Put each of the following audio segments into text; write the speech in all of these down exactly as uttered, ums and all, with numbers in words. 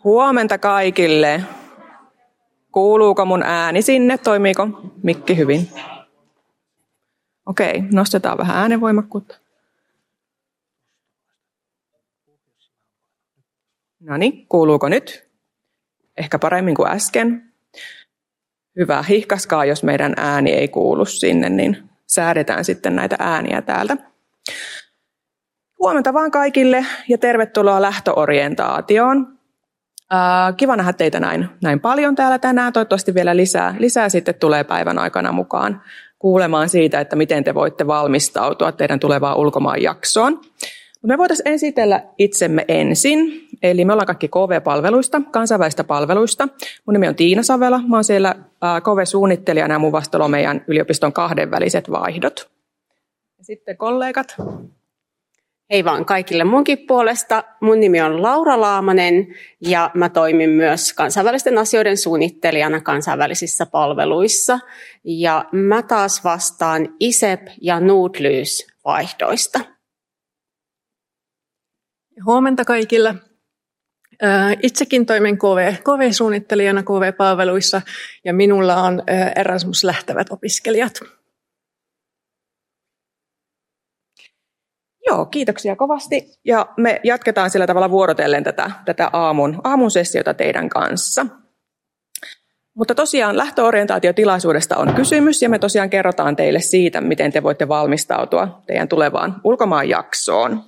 Huomenta kaikille. Kuuluuko mun ääni sinne? Toimiiko mikki hyvin? Okei, nostetaan vähän äänenvoimakkuutta. No niin, kuuluuko nyt? Ehkä paremmin kuin äsken. Hyvä, hihkaskaa, jos meidän ääni ei kuulu sinne, niin säädetään sitten näitä ääniä täältä. Huomenta vaan kaikille ja tervetuloa lähtöorientaatioon. Kiva nähdä teitä näin, näin paljon täällä tänään. Toivottavasti vielä lisää, lisää sitten tulee päivän aikana mukaan kuulemaan siitä, että miten te voitte valmistautua teidän tulevaan ulkomaanjaksoon. Mutta me voitaisiin esitellä itsemme ensin. Eli me ollaan kaikki K V-palveluista, kansainvälistä palveluista. Mun nimi on Tiina Savela. Mä oon siellä K V-suunnittelijana ja mun vastuulla on meidän yliopiston kahdenväliset vaihdot. Ja sitten kollegat. Hei vaan kaikille munkin puolesta. Mun nimi on Laura Laamanen ja mä toimin myös kansainvälisten asioiden suunnittelijana kansainvälisissä palveluissa. Ja mä taas vastaan I S E P- ja Nordlys-vaihdoista. Huomenta kaikille. Itsekin toimin K V, K V-suunnittelijana K V-palveluissa ja minulla on Erasmus-lähtevät opiskelijat. Joo, kiitoksia kovasti. Ja me jatketaan sillä tavalla vuorotellen tätä, tätä aamun, aamun sessiota teidän kanssa. Mutta tosiaan lähtöorientaatiotilaisuudesta on kysymys ja me tosiaan kerrotaan teille siitä, miten te voitte valmistautua teidän tulevaan ulkomaanjaksoon.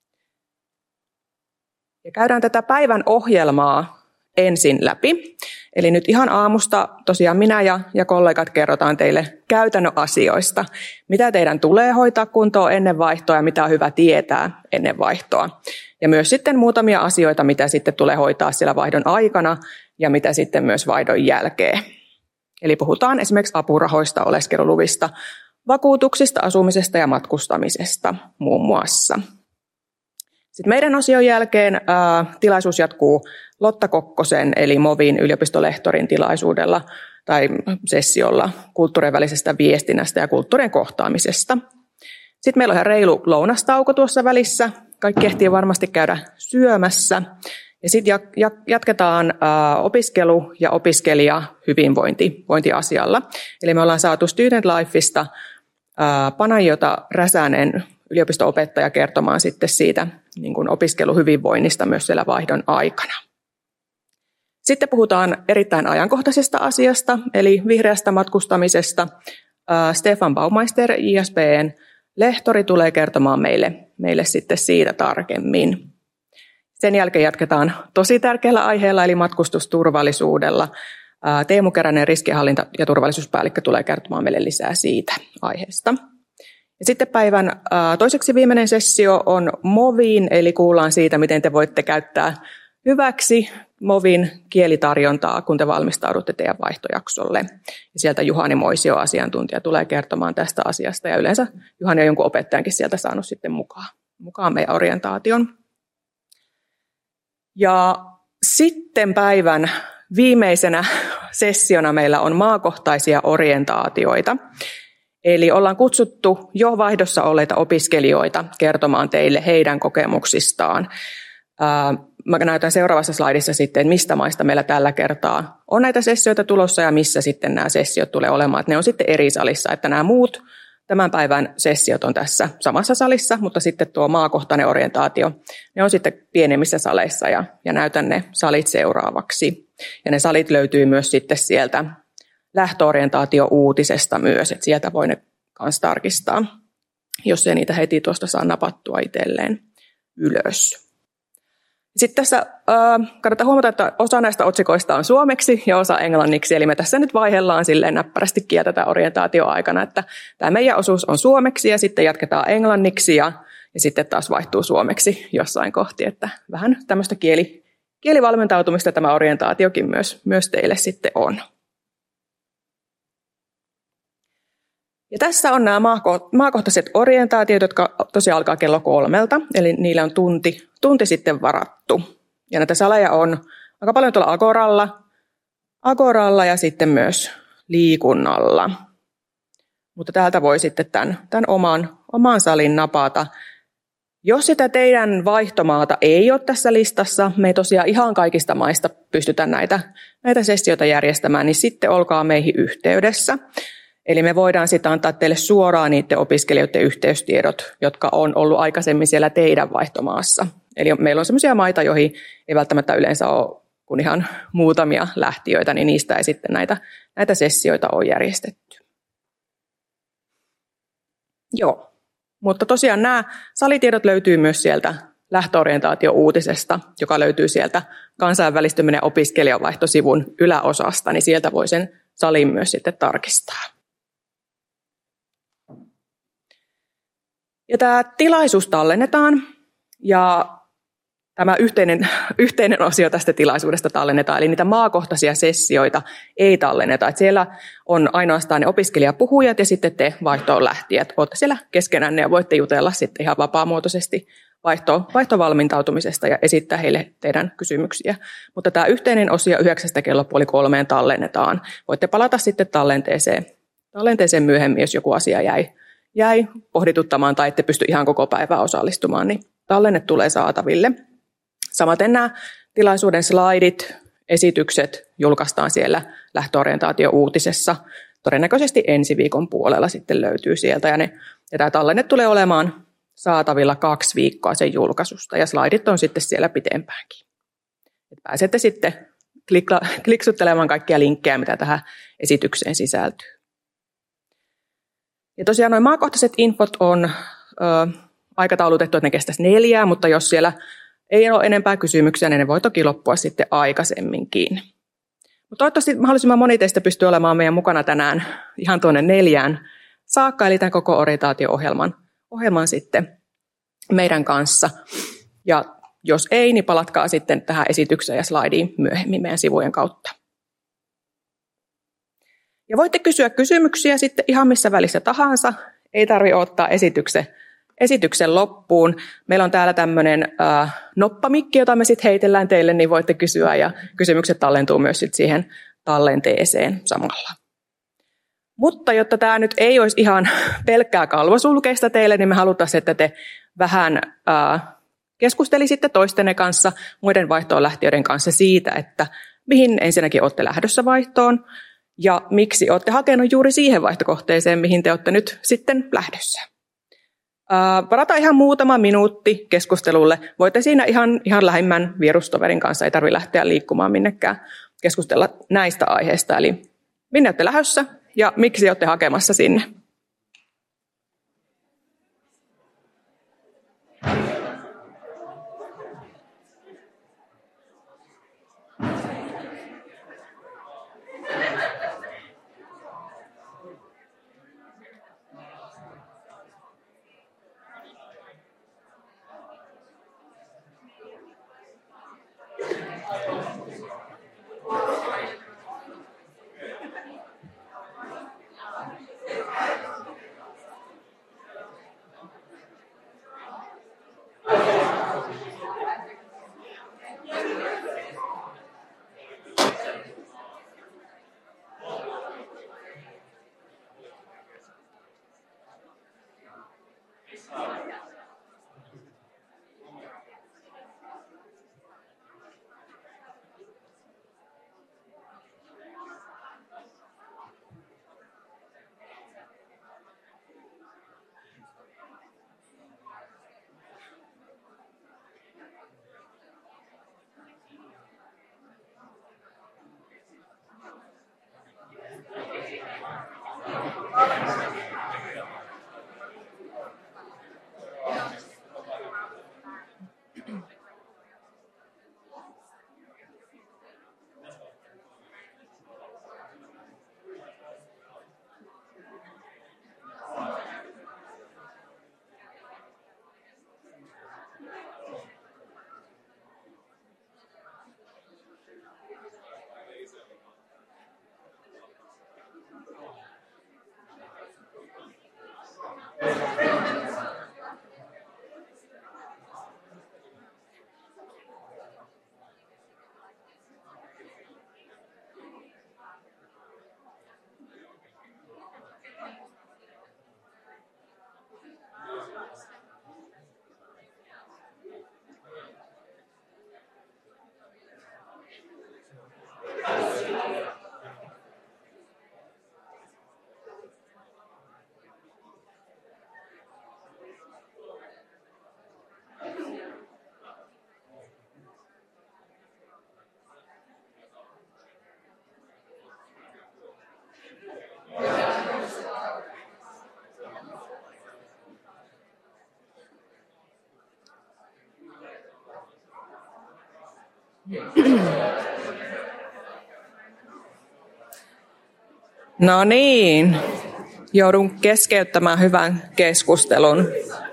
Ja käydään tätä päivän ohjelmaa ensin läpi. Eli nyt ihan aamusta tosiaan minä ja, ja kollegat kerrotaan teille käytännön asioista, mitä teidän tulee hoitaa kuntoon ennen vaihtoa ja mitä on hyvä tietää ennen vaihtoa. Ja myös sitten muutamia asioita, mitä sitten tulee hoitaa siellä vaihdon aikana ja mitä sitten myös vaihdon jälkeen. Eli puhutaan esimerkiksi apurahoista, oleskeluluvista, vakuutuksista, asumisesta ja matkustamisesta muun muassa. Sitten meidän osion jälkeen ää, tilaisuus jatkuu Lotta Kokkosen eli Movin yliopistolehtorin tilaisuudella tai sessiolla kulttuurien välisestä viestinnästä ja kulttuurien kohtaamisesta. Sitten meillä on ihan reilu lounastauko tuossa välissä. Kaikki ehtii varmasti käydä syömässä. Ja sitten jatketaan ää, opiskelu- ja opiskelija hyvinvointiasialla. Eli me ollaan saatu Student Lifeista ää, Panajota Räsänen yliopisto-opettaja kertomaan sitten siitä niin kuin opiskeluhyvinvoinnista myös siellä vaihdon aikana. Sitten puhutaan erittäin ajankohtaisesta asiasta, eli vihreästä matkustamisesta. Stefan Baumeister, I S B:n lehtori, tulee kertomaan meille, meille sitten siitä tarkemmin. Sen jälkeen jatketaan tosi tärkeällä aiheella, eli matkustusturvallisuudella. Teemu Keränen, riskienhallinta- ja turvallisuuspäällikkö, tulee kertomaan meille lisää siitä aiheesta. Ja sitten päivän toiseksi viimeinen sessio on Movin, eli kuullaan siitä, miten te voitte käyttää hyväksi Movin kielitarjontaa, kun te valmistaudutte teidän vaihtojaksolle. Ja sieltä Juhani Moisio, asiantuntija, tulee kertomaan tästä asiasta, ja yleensä Juhani on jonkun opettajankin sieltä saanut sitten mukaan, mukaan meidän orientaation. Ja sitten päivän viimeisenä sessiona meillä on maakohtaisia orientaatioita. Eli ollaan kutsuttu jo vaihdossa olleita opiskelijoita kertomaan teille heidän kokemuksistaan. Mä näytän seuraavassa slaidissa sitten, että mistä maista meillä tällä kertaa on näitä sessioita tulossa ja missä sitten nämä sessiot tulee olemaan. Että ne on sitten eri salissa, että nämä muut tämän päivän sessiot on tässä samassa salissa, mutta sitten tuo maakohtainen orientaatio, ne on sitten pienemmissä saleissa ja, ja näytän ne salit seuraavaksi. Ja ne salit löytyy myös sitten sieltä lähtöorientaatio-uutisesta myös, että sieltä voi ne kanssa tarkistaa, jos ei niitä heti tuosta saa napattua itselleen ylös. Sitten tässä äh, kannattaa huomata, että osa näistä otsikoista on suomeksi ja osa englanniksi, eli me tässä nyt vaihdellaan silleen näppärästi kieltä tämän orientaatio-aikana, että tämä meidän osuus on suomeksi ja sitten jatketaan englanniksi ja, ja sitten taas vaihtuu suomeksi jossain kohti, että vähän tämmöistä kieli, kielivalmentautumista tämä orientaatiokin myös, myös teille sitten on. Ja tässä on nämä maakohtaiset orientaatiot, jotka tosiaan alkaa kello kolmelta, eli niillä on tunti, tunti sitten varattu. Ja näitä saleja on aika paljon tuolla Agoralla, Agoralla ja sitten myös liikunnalla. Mutta täältä voi sitten tämän, tämän oman, oman salin napata. Jos sitä teidän vaihtomaata ei ole tässä listassa, me ei tosiaan ihan kaikista maista pystytä näitä, näitä sessioita järjestämään, niin sitten olkaa meihin yhteydessä. Eli me voidaan sitten antaa teille suoraan niiden opiskelijoiden yhteystiedot, jotka on ollut aikaisemmin siellä teidän vaihtomaassa. Eli meillä on sellaisia maita, joihin ei välttämättä yleensä ole kuin ihan muutamia lähtiöitä, niin niistä ei sitten näitä, näitä sessioita ole järjestetty. Joo. Mutta tosiaan nämä salitiedot löytyy myös sieltä lähtöorientaatio-uutisesta, joka löytyy sieltä kansainvälistyminen opiskelijavaihtosivun yläosasta, niin sieltä voi sen salin myös sitten tarkistaa. Ja tämä tilaisuus tallennetaan ja tämä yhteinen, yhteinen osio tästä tilaisuudesta tallennetaan, eli niitä maakohtaisia sessioita ei tallenneta. Että siellä on ainoastaan ne opiskelijapuhujat ja sitten te vaihtoon lähtijät. Olette siellä keskenään ja voitte jutella sitten ihan vapaamuotoisesti vaihto, vaihtovalmentautumisesta ja esittää heille teidän kysymyksiä. Mutta tämä yhteinen osio yhdeksästä kello puoli kolmeen tallennetaan. Voitte palata sitten tallenteeseen, tallenteeseen myöhemmin, jos joku asia jäi, jäi pohdituttamaan tai ette pysty ihan koko päivää osallistumaan, niin tallenne tulee saataville. Samaten nämä tilaisuuden slaidit, esitykset julkaistaan siellä lähtöorientaatio-uutisessa. Todennäköisesti ensi viikon puolella sitten löytyy sieltä. Ja, ne, ja tämä tallenne tulee olemaan saatavilla kaksi viikkoa sen julkaisusta. Ja slaidit on sitten siellä pitempäänkin. Et pääsette sitten klikla, kliksuttelemaan kaikkia linkkejä, mitä tähän esitykseen sisältyy. Ja tosiaan nuo maakohtaiset infot on ö, aikataulutettu, että ne kestäisi neljää, mutta jos siellä ei ole enempää kysymyksiä, niin ne voi toki loppua sitten aikaisemminkin. Mutta toivottavasti mahdollisimman moni teistä pystyy olemaan meidän mukana tänään ihan tuonne neljään saakka, eli tämän koko orientaatio-ohjelman ohjelman sitten meidän kanssa. Ja jos ei, niin palatkaa sitten tähän esitykseen ja slaidiin myöhemmin meidän sivujen kautta. Ja voitte kysyä kysymyksiä sitten ihan missä välissä tahansa. Ei tarvitse ottaa esityksen, esityksen loppuun. Meillä on täällä tämmöinen äh, noppamikki, jota me sitten heitellään teille, niin voitte kysyä. Ja kysymykset tallentuu myös sit siihen tallenteeseen samalla. Mutta jotta tämä nyt ei olisi ihan pelkkää kalvosulkeista teille, niin me haluttaisiin, että te vähän äh, keskustelisitte toistenne kanssa, muiden vaihtoon lähtiöiden kanssa siitä, että mihin ensinnäkin olette lähdössä vaihtoon, ja miksi olette hakenut juuri siihen vaihtokohteeseen, mihin te olette nyt sitten lähdössä. Uh, varataan ihan muutama minuutti keskustelulle. Voitte siinä ihan, ihan lähimmän vierustoverin kanssa, ei tarvitse lähteä liikkumaan minnekään, keskustella näistä aiheista. Eli minne olette lähdössä ja miksi olette hakemassa sinne. No niin, joudun keskeyttämään hyvän keskustelun.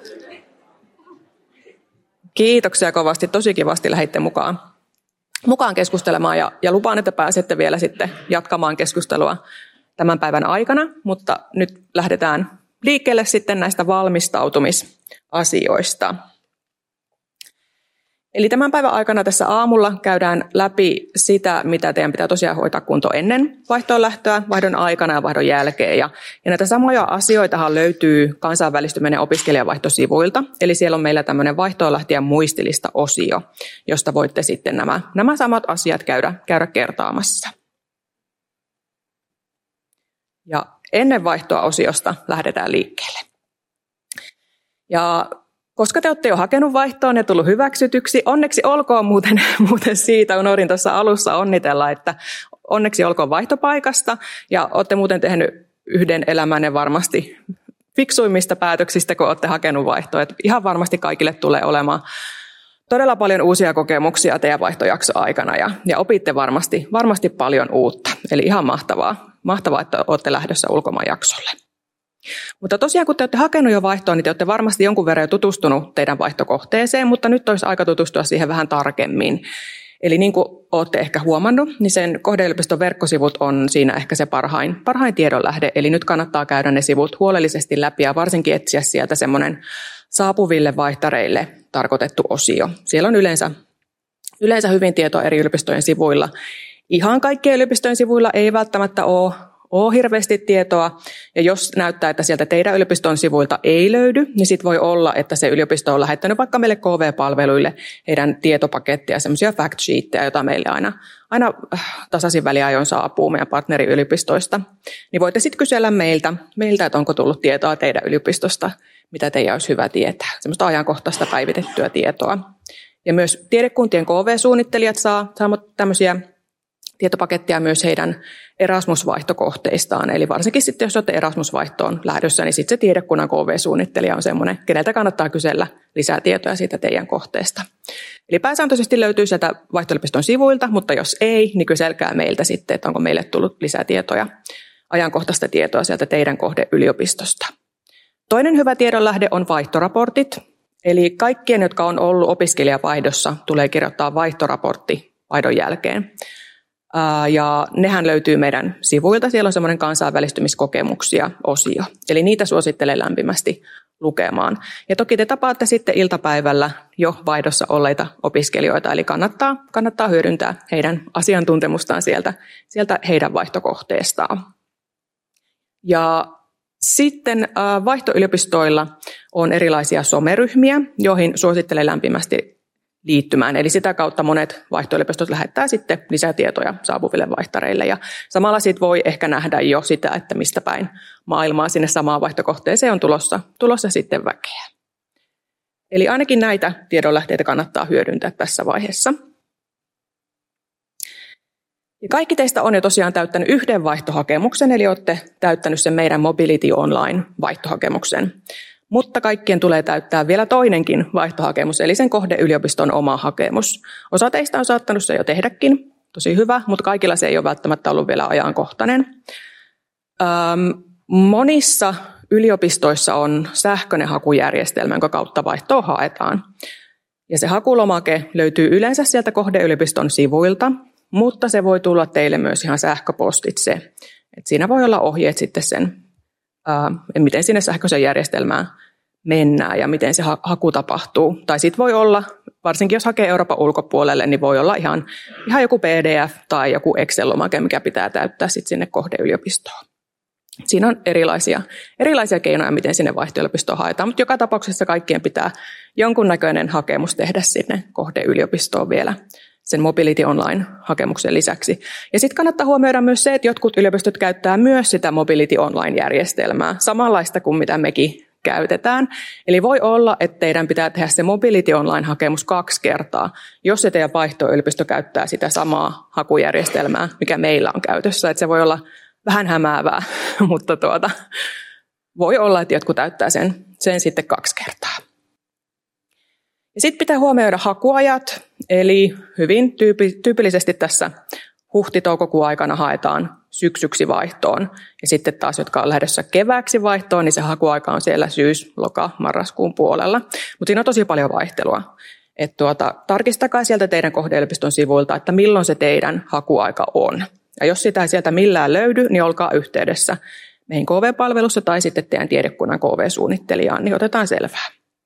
Kiitoksia kovasti, tosi kivasti lähditte mukaan, mukaan keskustelemaan ja, ja lupaan, että pääsette vielä sitten jatkamaan keskustelua tämän päivän aikana, mutta nyt lähdetään liikkeelle sitten näistä valmistautumisasioista. Eli tämän päivän aikana tässä aamulla käydään läpi sitä, mitä teidän pitää tosiaan hoitaa kuntoon ennen vaihtoon lähtöä, vaihdon aikana ja vaihdon jälkeen. Ja, ja näitä samoja asioitahan löytyy kansainvälistyminen opiskelijavaihtosivuilta. Eli siellä on meillä tämmöinen vaihtoon lähtijän muistilista-osio, josta voitte sitten nämä, nämä samat asiat käydä, käydä kertaamassa. Ja ennen vaihtoa osiosta lähdetään liikkeelle. Ja koska te olette jo hakenut vaihtoon ja tullut hyväksytyksi, onneksi olkoon muuten, muuten siitä, unohdin tuossa alussa onnitella, että onneksi olkoon vaihtopaikasta ja olette muuten tehnyt yhden elämänne varmasti fiksuimmista päätöksistä, kun olette hakenut vaihtoa. Että ihan varmasti kaikille tulee olemaan todella paljon uusia kokemuksia teidän vaihtojakson aikana ja, ja opitte varmasti, varmasti paljon uutta. Eli ihan mahtavaa, mahtavaa, että olette lähdössä ulkomaanjaksolle. Mutta tosiaan, kun te olette hakenut jo vaihtoa, niin te olette varmasti jonkun verran jo tutustunut teidän vaihtokohteeseen, mutta nyt olisi aika tutustua siihen vähän tarkemmin. Eli niin kuin olette ehkä huomannut, niin sen kohdeyliopiston verkkosivut on siinä ehkä se parhain, parhain tiedonlähde. Eli nyt kannattaa käydä ne sivut huolellisesti läpi ja varsinkin etsiä sieltä semmoinen saapuville vaihtareille tarkoitettu osio. Siellä on yleensä, yleensä hyvin tietoa eri yliopistojen sivuilla. Ihan kaikkien yliopistojen sivuilla ei välttämättä ole ole hirveästi tietoa, ja jos näyttää, että sieltä teidän yliopiston sivuilta ei löydy, niin sitten voi olla, että se yliopisto on lähettänyt vaikka meille K V-palveluille heidän tietopakettia, semmoisia fact sheetejä, joita meille aina, aina tasaisin väliajoin saapuu meidän partneriyliopistoista. Niin voitte sitten kysellä meiltä, meiltä, että onko tullut tietoa teidän yliopistosta, mitä teidän olisi hyvä tietää, semmoista ajankohtaista päivitettyä tietoa. Ja myös tiedekuntien K V-suunnittelijat saa, saa tämmöisiä tietopakettia myös heidän Erasmus-vaihtokohteistaan. Eli varsinkin sitten, jos olette Erasmus-vaihtoon lähdössä, niin sitten se tiedekunnan K V-suunnittelija on semmoinen, keneltä kannattaa kysellä lisää tietoja siitä teidän kohteesta. Eli pääsääntöisesti löytyy sieltä vaihtoyliopiston sivuilta, mutta jos ei, niin kyselkää meiltä sitten, että onko meille tullut lisää tietoja, ajankohtaista tietoa sieltä teidän kohdeyliopistosta. Toinen hyvä tiedonlähde on vaihtoraportit. Eli kaikkien, jotka on ollut opiskelijavaihdossa, tulee kirjoittaa vaihtoraportti vaihdon jälkeen. Ja nehän löytyy meidän sivuilta. Siellä on semmoinen kansainvälistymiskokemuksia-osio. Eli niitä suosittelen lämpimästi lukemaan. Ja toki te tapaatte sitten iltapäivällä jo vaihdossa olleita opiskelijoita, eli kannattaa, kannattaa hyödyntää heidän asiantuntemustaan sieltä, sieltä heidän vaihtokohteestaan. Ja sitten vaihtoyliopistoilla on erilaisia someryhmiä, joihin suosittelen lämpimästi liittymään. Eli sitä kautta monet vaihtoyliopistot lähettää sitten lisätietoja saapuville vaihtareille. Ja samalla sit voi ehkä nähdä jo sitä, että mistä päin maailmaa sinne samaan vaihtokohteeseen on tulossa, tulossa sitten väkeä. Eli ainakin näitä tiedonlähteitä kannattaa hyödyntää tässä vaiheessa. Ja kaikki teistä on jo tosiaan täyttänyt yhden vaihtohakemuksen, eli olette täyttänyt sen meidän Mobility Online-vaihtohakemuksen. Mutta kaikkien tulee täyttää vielä toinenkin vaihtohakemus, eli sen kohdeyliopiston oma hakemus. Osa teistä on saattanut se jo tehdäkin, tosi hyvä, mutta kaikilla se ei ole välttämättä ollut vielä ajankohtainen. Öm, monissa yliopistoissa on sähköinen hakujärjestelmä, jonka kautta vaihtoa haetaan. Ja se hakulomake löytyy yleensä sieltä kohdeyliopiston sivuilta, mutta se voi tulla teille myös ihan sähköpostitse. Et siinä voi olla ohjeet sitten sen, ää, miten sinne sähköiseen järjestelmään mennään ja miten se haku tapahtuu. Tai sitten voi olla, varsinkin jos hakee Euroopan ulkopuolelle, niin voi olla ihan, ihan joku P D F tai joku Excel-lomake, mikä pitää täyttää sitten sinne kohdeyliopistoon. Siinä on erilaisia, erilaisia keinoja, miten sinne vaihtoyliopistoon haetaan, mutta joka tapauksessa kaikkien pitää jonkunnäköinen hakemus tehdä sinne kohdeyliopistoon vielä sen Mobility Online-hakemuksen lisäksi. Ja sitten kannattaa huomioida myös se, että jotkut yliopistot käyttää myös sitä Mobility Online-järjestelmää, samanlaista kuin mitä mekin käytetään. Eli voi olla, että teidän pitää tehdä se Mobility Online-hakemus kaksi kertaa, jos se teidän vaihtoyliopisto käyttää sitä samaa hakujärjestelmää, mikä meillä on käytössä. Että se voi olla vähän hämäävää, mutta tuota, voi olla, että jotkut täyttää sen, sen sitten kaksi kertaa. Ja sitten pitää huomioida hakuajat, eli hyvin tyypi, tyypillisesti tässä huhti-toukokuun aikana haetaan syksyksi vaihtoon. Ja sitten taas, jotka on lähdössä kevääksi vaihtoon, niin se hakuaika on siellä syys-, loka-, marraskuun puolella. Mutta siinä on tosi paljon vaihtelua. Et tuota, tarkistakaa sieltä teidän kohdeyliopiston sivuilta, että milloin se teidän hakuaika on. Ja jos sitä ei sieltä millään löydy, niin olkaa yhteydessä meihin K V-palvelussa tai sitten teidän tiedekunnan K V-suunnittelijaan, niin otetaan selvää.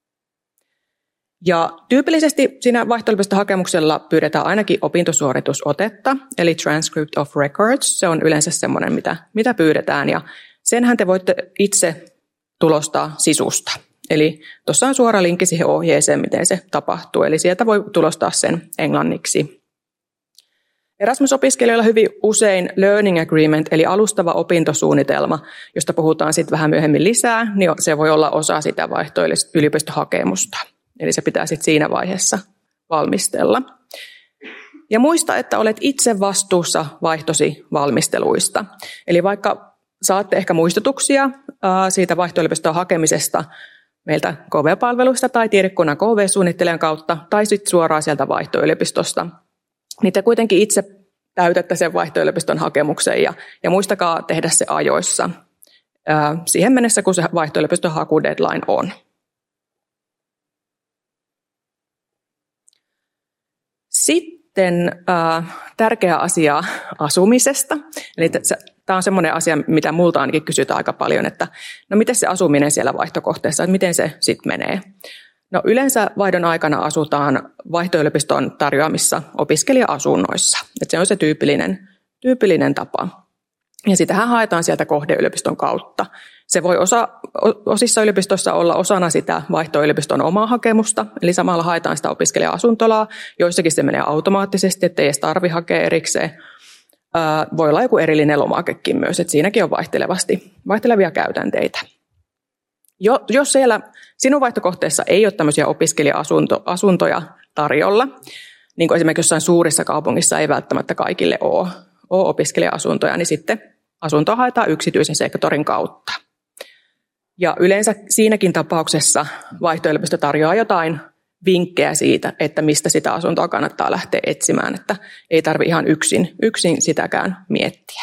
Ja tyypillisesti siinä vaihtoyliopistohakemuksella pyydetään ainakin opintosuoritusotetta, eli transcript of records. Se on yleensä semmoinen, mitä, mitä pyydetään, ja senhän te voitte itse tulostaa sisusta. Eli tuossa on suora linkki siihen ohjeeseen, miten se tapahtuu, eli sieltä voi tulostaa sen englanniksi. Erasmus-opiskelijoilla hyvin usein learning agreement, eli alustava opintosuunnitelma, josta puhutaan sitten vähän myöhemmin lisää, niin se voi olla osa sitä vaihtoyliopistohakemusta. Eli se pitää sitten siinä vaiheessa valmistella. Ja muista, että olet itse vastuussa vaihtosi valmisteluista. Eli vaikka saatte ehkä muistutuksia siitä vaihtoyliopiston hakemisesta meiltä K V-palveluista tai tiedekunnan K V-suunnittelijan kautta, tai sitten suoraan sieltä vaihtoyliopistosta, niin te kuitenkin itse täytätte sen vaihtoyliopiston hakemuksen ja, ja muistakaa tehdä se ajoissa ää, siihen mennessä, kun se vaihtoyliopiston hakudeadline on. Sitten äh, tärkeä asia asumisesta. Eli tämä on semmoinen asia, mitä multa ainakin kysytään aika paljon, että no miten se asuminen siellä vaihtokohteessa, että miten se sitten menee. No yleensä vaihdon aikana asutaan vaihtoyliopiston tarjoamissa opiskelija-asunnoissa. Että se on se tyypillinen, tyypillinen tapa. Ja sitähän haetaan sieltä kohdeyliopiston kautta. Se voi osa, osissa yliopistossa olla osana sitä vaihtoyliopiston omaa hakemusta, eli samalla haetaan sitä opiskelija-asuntolaa. Joissakin se menee automaattisesti, ettei edes tarvitse hakea erikseen. Ää, voi olla joku erillinen lomakekin myös, että siinäkin on vaihtelevasti, vaihtelevia käytänteitä. Jo, jos siellä sinun vaihtokohteessa ei ole tämmöisiä opiskelija-asuntoja tarjolla, niin kuin esimerkiksi jossain suurissa kaupungissa ei välttämättä kaikille ole, ole opiskelija-asuntoja, niin sitten asuntoa haetaan yksityisen sektorin kautta. Ja yleensä siinäkin tapauksessa vaihtoyliopisto tarjoaa jotain vinkkejä siitä, että mistä sitä asuntoa kannattaa lähteä etsimään, että ei tarvitse ihan yksin, yksin sitäkään miettiä.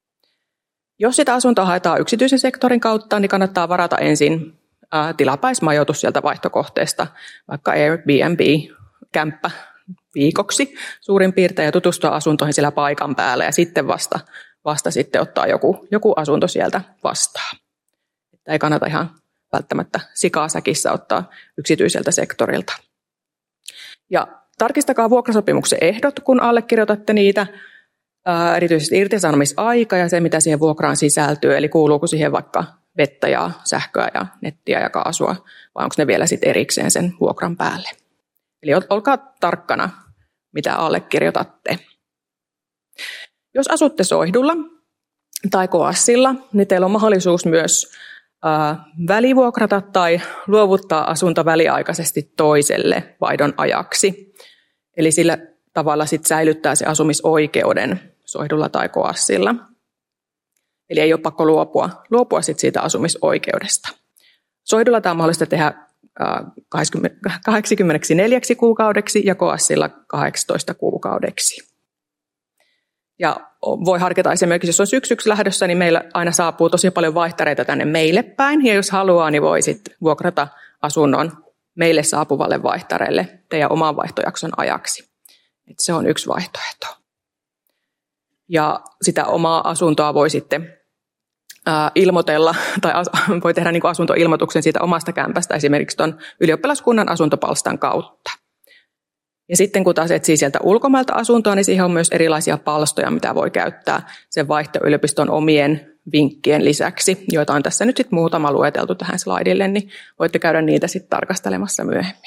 Jos sitä asuntoa haetaan yksityisen sektorin kautta, niin kannattaa varata ensin ää, tilapäismajoitus sieltä vaihtokohteesta, vaikka Airbnb-kämppä viikoksi suurin piirtein ja tutustua asuntoihin siellä paikan päällä ja sitten vasta, vasta sitten ottaa joku, joku asunto sieltä vastaan. Että ei kannata ihan välttämättä sikasäkissä ottaa yksityiseltä sektorilta. Ja tarkistakaa vuokrasopimuksen ehdot, kun allekirjoitatte niitä, ää, erityisesti irtisanomisaika ja se, mitä siihen vuokraan sisältyy, eli kuuluuko siihen vaikka vettä ja sähköä ja nettiä ja kaasua, vai onko ne vielä sitten erikseen sen vuokran päälle. Eli olkaa tarkkana, mitä allekirjoitatte. Jos asutte Soihdulla tai Koassilla, niin teillä on mahdollisuus myös ää, välivuokrata tai luovuttaa asunto väliaikaisesti toiselle vaihdon ajaksi. Eli sillä tavalla sit säilyttää se asumisoikeuden Soihdulla tai Koassilla. Eli ei ole pakko luopua, luopua sit siitä asumisoikeudesta. Soihdulla tämä on mahdollista tehdä kaksikymmentäneljä kuukaudeksi ja Koassilla kahdeksantoista kuukaudeksi. Ja voi harkita esimerkiksi, jos on syksyksi lähdössä, niin meillä aina saapuu tosi paljon vaihtareita tänne meille päin. Ja jos haluaa, niin voi sitten vuokrata asunnon meille saapuvalle vaihtareelle teidän oman vaihtojakson ajaksi. Et se on yksi vaihtoehto. Ja sitä omaa asuntoa voi sitten ää, ilmoitella, tai as, voi tehdä niin kuin asuntoilmoituksen siitä omasta kämpästä esimerkiksi tuon ylioppilaskunnan asuntopalstan kautta. Ja sitten kun taas etsii sieltä ulkomailta asuntoa, niin siihen on myös erilaisia palstoja, mitä voi käyttää sen vaihtoyliopiston omien vinkkien lisäksi, joita on tässä nyt sitten muutama lueteltu tähän slaidille, niin voitte käydä niitä sitten tarkastelemassa myöhemmin.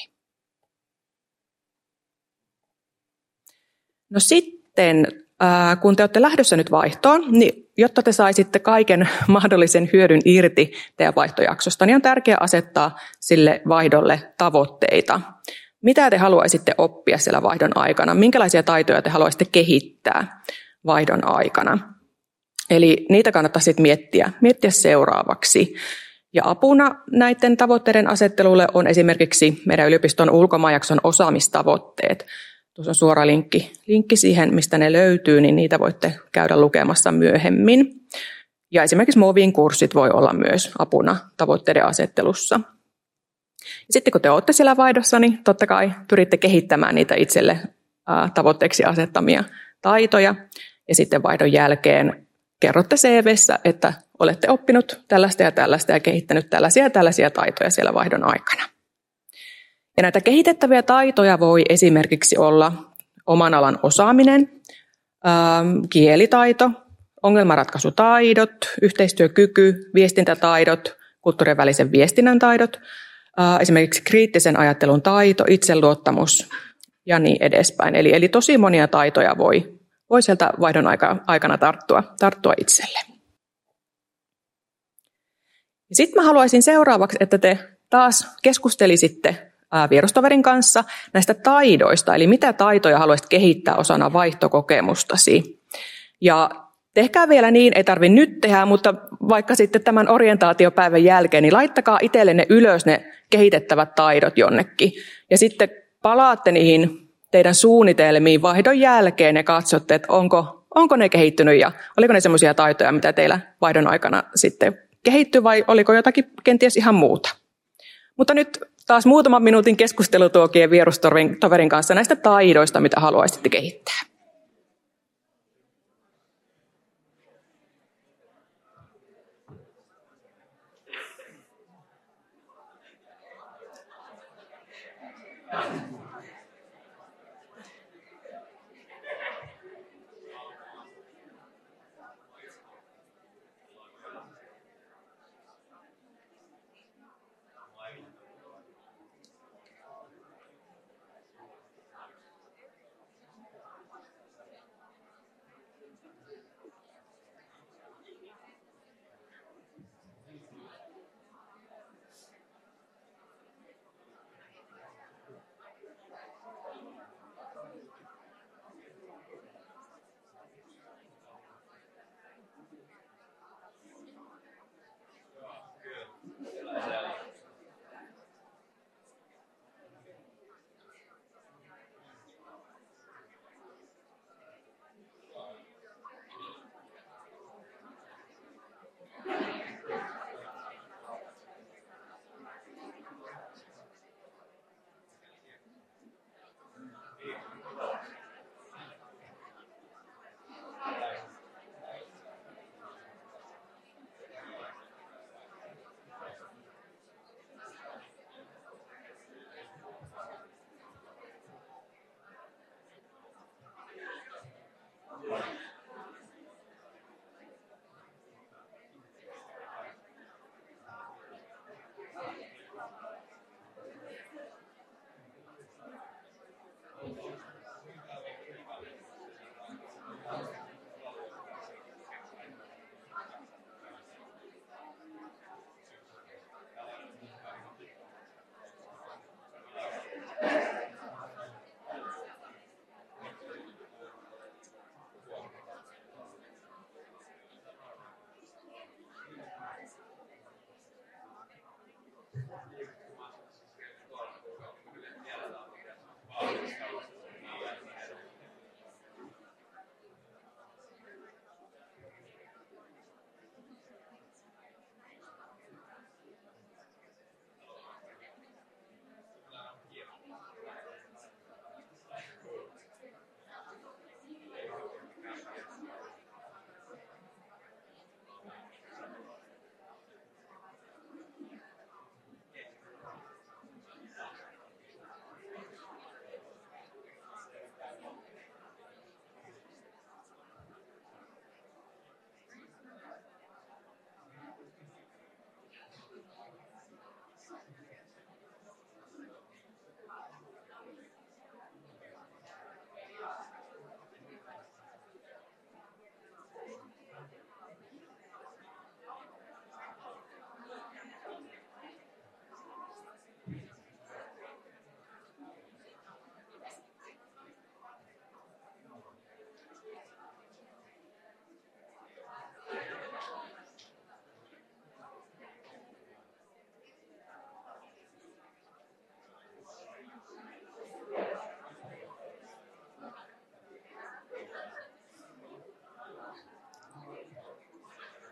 No sitten, kun te olette lähdössä nyt vaihtoon, niin jotta te saisitte kaiken mahdollisen hyödyn irti teidän vaihtojaksosta, niin on tärkeää asettaa sille vaihdolle tavoitteita. Mitä te haluaisitte oppia siellä vaihdon aikana? Minkälaisia taitoja te haluaisitte kehittää vaihdon aikana? Eli niitä kannattaa sitten miettiä, miettiä seuraavaksi. Ja apuna näiden tavoitteiden asettelulle on esimerkiksi meidän yliopiston ulkomaanjakson osaamistavoitteet. Tuossa on suora linkki, linkki siihen, mistä ne löytyy, niin niitä voitte käydä lukemassa myöhemmin. Ja esimerkiksi Movin kurssit voi olla myös apuna tavoitteiden asettelussa. Ja sitten kun te olette siellä vaihdossa, niin totta kai pyritte kehittämään niitä itselle tavoitteeksi asettamia taitoja. Ja sitten vaihdon jälkeen kerrotte C V:ssä, että olette oppinut tällaista ja tällaista ja kehittänyt tällaisia ja tällaisia taitoja siellä vaihdon aikana. Ja näitä kehitettäviä taitoja voi esimerkiksi olla oman alan osaaminen, kielitaito, ongelmanratkaisutaidot, yhteistyökyky, viestintätaidot, kulttuurien välisen viestinnän taidot, esimerkiksi kriittisen ajattelun taito, itseluottamus ja niin edespäin. Eli, eli tosi monia taitoja voi, voi sieltä vaihdon aikana tarttua, tarttua itselle. Sitten mä haluaisin seuraavaksi, että te taas keskustelisitte vierustoverin kanssa näistä taidoista, eli mitä taitoja haluaisit kehittää osana vaihtokokemustasi. Ja tehkää vielä niin, ei tarvitse nyt tehdä, mutta vaikka sitten tämän orientaatiopäivän jälkeen, niin laittakaa itsellenne ylös ne kehitettävät taidot jonnekin. Ja sitten palaatte niihin teidän suunnitelmiin vaihdon jälkeen ja katsotte, että onko, onko ne kehittynyt ja oliko ne semmoisia taitoja, mitä teillä vaihdon aikana sitten kehittyi vai oliko jotakin kenties ihan muuta. Mutta nyt taas muutaman minuutin keskustelutuokien vierustoverin kanssa näistä taidoista, mitä haluaisitte kehittää.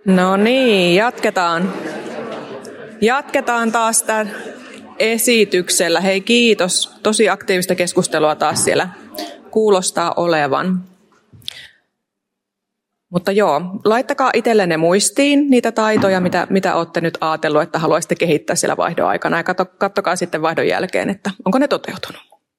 No niin, jatketaan. Jatketaan taas tämän esityksellä. Hei, kiitos. Tosi aktiivista keskustelua taas siellä kuulostaa olevan. Mutta joo, laittakaa itsellenne muistiin niitä taitoja, mitä, mitä olette nyt ajatellut, että haluaisitte kehittää siellä vaihdon aikana. Ja katso, katsokaa sitten vaihdon jälkeen, että onko ne toteutunut.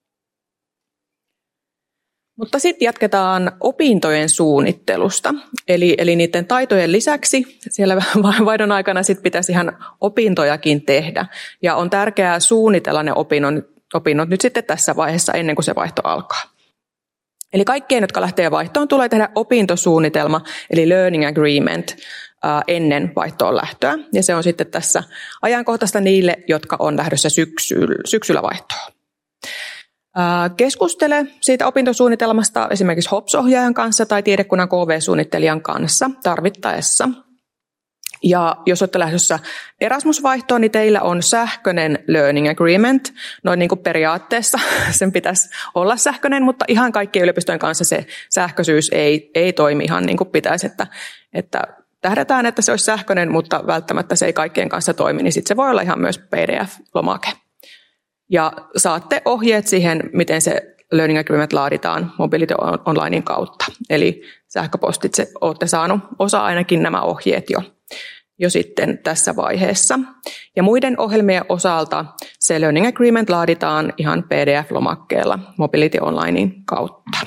Mutta sitten jatketaan opintojen suunnittelusta. Eli, eli niiden taitojen lisäksi siellä vaihdon aikana sit pitäisi ihan opintojakin tehdä. Ja on tärkeää suunnitella ne opinnot, opinnot nyt sitten tässä vaiheessa ennen kuin se vaihto alkaa. Eli kaikkien, jotka lähtee vaihtoon, tulee tehdä opintosuunnitelma, eli learning agreement, ennen vaihtoon lähtöä. Ja se on sitten tässä ajankohtaista niille, jotka on lähdössä syksyllä, syksyllä vaihtoon. Keskustele siitä opintosuunnitelmasta esimerkiksi H O P S-ohjaajan kanssa tai tiedekunnan K V-suunnittelijan kanssa tarvittaessa. Ja jos olette lähdössä Erasmus-vaihtoon, niin teillä on sähköinen learning agreement. Noin niin kuin periaatteessa sen pitäisi olla sähköinen, mutta ihan kaikkien yliopistojen kanssa se sähköisyys ei, ei toimi ihan niin kuin pitäisi. Että, että tähdätään, että se olisi sähköinen, mutta välttämättä se ei kaikkien kanssa toimi, niin sitten se voi olla ihan myös P D F-lomake. Ja saatte ohjeet siihen, miten se learning agreement laaditaan Mobility Onlinein kautta. Eli sähköpostitse olette saanut osa ainakin nämä ohjeet jo, jo sitten tässä vaiheessa. Ja muiden ohjelmien osalta se learning agreement laaditaan ihan P D F-lomakkeella Mobility Onlinein kautta.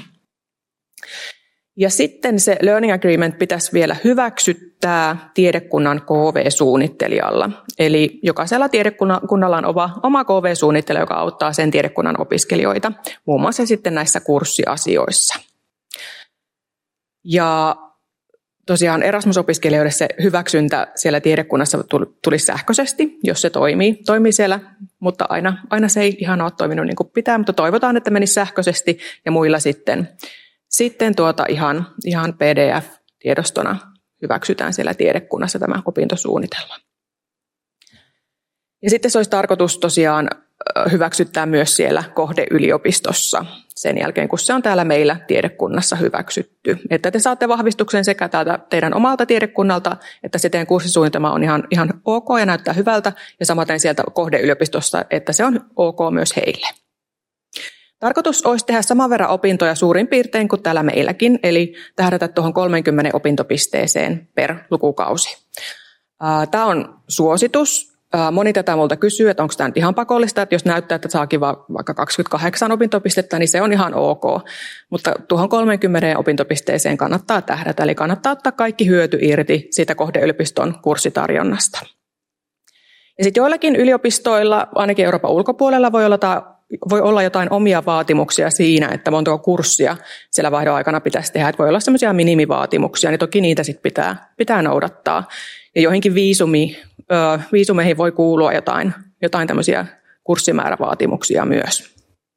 Ja sitten se learning agreement pitäisi vielä hyväksyttää tiedekunnan K V-suunnittelijalla. Eli jokaisella tiedekunnalla on oma K V-suunnittelija, joka auttaa sen tiedekunnan opiskelijoita, muun muassa sitten näissä kurssiasioissa. Ja tosiaan Erasmus-opiskelijoille se hyväksyntä siellä tiedekunnassa tulisi sähköisesti, jos se toimii, toimii siellä, mutta aina, aina se ei ihan ole toiminut niin kuin pitää, mutta toivotaan, että menisi sähköisesti ja muilla sitten Sitten tuota ihan, ihan P D F-tiedostona hyväksytään siellä tiedekunnassa tämä opintosuunnitelma. Ja sitten se olisi tarkoitus tosiaan hyväksyttää myös siellä kohdeyliopistossa sen jälkeen, kun se on täällä meillä tiedekunnassa hyväksytty. Että te saatte vahvistuksen sekä täältä teidän omalta tiedekunnalta, että se teidän kurssisuunnitelma on ihan, ihan ok ja näyttää hyvältä, ja samaten sieltä kohdeyliopistossa, että se on ok myös heille. Tarkoitus olisi tehdä saman verran opintoja suurin piirtein kuin täällä meilläkin, eli tähdätä tuohon kolmeenkymmeneen opintopisteeseen per lukukausi. Tämä on suositus. Moni tätä multa kysyy, että onko tämä nyt ihan pakollista, että jos näyttää, että saakin vaikka kaksikymmentäkahdeksan opintopistettä, niin se on ihan ok. Mutta tuohon kolmeenkymmeneen opintopisteeseen kannattaa tähdätä, eli kannattaa ottaa kaikki hyöty irti siitä kohdeyliopiston kurssitarjonnasta. Ja sitten joillakin yliopistoilla, ainakin Euroopan ulkopuolella, voi olla tämä Voi olla jotain omia vaatimuksia siinä, että montako kurssia siellä vaihdon aikana pitäisi tehdä. Että voi olla sellaisia minimivaatimuksia, niin toki niitä sitten pitää, pitää noudattaa. Ja joihinkin viisumi, ö, viisumeihin voi kuulua jotain, jotain tämmöisiä kurssimäärävaatimuksia myös.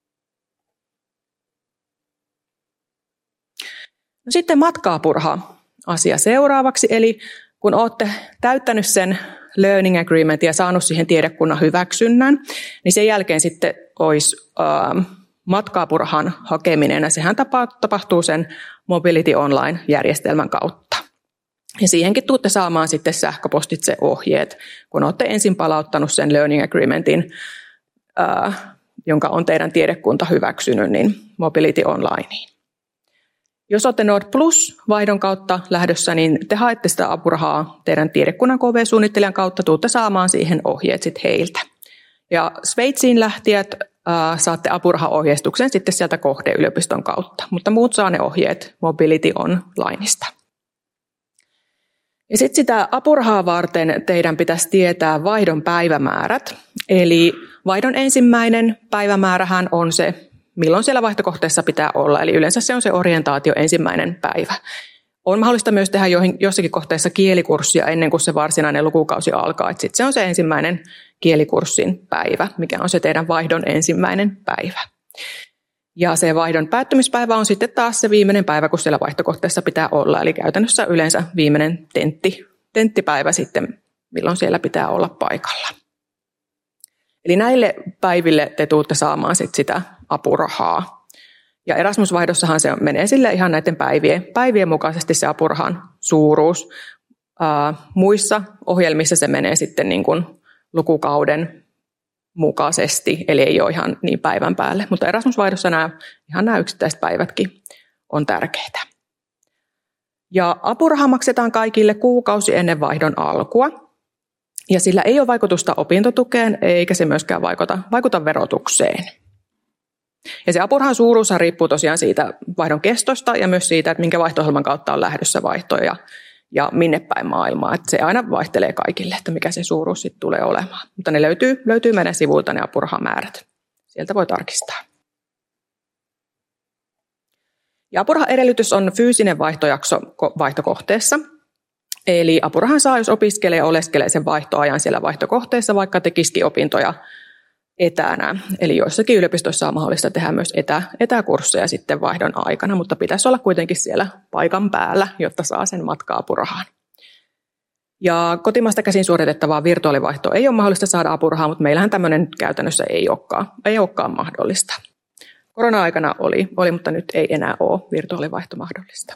No sitten matkaapurha-asia seuraavaksi. Eli kun olette täyttänyt sen learning agreement ja saanut siihen tiedekunnan hyväksynnän, niin sen jälkeen sitten olisi äh, matkaapurhan hakeminen, ja sehän tapahtuu sen Mobility Online-järjestelmän kautta. Ja siihenkin tuutte saamaan sitten sähköpostitse ohjeet, kun olette ensin palauttanut sen learning agreementin, äh, jonka on teidän tiedekunta hyväksynyt, niin Mobility Onlineen. Jos olette Nord Plus-vaihdon kautta lähdössä, niin te haette sitä apurahaa teidän tiedekunnan K V-suunnittelijan kautta, tuutte saamaan siihen ohjeet sitten heiltä. Ja Sveitsiin lähtijät äh, saatte apurahaohjeistuksen sitten sieltä kohdeyliopiston kautta, mutta muut saa ne ohjeet Mobility Onlineista. Ja sitten sitä apurahaa varten teidän pitäisi tietää vaihdon päivämäärät, eli vaihdon ensimmäinen päivämäärähän on se, milloin siellä vaihtokohteessa pitää olla, eli yleensä se on se orientaatio ensimmäinen päivä. On mahdollista myös tehdä jossakin kohteessa kielikurssia ennen kuin se varsinainen lukukausi alkaa, että sitten se on se ensimmäinen kielikurssin päivä, mikä on se teidän vaihdon ensimmäinen päivä. Ja se vaihdon päättymispäivä on sitten taas se viimeinen päivä, kun siellä vaihtokohteessa pitää olla, eli käytännössä yleensä viimeinen tentti, tenttipäivä sitten, milloin siellä pitää olla paikalla. Eli näille päiville te tuutte saamaan sit sitä apurahaa. Ja Erasmus-vaihdossahan se menee sille ihan näiden päivien, päivien mukaisesti se apurahan suuruus. Ää, muissa ohjelmissa se menee sitten niin kuin lukukauden mukaisesti, eli ei ole ihan niin päivän päälle. Mutta Erasmus-vaihdossa nämä, ihan nämä yksittäiset päivätkin on tärkeitä. Ja apuraha maksetaan kaikille kuukausi ennen vaihdon alkua. Ja sillä ei ole vaikutusta opintotukeen, eikä se myöskään vaikuta, vaikuta verotukseen. Ja se apurahan suuruus riippuu tosiaan siitä vaihdon kestosta ja myös siitä, että minkä vaihto-ohjelman kautta on lähdössä vaihtoja ja minne päin maailmaa. Että se aina vaihtelee kaikille, että mikä se suuruus sitten tulee olemaan. Mutta ne löytyy, löytyy meidän sivuilta ne apurahamäärät. Sieltä voi tarkistaa. Ja apurahaedellytys on fyysinen vaihtojakso vaihtokohteessa. Eli apurahan saa, jos opiskelee ja oleskelee sen vaihtoajan siellä vaihtokohteessa, vaikka tekisikin opintoja etänä. Eli joissakin yliopistoissa on mahdollista tehdä myös etä, etäkursseja sitten vaihdon aikana, mutta pitäisi olla kuitenkin siellä paikan päällä, jotta saa sen matka-apurahan. Ja kotimaasta käsin suoritettavaa virtuaalivaihtoa ei ole mahdollista saada apurahaa, mutta meillähän tämmöinen käytännössä ei olekaan, ei olekaan mahdollista. Korona-aikana oli, oli, mutta nyt ei enää ole virtuaalivaihto mahdollista.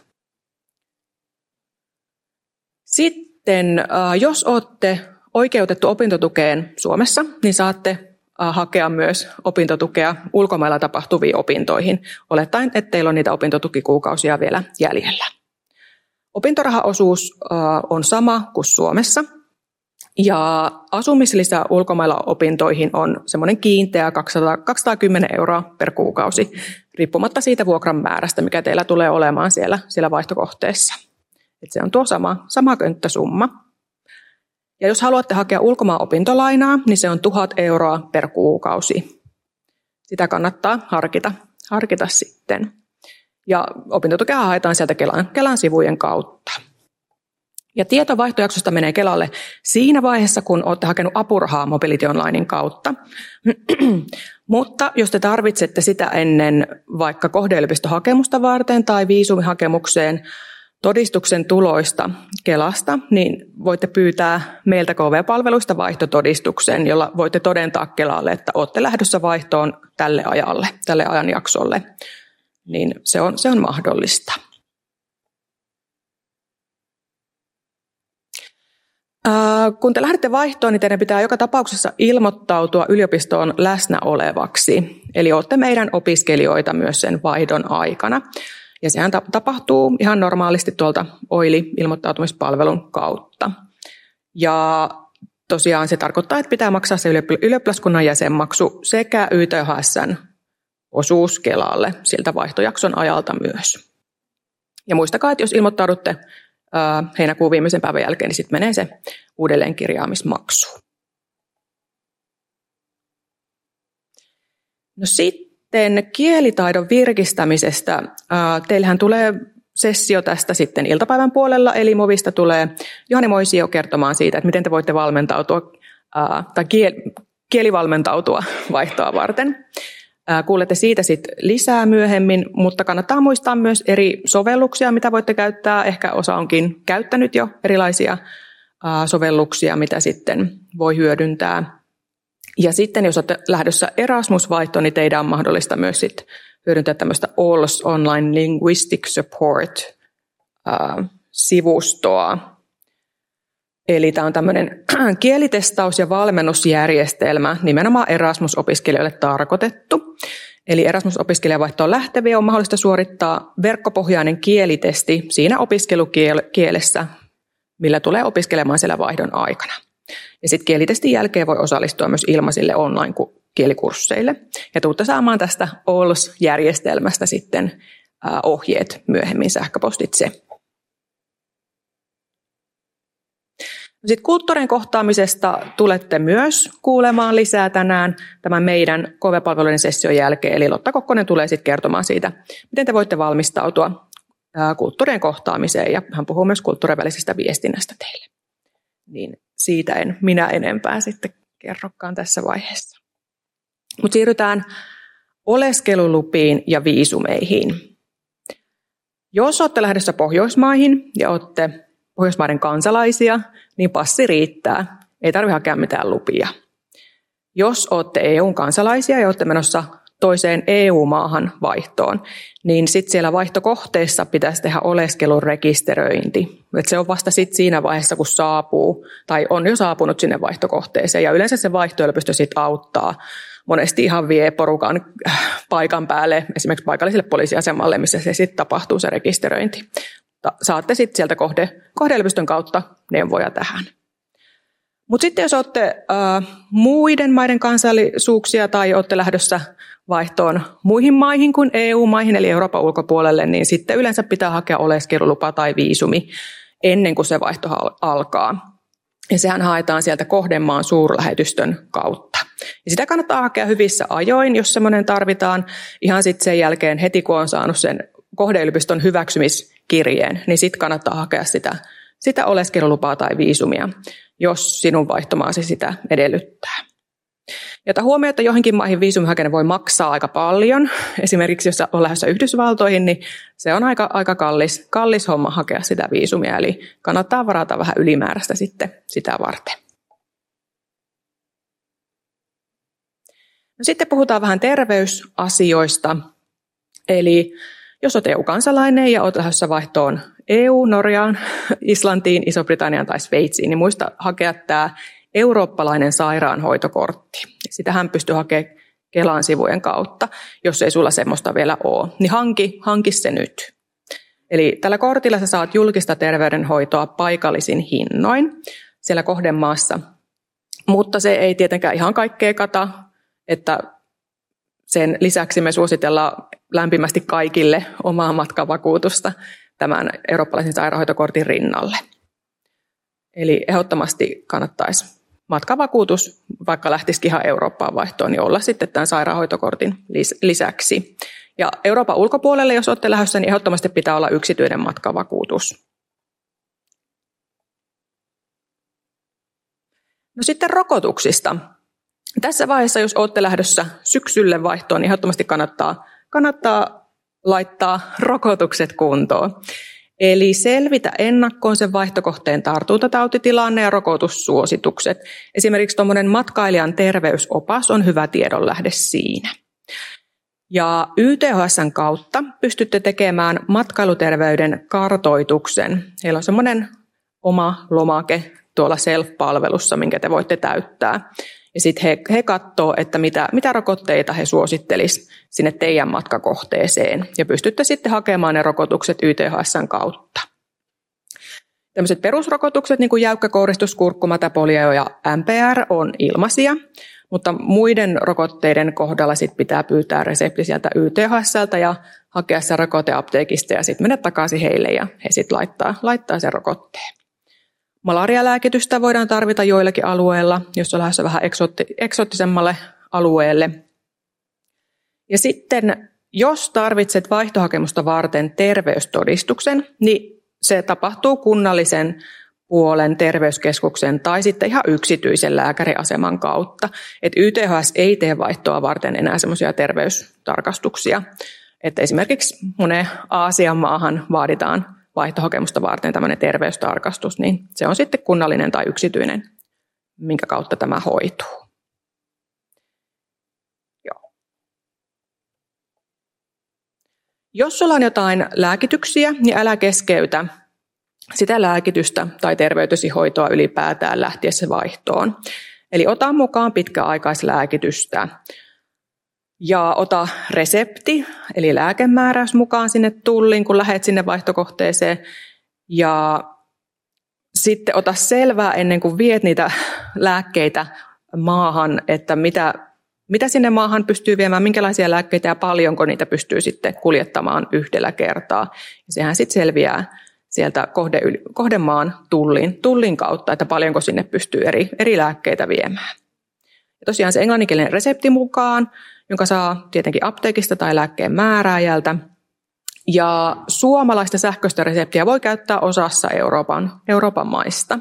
Sitten, jos olette oikeutettu opintotukeen Suomessa, niin saatte hakea myös opintotukea ulkomailla tapahtuviin opintoihin, olettaen, että teillä on niitä opintotukikuukausia vielä jäljellä. Opintorahaosuus on sama kuin Suomessa, ja asumislisä ulkomailla opintoihin on semmoinen kiinteä kaksisataa, kaksisataakymmentä euroa per kuukausi, riippumatta siitä vuokran määrästä, mikä teillä tulee olemaan siellä, siellä vaihtokohteessa. Et se on tuo sama, sama könttäsumma. Ja jos haluatte hakea ulkomaan opintolainaa, niin se on tuhat euroa per kuukausi. Sitä kannattaa harkita, harkita sitten. Ja opintotukea haetaan sieltä Kelan, Kelan sivujen kautta. Ja tieto vaihtojaksosta menee Kelalle siinä vaiheessa, kun olette hakenut apurahaa Mobility Onlinein kautta. Mutta jos te tarvitsette sitä ennen vaikka kohde-yliopistohakemusta varten tai viisumihakemukseen todistuksen tuloista Kelasta, niin voitte pyytää meiltä K V-palveluista vaihtotodistuksen, jolla voitte todentaa Kelalle, että olette lähdössä vaihtoon tälle ajalle, tälle ajanjaksolle. Niin se on, se on mahdollista. Kun te lähdette vaihtoon, niin teidän pitää joka tapauksessa ilmoittautua yliopistoon läsnä olevaksi. Eli olette meidän opiskelijoita myös sen vaihdon aikana. Ja sehän tapahtuu ihan normaalisti tuolta O I L I-ilmoittautumispalvelun kautta. Ja tosiaan se tarkoittaa, että pitää maksaa se ylioppilaskunnan jäsenmaksu sekä Y T H S:n osuus Kelalle siltä vaihtojakson ajalta myös. Ja muistakaa, että jos ilmoittaudutte heinäkuun viimeisen päivän jälkeen, niin sitten menee se uudelleenkirjaamismaksu. No sitten kielitaidon virkistämisestä. Teillähän tulee sessio tästä sitten iltapäivän puolella, eli Movista tulee Johanni Moisio kertomaan siitä, että miten te voitte valmentautua tai kielivalmentautua vaihtoa varten. Kuulette siitä sitten lisää myöhemmin, mutta kannattaa muistaa myös eri sovelluksia, mitä voitte käyttää. Ehkä osa onkin käyttänyt jo erilaisia sovelluksia, mitä sitten voi hyödyntää. Ja sitten jos olette lähdössä Erasmus-vaihtoon, niin teidän on mahdollista myös sit hyödyntää tämmöistä O L S Online Linguistic Support-sivustoa. Eli tämä on tämmöinen kielitestaus- ja valmennusjärjestelmä nimenomaan Erasmus-opiskelijoille tarkoitettu. Eli Erasmus-opiskelijavaihtoon lähteviä on mahdollista suorittaa verkkopohjainen kielitesti siinä opiskelukielessä, millä tulee opiskelemaan siellä vaihdon aikana. Ja sitten kielitestin jälkeen voi osallistua myös ilmaisille online-kielikursseille. Ja tuutte saamaan tästä O L S-järjestelmästä sitten ohjeet myöhemmin sähköpostitse. Sitten kulttuurien kohtaamisesta tulette myös kuulemaan lisää tänään tämän meidän K V-palveluiden session jälkeen. Eli Lotta Kokkonen tulee sitten kertomaan siitä, miten te voitte valmistautua kulttuurien kohtaamiseen. Ja hän puhuu myös kulttuurien välisestä viestinnästä teille. Niin siitä en minä enempää sitten kerrokaan tässä vaiheessa. Mutta siirrytään oleskelulupiin ja viisumeihin. Jos olette lähdössä Pohjoismaihin ja olette Pohjoismaiden kansalaisia, niin passi riittää. Ei tarvitse hakea mitään lupia. Jos olette E U:n kansalaisia ja olette menossa toiseen E U-maahan vaihtoon, niin sitten siellä vaihtokohteessa pitäisi tehdä oleskelun rekisteröinti. Et se on vasta sitten siinä vaiheessa, kun saapuu tai on jo saapunut sinne vaihtokohteeseen. Ja yleensä se vaihtoyliopisto sitten auttaa. Monesti ihan vie porukan paikan päälle, esimerkiksi paikalliselle poliisiasemalle, missä se sitten tapahtuu se rekisteröinti. Saatte sitten sieltä kohde, kohdeyliopiston kautta neuvoja tähän. Mutta sitten jos olette äh, muiden maiden kansallisuuksia tai olette lähdössä vaihtoon muihin maihin kuin E U-maihin, eli Euroopan ulkopuolelle, niin sitten yleensä pitää hakea oleskelulupa tai viisumi ennen kuin se vaihto alkaa. Ja sehän haetaan sieltä kohdemaan suurlähetystön kautta. Ja sitä kannattaa hakea hyvissä ajoin, jos semmoinen tarvitaan. Ihan sitten sen jälkeen, heti kun on saanut sen kohdeyliopiston hyväksymiskirjeen, niin sitten kannattaa hakea sitä, sitä oleskelulupaa tai viisumia, jos sinun vaihtomaasi sitä edellyttää. Ja ota huomioon, että johonkin maihin viisumihakeminen voi maksaa aika paljon. Esimerkiksi jos on lähdössä Yhdysvaltoihin, niin se on aika, aika kallis, kallis homma hakea sitä viisumia. Eli kannattaa varata vähän ylimääräistä sitten sitä varten. No sitten puhutaan vähän terveysasioista. Eli jos olet E U-kansalainen ja olet lähdössä vaihtoon E U, Norjaan, Islantiin, Iso-Britanniaan tai Sveitsiin, niin muista hakea tämä eurooppalainen sairaanhoitokortti. Sitähän pystyy hakemaan Kelan sivujen kautta, jos ei sulla semmoista vielä ole. Niin hanki, hanki se nyt. Eli tällä kortilla sä saat julkista terveydenhoitoa paikallisin hinnoin siellä kohdemaassa, mutta se ei tietenkään ihan kaikkea kata, että sen lisäksi me suositellaan lämpimästi kaikille omaa matkavakuutusta tämän eurooppalaisen sairaanhoitokortin rinnalle. Eli ehdottomasti kannattaisi matkavakuutus, vaikka lähtisikin ihan Eurooppaan vaihtoon, niin olla sitten tämän sairaanhoitokortin lisäksi. Ja Euroopan ulkopuolelle, jos olette lähdössä, niin ehdottomasti pitää olla yksityinen matkavakuutus. No sitten rokotuksista. Tässä vaiheessa, jos olette lähdössä syksylle vaihtoon, niin ehdottomasti kannattaa, kannattaa laittaa rokotukset kuntoon. Eli selvitä ennakkoon sen vaihtokohteen tartuntatautitilanne ja rokotussuositukset. Esimerkiksi tuommoinen matkailijan terveysopas on hyvä tiedonlähde siinä. Ja Y T H S:n kautta pystytte tekemään matkailuterveyden kartoituksen. Heillä on semmoinen oma lomake tuolla self-palvelussa, minkä te voitte täyttää. Ja sitten he, he katsoo, että mitä, mitä rokotteita he suosittelisivat sinne teidän matkakohteeseen. Ja pystytte sitten hakemaan ne rokotukset Y T H S:n kautta. Tällaiset perusrokotukset, niin kuin jäykkäkouristus, kurkkumata, polio ja M P R, on ilmaisia. Mutta muiden rokotteiden kohdalla sit pitää pyytää resepti sieltä Y T H S:ltä ja hakea se rokoteapteekista ja sitten mennä takaisin heille ja he sitten laittaa, laittaa sen rokotteen. Malarialääkitystä voidaan tarvita joillakin alueilla, jos on lähdössä vähän eksootti, eksoottisemmalle alueelle. Ja sitten, jos tarvitset vaihtohakemusta varten terveystodistuksen, niin se tapahtuu kunnallisen puolen terveyskeskuksen tai sitten ihan yksityisen lääkäriaseman kautta. Et Y T H S ei tee vaihtoa varten enää semmoisia terveystarkastuksia. Et esimerkiksi moneen Aasian maahan vaaditaan vaihtohakemusta varten tämmöinen terveystarkastus, niin se on sitten kunnallinen tai yksityinen, minkä kautta tämä hoituu. Joo. Jos sulla on jotain lääkityksiä, niin älä keskeytä sitä lääkitystä tai terveytesi hoitoa ylipäätään lähtiessä vaihtoon. Eli ota mukaan pitkäaikaislääkitystä. Ja ota resepti, eli lääkemääräys mukaan sinne tulliin, kun lähdet sinne vaihtokohteeseen. Ja sitten ota selvää ennen kuin viet niitä lääkkeitä maahan, että mitä, mitä sinne maahan pystyy viemään, minkälaisia lääkkeitä ja paljonko niitä pystyy sitten kuljettamaan yhdellä kertaa. Ja sehän sitten selviää sieltä kohde, kohdemaan tullin, tullin kautta, että paljonko sinne pystyy eri, eri lääkkeitä viemään. Ja tosiaan se englanninkielinen resepti mukaan, jonka saa tietenkin apteekista tai lääkkeen määrääjältä. Ja suomalaista sähköistä reseptiä voi käyttää osassa Euroopan, Euroopan maista.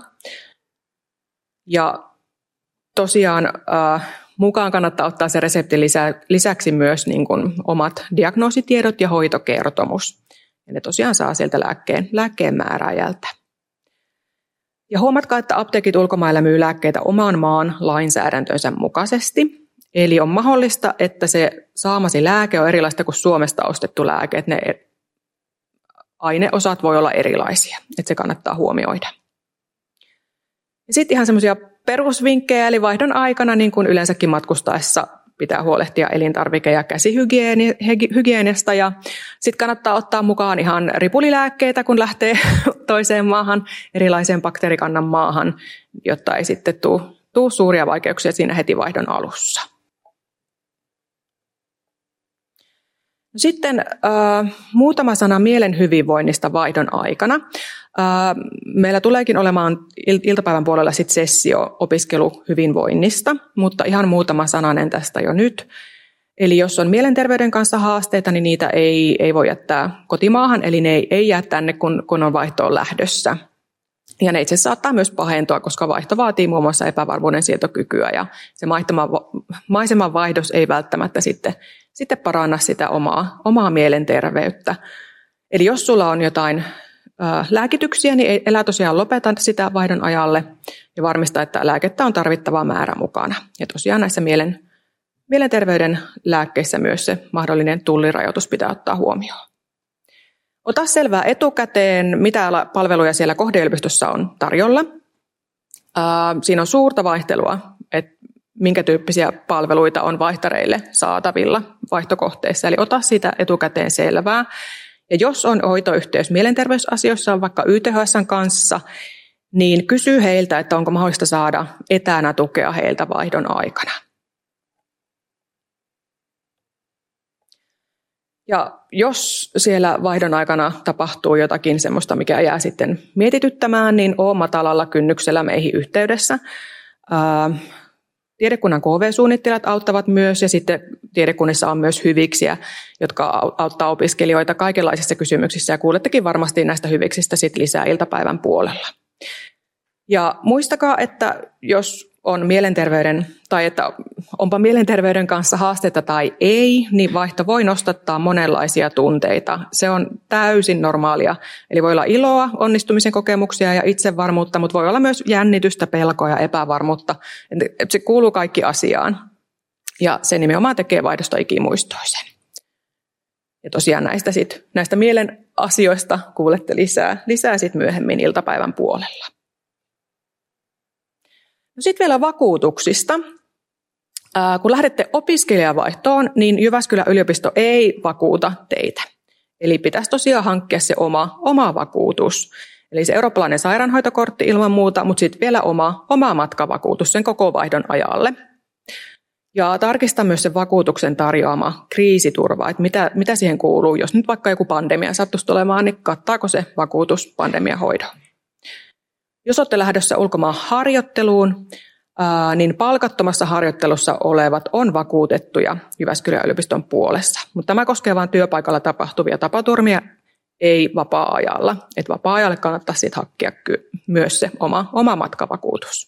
Ja tosiaan äh, mukaan kannattaa ottaa se reseptin lisä, lisäksi myös niin kuin omat diagnoositiedot ja hoitokertomus. Ja ne tosiaan saa sieltä lääkkeen, lääkkeen määrääjältä. Ja huomatkaa, että apteekit ulkomailla myy lääkkeitä oman maan lainsäädäntönsä mukaisesti. Eli on mahdollista, että se saamasi lääke on erilaista kuin Suomesta ostettu lääke, että ne aineosat voi olla erilaisia, että se kannattaa huomioida. Ja sitten ihan semmoisia perusvinkkejä, eli vaihdon aikana, niin kuin yleensäkin matkustaessa, pitää huolehtia elintarvike- ja käsihygieniasta, ja sitten kannattaa ottaa mukaan ihan ripulilääkkeitä, kun lähtee toiseen maahan, erilaiseen bakteerikannan maahan, jotta ei sitten tule, tule suuria vaikeuksia siinä heti vaihdon alussa. Sitten äh, muutama sana mielen hyvinvoinnista vaihdon aikana. Äh, meillä tuleekin olemaan iltapäivän puolella sit sessio opiskeluhyvinvoinnista, mutta ihan muutama sananen tästä jo nyt. Eli jos on mielenterveyden kanssa haasteita, niin niitä ei, ei voi jättää kotimaahan, eli ne ei, ei jää tänne, kun, kun on vaihtoon lähdössä. Ja ne itse saattaa myös pahentua, koska vaihto vaatii muun muassa epävarmuuden sietokykyä, ja se maiseman vaihdos ei välttämättä sitten, sitten paranna sitä omaa, omaa mielenterveyttä. Eli jos sulla on jotain ää, lääkityksiä, niin elä tosiaan lopeta sitä vaihdon ajalle ja varmista, että lääkettä on tarvittava määrä mukana. Ja tosiaan näissä mielen, mielenterveyden lääkkeissä myös se mahdollinen tullirajoitus pitää ottaa huomioon. Ota selvää etukäteen, mitä palveluja siellä kohdeyliopistossa on tarjolla. Ää, siinä on suurta vaihtelua, että minkä tyyppisiä palveluita on vaihtareille saatavilla vaihtokohteissa. Eli ota siitä etukäteen selvää. Ja jos on hoitoyhteys mielenterveysasioissa, vaikka Y T H S:n kanssa, niin kysy heiltä, että onko mahdollista saada etänä tukea heiltä vaihdon aikana. Ja jos siellä vaihdon aikana tapahtuu jotakin semmoista, mikä jää sitten mietityttämään, niin oo matalalla kynnyksellä meihin yhteydessä. Ää, tiedekunnan K V-suunnittelijat auttavat myös, ja sitten tiedekunnissa on myös hyviksiä, jotka auttaa opiskelijoita kaikenlaisissa kysymyksissä, ja kuulettekin varmasti näistä hyviksistä sit lisää iltapäivän puolella. Ja muistakaa, että jos on mielenterveyden, tai että onpa mielenterveyden kanssa haasteita tai ei, niin vaihto voi nostattaa monenlaisia tunteita. Se on täysin normaalia. Eli voi olla iloa, onnistumisen kokemuksia ja itsevarmuutta, mutta voi olla myös jännitystä, pelkoa ja epävarmuutta. Se kuuluu kaikki asiaan. Ja se nimenomaan tekee vaihdosta ikimuistoisen. Ja tosiaan näistä, sit, näistä mielen asioista kuulette lisää, lisää sit myöhemmin iltapäivän puolella. No sitten vielä vakuutuksista. Ää, kun lähdette opiskelijavaihtoon, niin Jyväskylän yliopisto ei vakuuta teitä. Eli pitäisi tosiaan hankkia se oma, oma vakuutus. Eli se eurooppalainen sairaanhoitokortti ilman muuta, mutta sitten vielä oma, oma matkavakuutus sen koko vaihdon ajalle. Ja tarkista myös se vakuutuksen tarjoama kriisiturva, että mitä, mitä siihen kuuluu. Jos nyt vaikka joku pandemia sattuisi olemaan, niin kattaako se vakuutus pandemiahoidon? Jos olette lähdössä ulkomaan harjoitteluun, ää, niin palkattomassa harjoittelussa olevat on vakuutettuja Jyväskylän yliopiston puolessa. Mutta tämä koskee vain työpaikalla tapahtuvia tapaturmia, ei vapaa-ajalla. Et vapaa-ajalle kannattaa sitten hakea myös se oma, oma matkavakuutus.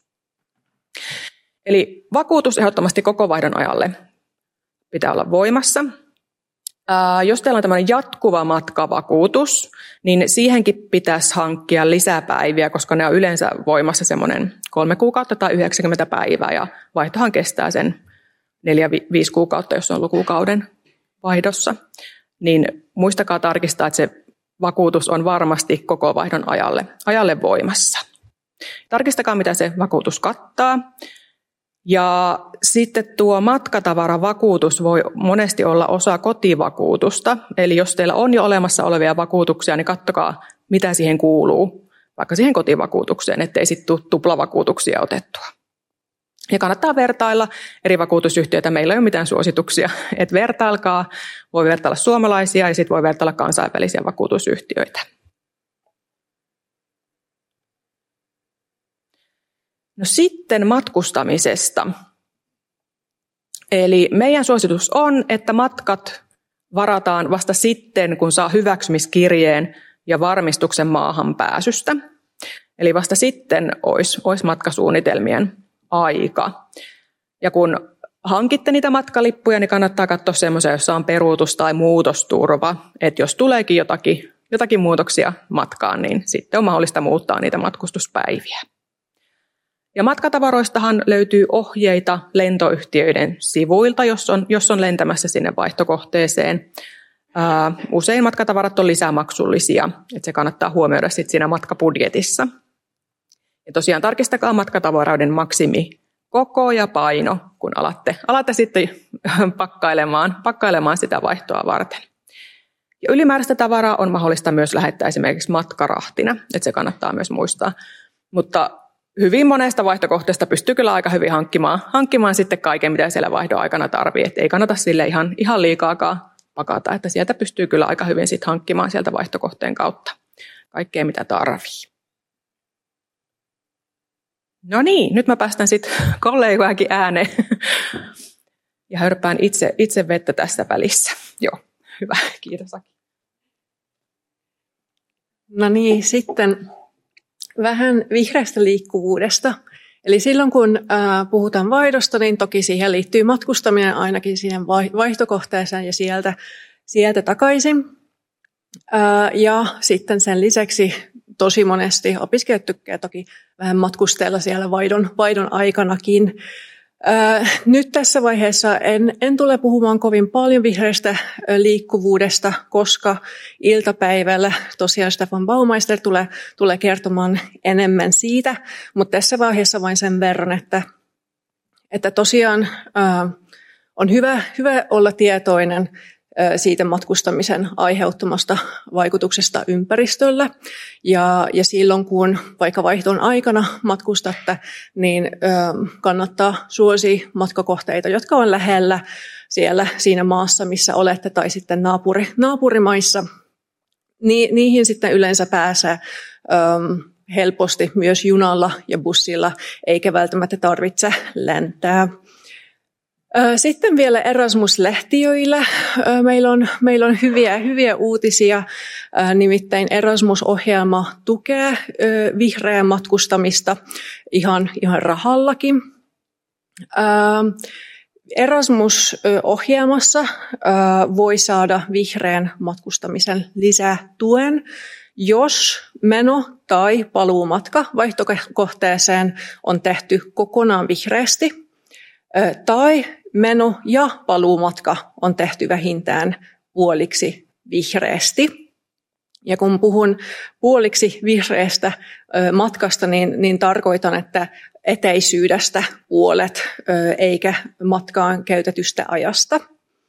Eli vakuutus ehdottomasti koko vaihdon ajalle pitää olla voimassa. Ää, jos teillä on tämmöinen jatkuva matkavakuutus, niin siihenkin pitäisi hankkia lisäpäiviä, koska ne on yleensä voimassa semmoinen kolme kuukautta tai yhdeksänkymmentä päivää, ja vaihtohan kestää sen neljä viisi kuukautta, jos on lukukauden vaihdossa. Niin muistakaa tarkistaa, että se vakuutus on varmasti koko vaihdon ajalle, ajalle voimassa. Tarkistakaa, mitä se vakuutus kattaa. Ja sitten tuo matkatavaravakuutus voi monesti olla osa kotivakuutusta. Eli jos teillä on jo olemassa olevia vakuutuksia, niin katsokaa, mitä siihen kuuluu, vaikka siihen kotivakuutukseen, ettei sitten tule tuplavakuutuksia otettua. Ja kannattaa vertailla eri vakuutusyhtiöitä. Meillä ei ole mitään suosituksia, että vertailkaa. Voi vertailla suomalaisia ja sitten voi vertailla kansainvälisiä vakuutusyhtiöitä. No sitten matkustamisesta. Eli meidän suositus on, että matkat varataan vasta sitten, kun saa hyväksymiskirjeen ja varmistuksen maahan pääsystä. Eli vasta sitten olisi, olisi matkasuunnitelmien aika. Ja kun hankitte niitä matkalippuja, niin kannattaa katsoa semmoisia, joissa on peruutus- tai muutosturva. Että jos tuleekin jotakin, jotakin muutoksia matkaan, niin sitten on mahdollista muuttaa niitä matkustuspäiviä. Ja matkatavaroistahan löytyy ohjeita lentoyhtiöiden sivuilta, jos on, jos on lentämässä sinne vaihtokohteeseen. Ää, usein matkatavarat on lisämaksullisia, että se kannattaa huomioida sitten siinä matkabudjetissa. Ja tosiaan tarkistakaa matkatavaroiden maksimi koko ja paino, kun alatte, alatte sitten pakkailemaan, pakkailemaan sitä vaihtoa varten. Ja ylimääräistä tavaraa on mahdollista myös lähettää esimerkiksi matkarahtina, että se kannattaa myös muistaa. Mutta hyvin monesta vaihtokohteesta pystyy kyllä aika hyvin hankkimaan, hankkimaan sitten kaiken, mitä siellä vaihdon aikana tarvitsee. Että ei kannata sille ihan, ihan liikaakaan pakata, että sieltä pystyy kyllä aika hyvin sitten hankkimaan sieltä vaihtokohteen kautta kaikkea, mitä tarvii. No niin, nyt mä päästän sitten kollegojakin ääneen ja hörppään itse, itse vettä tässä välissä. Joo, hyvä, kiitos Aki. No niin, sitten vähän vihreästä liikkuvuudesta. Eli silloin kun äh, puhutaan vaihdosta, niin toki siihen liittyy matkustaminen ainakin siihen vaihtokohteeseen ja sieltä, sieltä takaisin. Äh, ja sitten sen lisäksi tosi monesti opiskelijat tykkää toki vähän matkustella siellä vaihdon, vaihdon aikanakin. Äh, nyt tässä vaiheessa en, en tule puhumaan kovin paljon vihreästä liikkuvuudesta, koska iltapäivällä tosiaan Stefan Baumeister tulee, tulee kertomaan enemmän siitä, mutta tässä vaiheessa vain sen verran, että, että tosiaan äh, on hyvä, hyvä olla tietoinen siitä matkustamisen aiheuttamasta vaikutuksesta ympäristöllä. Ja, ja silloin, kun vaikka vaihdon aikana matkustatte, niin ö, kannattaa suosia matkakohteita, jotka on lähellä siellä siinä maassa, missä olette, tai sitten naapuri, naapurimaissa. Ni, niihin sitten yleensä pääsee ö, helposti myös junalla ja bussilla, eikä välttämättä tarvitse lentää. Sitten vielä Erasmus-lähtiöillä. Meillä on, meillä on hyviä, hyviä uutisia, nimittäin Erasmus-ohjelma tukee vihreää matkustamista ihan, ihan rahallakin. Erasmus-ohjelmassa voi saada vihreän matkustamisen lisätuen, jos meno- tai paluumatka vaihtokohteeseen on tehty kokonaan vihreästi, tai meno- ja paluumatka on tehty vähintään puoliksi vihreästi. Ja kun puhun puoliksi vihreästä matkasta, niin, niin tarkoitan, että etäisyydestä puolet eikä matkaan käytetystä ajasta.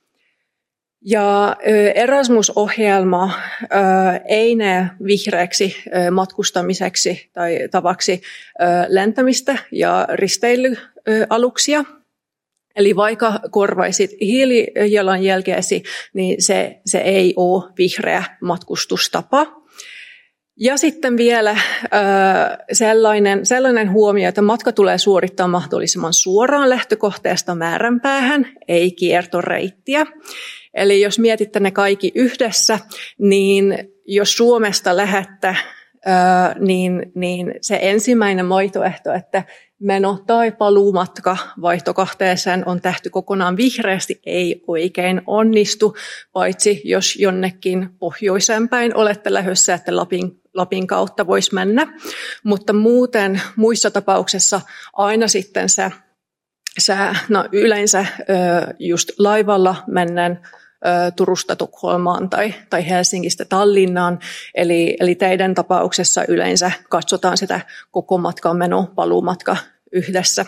Ja Erasmus-ohjelma ei näe vihreäksi matkustamiseksi tai tavaksi lentämistä ja risteilyaluksia. Eli vaikka korvaisit hiilijalanjälkeäsi, niin se, se ei ole vihreä matkustustapa. Ja sitten vielä äh, sellainen, sellainen huomio, että matka tulee suorittaa mahdollisimman suoraan lähtökohteesta määränpäähän, ei kiertoreittiä. Eli jos mietitte ne kaikki yhdessä, niin jos Suomesta lähdette, äh, niin, niin se ensimmäinen vaihtoehto, että meno- tai paluumatka vaihtokohteeseen on tehty kokonaan vihreästi, ei oikein onnistu, paitsi jos jonnekin pohjoiseen päin olette lähdössä, että Lapin, Lapin kautta voisi mennä. Mutta muuten muissa tapauksissa aina sitten se, se no yleensä just laivalla mennään Turusta Tukholmaan tai, tai Helsingistä Tallinnaan. Eli, eli teidän tapauksessa yleensä katsotaan sitä koko matkan meno, paluumatka yhdessä.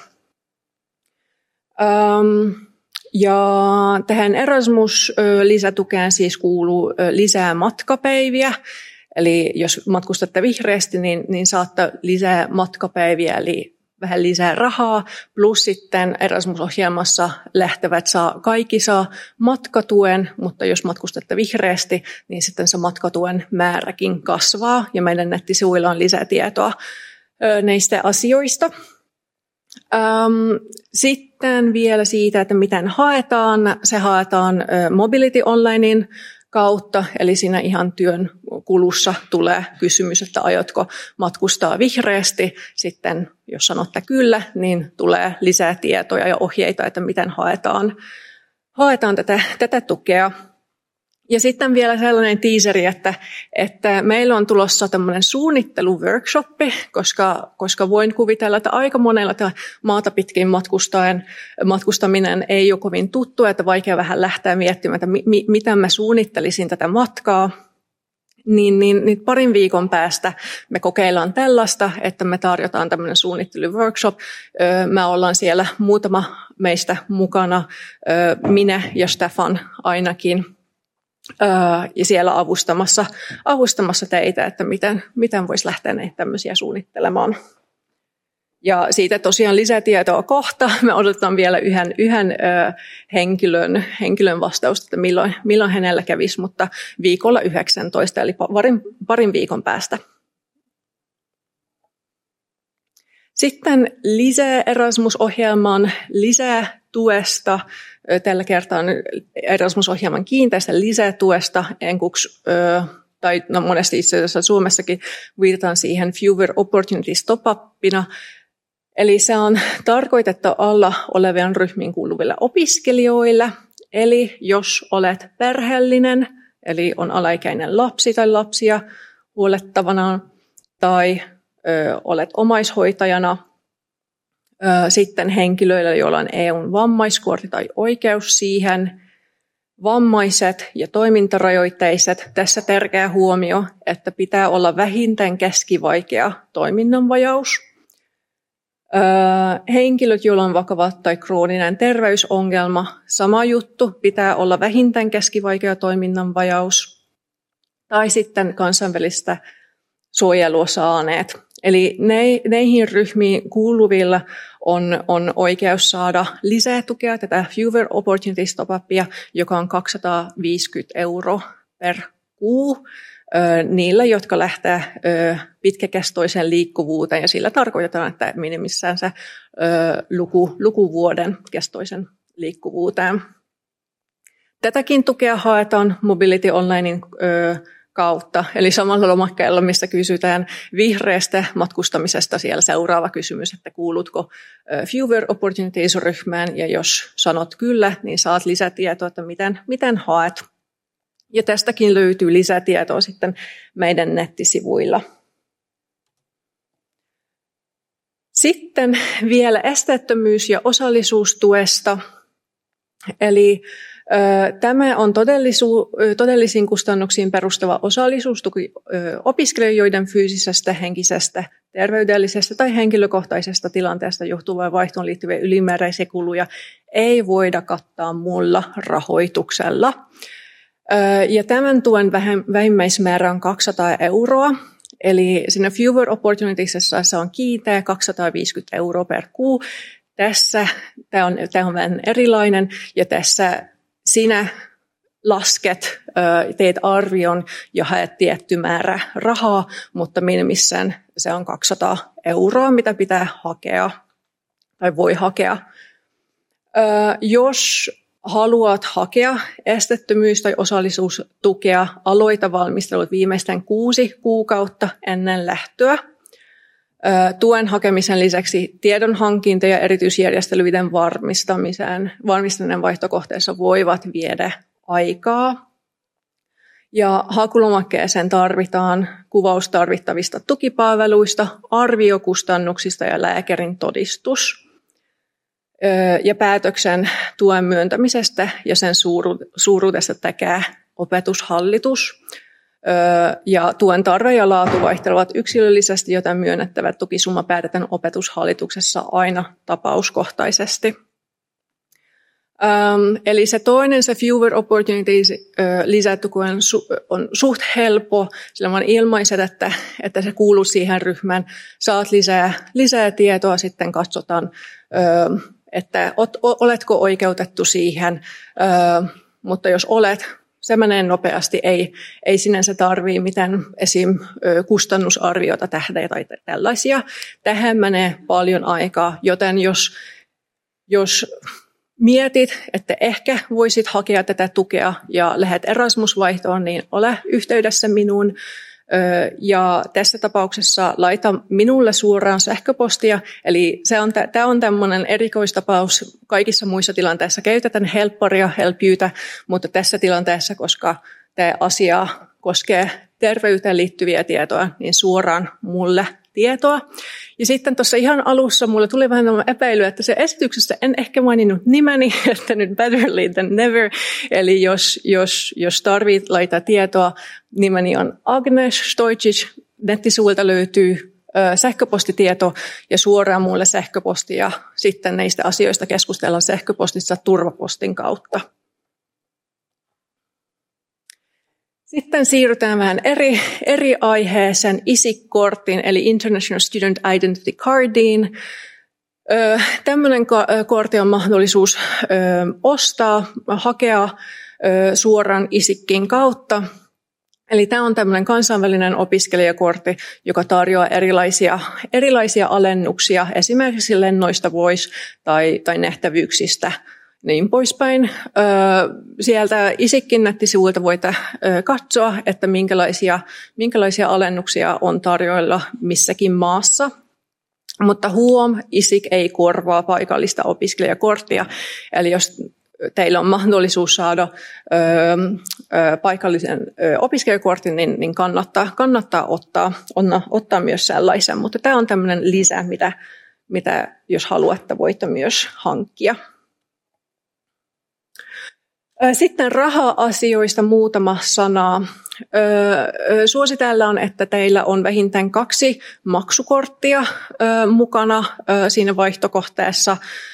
Um, ja tähän Erasmus-lisätukeen siis kuuluu lisää matkapäiviä. Eli jos matkustatte vihreästi, niin, niin saatte lisää matkapäiviä, eli vähän lisää rahaa, plus sitten Erasmus-ohjelmassa lähtevät saa, kaikki saa matkatuen, mutta jos matkustatte vihreästi, niin sitten se matkatuen määräkin kasvaa, ja meidän nettisivuilla on lisätietoa ö, näistä asioista. Öm, sitten vielä siitä, että miten haetaan. Se haetaan ö, Mobility Onlinein kautta, eli siinä ihan työn kulussa tulee kysymys, että aiotko matkustaa vihreästi. Sitten jos sanotte kyllä, niin tulee lisää tietoja ja ohjeita, että miten haetaan, haetaan tätä, tätä tukea. Ja sitten vielä sellainen teaseri, että, että meillä on tulossa tämmöinen suunnitteluworkshoppi, koska, koska voin kuvitella, että aika monella maata pitkin matkustajan, matkustaminen ei ole kovin tuttu, että vaikea vähän lähteä miettimään, että mi, mitä mä suunnittelisin tätä matkaa. Niin, niin, niin parin viikon päästä me kokeillaan tällaista, että me tarjotaan tämmöinen suunnitteluworkshop. Me ollaan siellä muutama meistä mukana, minä ja Stefan ainakin. Ja siellä avustamassa, avustamassa teitä, että miten, miten voisi lähteä näitä tämmöisiä suunnittelemaan. Ja siitä tosiaan lisätietoa kohta. Me odotetaan vielä yhden, yhden ö, henkilön, henkilön vastausta, että milloin, milloin hänellä kävisi, mutta viikolla yhdeksäntoista, eli parin, parin viikon päästä. Sitten lisää Erasmus-ohjelman lisätuesta. Tällä kertaa Erasmus-ohjelman kiinteästä lisätuesta, enkuks, ö, tai no monesti itse asiassa Suomessakin viitataan siihen Fewer Opportunities top-upina. Eli se on tarkoitettu alla olevien ryhmiin kuuluville opiskelijoille. Eli jos olet perheellinen, eli on alaikäinen lapsi tai lapsia huolettavana, tai ö, olet omaishoitajana, ö, sitten henkilöillä, joilla on E U:n vammaiskortti tai oikeus siihen, vammaiset ja toimintarajoitteiset. Tässä tärkeä huomio, että pitää olla vähintään keskivaikea toiminnanvajaus. Öö, henkilöt, joilla on vakava tai krooninen terveysongelma, sama juttu, pitää olla vähintään keskivaikea toiminnanvajaus. Tai sitten kansainvälistä suojelua saaneet. Eli ne, näihin ryhmiin kuuluvilla on, on oikeus saada lisää tukea, tätä Fewer Opportunities top-upia, joka on kaksisataaviisikymmentä euroa per kuu. Niillä, jotka lähtee pitkäkestoiseen liikkuvuuteen, ja sillä tarkoitetaan, että minimissään se luku, lukuvuoden kestoisen liikkuvuuteen. Tätäkin tukea haetaan Mobility Onlinein kautta, eli samalla lomakkeella, missä kysytään vihreästä matkustamisesta, siellä seuraava kysymys, että kuulutko Fewer Opportunities-ryhmään, ja jos sanot kyllä, niin saat lisätietoa, että miten, miten haet. Ja tästäkin löytyy lisätietoa sitten meidän nettisivuilla. Sitten vielä esteettömyys- ja osallisuustuesta. Eli ö, tämä on todellisu, todellisiin kustannuksiin perustuva osallisuustuki ö, opiskelijoiden fyysisestä, henkisestä, terveydellisestä tai henkilökohtaisesta tilanteesta johtuvaa vaihtoon liittyviä ylimääräisiä kuluja ei voida kattaa muulla rahoituksella. Ja tämän tuen vähimmäismäärä on kaksisataa euroa, eli siinä Fewer Opportunitiesissa se on kiinteä kaksisataaviisikymmentä euroa per kuu. Tässä tämä on, tämä on vähän erilainen, ja tässä sinä lasket, teet arvion ja haet tietty määrä rahaa, mutta minimissään se on kaksisataa euroa, mitä pitää hakea tai voi hakea. Jos haluat hakea esteettömyys- tai osallisuustukea, aloita valmistelut viimeistään kuusi kuukautta ennen lähtöä. Tuen hakemisen lisäksi tiedonhankinta ja erityisjärjestelyiden varmistamisen, varmistaminen vaihtokohteessa voivat viedä aikaa. Ja hakulomakkeeseen tarvitaan kuvaus tarvittavista tukipalveluista, arviokustannuksista ja lääkärin todistus. Ja päätöksen tuen myöntämisestä ja sen suuruudesta tekee opetushallitus. Ja tuen tarve ja laatu vaihtelevat yksilöllisesti, joten myönnettävä tukisumma päätetään opetushallituksessa aina tapauskohtaisesti. Eli se toinen, se Fewer Opportunities lisätuki on, on suht helppo, sillä vaan ilmaiset, että, että se kuuluu siihen ryhmään. Saat lisää, lisää tietoa, sitten katsotaan, että oletko oikeutettu siihen, mutta jos olet, se menee nopeasti, ei, ei sinänsä tarvitse mitään esim. Kustannusarviota tehdä tai tällaisia. Tähän menee paljon aikaa, joten jos, jos mietit, että ehkä voisit hakea tätä tukea ja lähdet Erasmus-vaihtoon, niin ole yhteydessä minuun. Ja tässä tapauksessa laita minulle suoraan sähköpostia, eli se on, tämä on tämmöinen erikoistapaus. Kaikissa muissa tilanteissa käytetään helpporia, helpyitä, mutta tässä tilanteessa, koska tämä asia koskee terveyteen liittyviä tietoja, niin suoraan mulle tietoa. Ja sitten tuossa ihan alussa mulle tuli vähän epäily, että se esityksessä en ehkä maininnut nimeni, että nyt better late than never. Eli jos, jos, jos tarvit laittaa tietoa, nimeni on Agnes Stojcic, nettisivuilta löytyy ö, sähköpostitieto ja suoraan mulle sähköposti ja sitten näistä asioista keskustellaan sähköpostissa turvapostin kautta. Sitten siirrytään vähän eri, eri aiheeseen, I S I C-korttiin, eli International Student Identity Cardiin. Ö, tämmöinen kortti on mahdollisuus ö, ostaa, hakea ö, suoraan I S I C:in kautta. Eli tämä on tämmöinen kansainvälinen opiskelijakortti, joka tarjoaa erilaisia, erilaisia alennuksia, esimerkiksi lennoista voisi tai, tai nähtävyyksistä. Niin poispäin. Sieltä I S I C:n nettisivuilta voitte katsoa, että minkälaisia, minkälaisia alennuksia on tarjoilla missäkin maassa. Mutta huom, I S I C ei korvaa paikallista opiskelijakorttia. Eli jos teillä on mahdollisuus saada ö, ö, paikallisen ö, opiskelijakortin, niin, niin kannattaa, kannattaa ottaa, onna, ottaa myös sellaisen. Mutta tämä on tämmöinen lisä, mitä, mitä jos haluatte, voitte myös hankkia. Sitten raha-asioista muutama sana. Suositellaan, että teillä on vähintään kaksi maksukorttia mukana siinä vaihtokohteessa.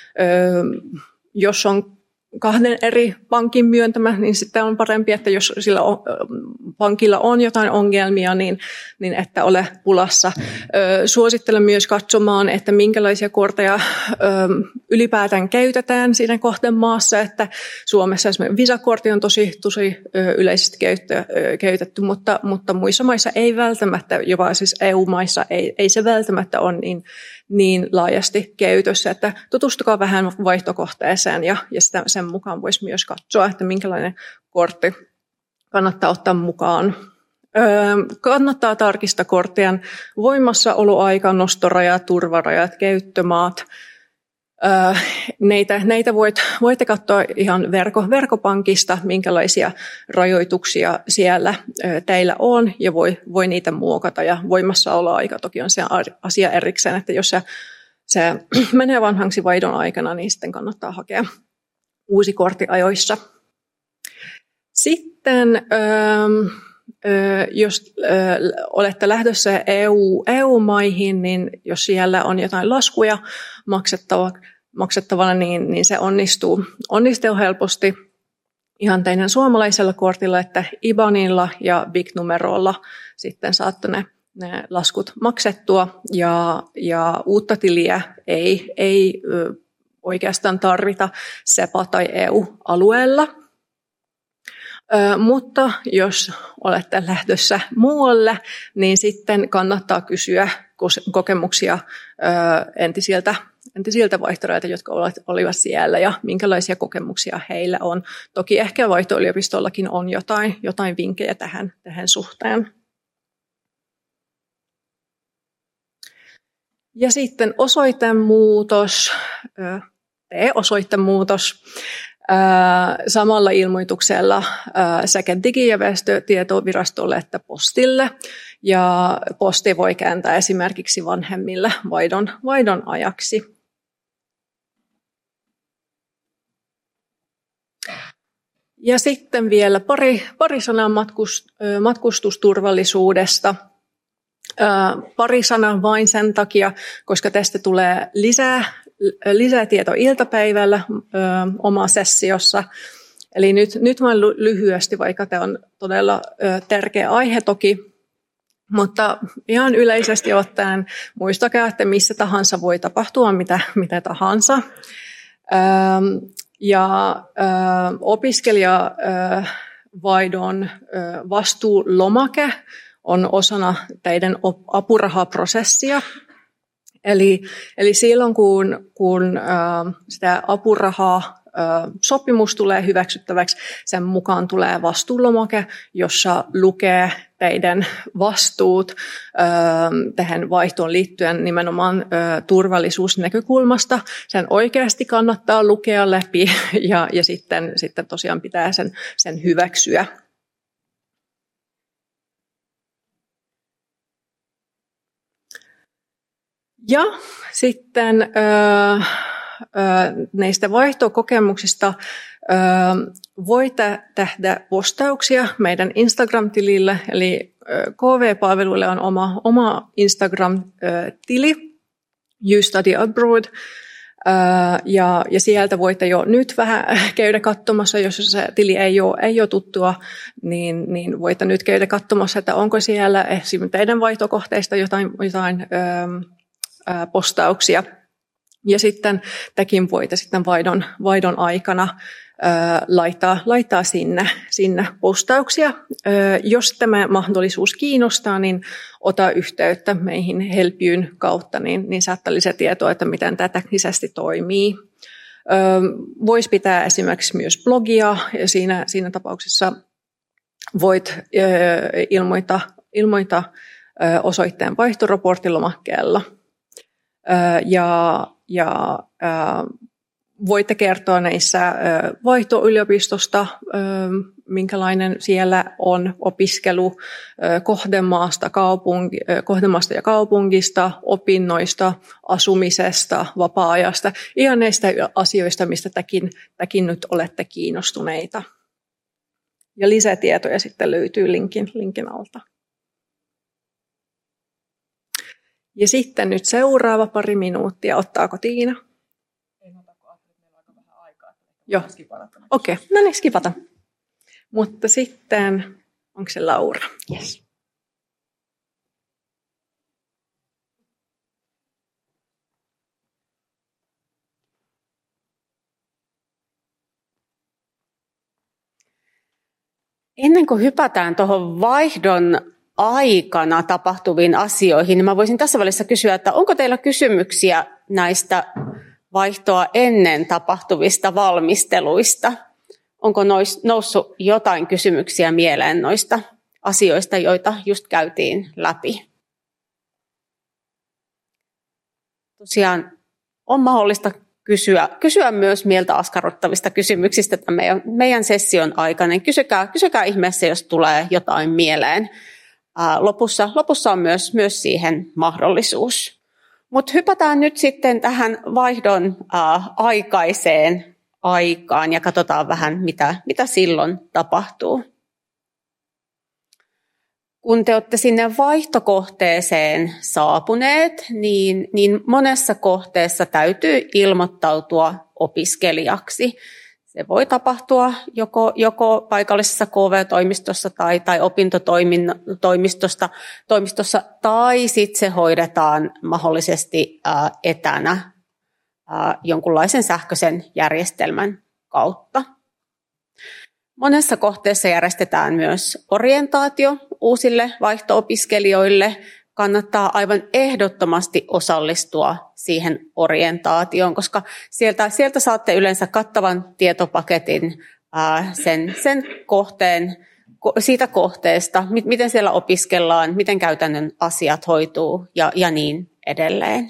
Jos on kahden eri pankin myöntämä, niin sitten on parempi, että jos sillä on, pankilla on jotain ongelmia, niin, niin että ole pulassa. Ö, suosittelen myös katsomaan, että minkälaisia kortteja ö, ylipäätään käytetään siinä kohteen maassa, että Suomessa esimerkiksi Visa-kortti on tosi, tosi ö, yleisesti käyttö, ö, käytetty, mutta, mutta muissa maissa ei välttämättä, jopa siis E U-maissa ei, ei se välttämättä ole niin, niin laajasti käytössä, että tutustukaa vähän vaihtokohteeseen ja, ja sitä, sen mukaan voisi myös katsoa, että minkälainen kortti kannattaa ottaa mukaan. Öö, kannattaa tarkistaa korttien voimassaoloaika, nostorajat, turvarajat, käyttömaat. Öö, neitä, neitä voit, voitte katsoa ihan verko, verkkopankista, minkälaisia rajoituksia siellä ö, teillä on, ja voi, voi niitä muokata. Ja voimassaoloaika toki on se asia erikseen, että jos se, se menee vanhaksi vaihdon aikana, niin sitten kannattaa hakea uusi kortti ajoissa. Sitten, ö, ö, jos ö, olette lähdössä E U, E U-maihin, niin jos siellä on jotain laskuja maksettava, maksettavana, niin, niin se onnistuu, onnistuu helposti ihan teidän suomalaisella kortilla, että I B A Nilla ja B I C-numerolla sitten saatte ne, ne laskut maksettua, ja, ja uutta tiliä ei, ei ö, oikeastaan tarvita SEPA- tai E U-alueella. Ö, mutta jos olette lähdössä muualle, niin sitten kannattaa kysyä kokemuksia ö, entisiltä, entisiltä vaihtoreilta, jotka olivat siellä, ja minkälaisia kokemuksia heillä on. Toki ehkä vaihto-yliopistollakin on jotain, jotain vinkkejä tähän, tähän suhteen. Ja sitten osoitemuutos, tee osoitemuutos. Samalla ilmoituksella sekä Digi- ja väestötietovirastolle että postille. Ja posti voi kääntää esimerkiksi vanhemmille vaihdon, vaihdon ajaksi. Ja sitten vielä pari, pari sanaa matkust, matkustusturvallisuudesta. Pari sanaa vain sen takia, koska tästä tulee lisää, lisää tietoa iltapäivällä ö, oma sessiossa. Eli nyt, nyt vain lyhyesti, vaikka tämä on todella ö, tärkeä aihe toki, mutta ihan yleisesti ottaen muistakaa, että missä tahansa voi tapahtua mitä, mitä tahansa. Ö, ja ö, opiskelijavaihdon ö, vastuulomake on osana teidän apurahaprosessia. Eli, eli silloin, kun, kun äh, sitä apurahaa äh, sopimus tulee hyväksyttäväksi, sen mukaan tulee vastuulomake, jossa lukee teidän vastuut äh, tähän vaihtoon liittyen nimenomaan äh, turvallisuusnäkökulmasta. Sen oikeasti kannattaa lukea läpi ja, ja sitten, sitten tosiaan pitää sen, sen hyväksyä. Ja sitten ö, ö, näistä vaihtokokemuksista ö, voitte tehdä postauksia meidän Instagram-tilille, eli K V-palveluille on oma, oma Instagram-tili, You Study Abroad, ja, ja sieltä voitte jo nyt vähän käydä katsomassa, jos se tili ei ole, ei ole tuttua, niin, niin voitte nyt käydä katsomassa, että onko siellä esimerkiksi teidän vaihtokohteista jotain, jotain ö, postauksia. Ja sitten tekin voitte sitten vaihdon, vaihdon aikana ö, laittaa, laittaa sinne, sinne postauksia. Ö, jos tämä mahdollisuus kiinnostaa, niin ota yhteyttä meihin Helpyyn kautta, niin, niin saattaa lisätietoa, että miten tämä teknisesti toimii. Ö, voisi pitää esimerkiksi myös blogia, ja siinä, siinä tapauksessa voit ö, ilmoita, ilmoita ö, osoitteen vaihtoraporttilomakkeella. Ö, ja Ja äh, voitte kertoa näissä äh, vaihtoyliopistosta, äh, minkälainen siellä on opiskelu äh, kohdemaasta, kaupunki, äh, kohdemaasta ja kaupungista, opinnoista, asumisesta, vapaa-ajasta, ihan näistä asioista, mistä tekin, tekin nyt olette kiinnostuneita. Ja lisätietoja sitten löytyy linkin, linkin alta. Ja sitten nyt seuraava pari minuuttia. Ottaako Tiina? En ota, kun ajattelin, että meillä on aika vähän aikaa. Joo. Okei, okay. No niin, skipata. Mutta sitten, onko se Laura? Yes. Ennen kuin hypätään tuohon vaihdon aikana tapahtuviin asioihin, niin mä voisin tässä välissä kysyä, että onko teillä kysymyksiä näistä vaihtoa ennen tapahtuvista valmisteluista? Onko noussut jotain kysymyksiä mieleen noista asioista, joita just käytiin läpi? Tosiaan on mahdollista kysyä, kysyä myös mieltä askarruttavista kysymyksistä tämän meidän, meidän session aikana. Kysykää, kysykää ihmeessä, jos tulee jotain mieleen. Lopussa, lopussa on myös, myös siihen mahdollisuus. Mutta hypätään nyt sitten tähän vaihdon äh, aikaiseen aikaan ja katsotaan vähän, mitä, mitä silloin tapahtuu. Kun te olette sinne vaihtokohteeseen saapuneet, niin, niin monessa kohteessa täytyy ilmoittautua opiskelijaksi. Se voi tapahtua joko, joko paikallisessa K V-toimistossa tai, tai opintotoimistossa, toimistossa, tai sitten se hoidetaan mahdollisesti ää, etänä ää, jonkunlaisen sähköisen järjestelmän kautta. Monessa kohteessa järjestetään myös orientaatio uusille vaihto-opiskelijoille. Kannattaa aivan ehdottomasti osallistua siihen orientaatioon, koska sieltä, sieltä saatte yleensä kattavan tietopaketin ää, sen, sen kohteen, siitä kohteesta, miten siellä opiskellaan, miten käytännön asiat hoituu ja, ja niin edelleen.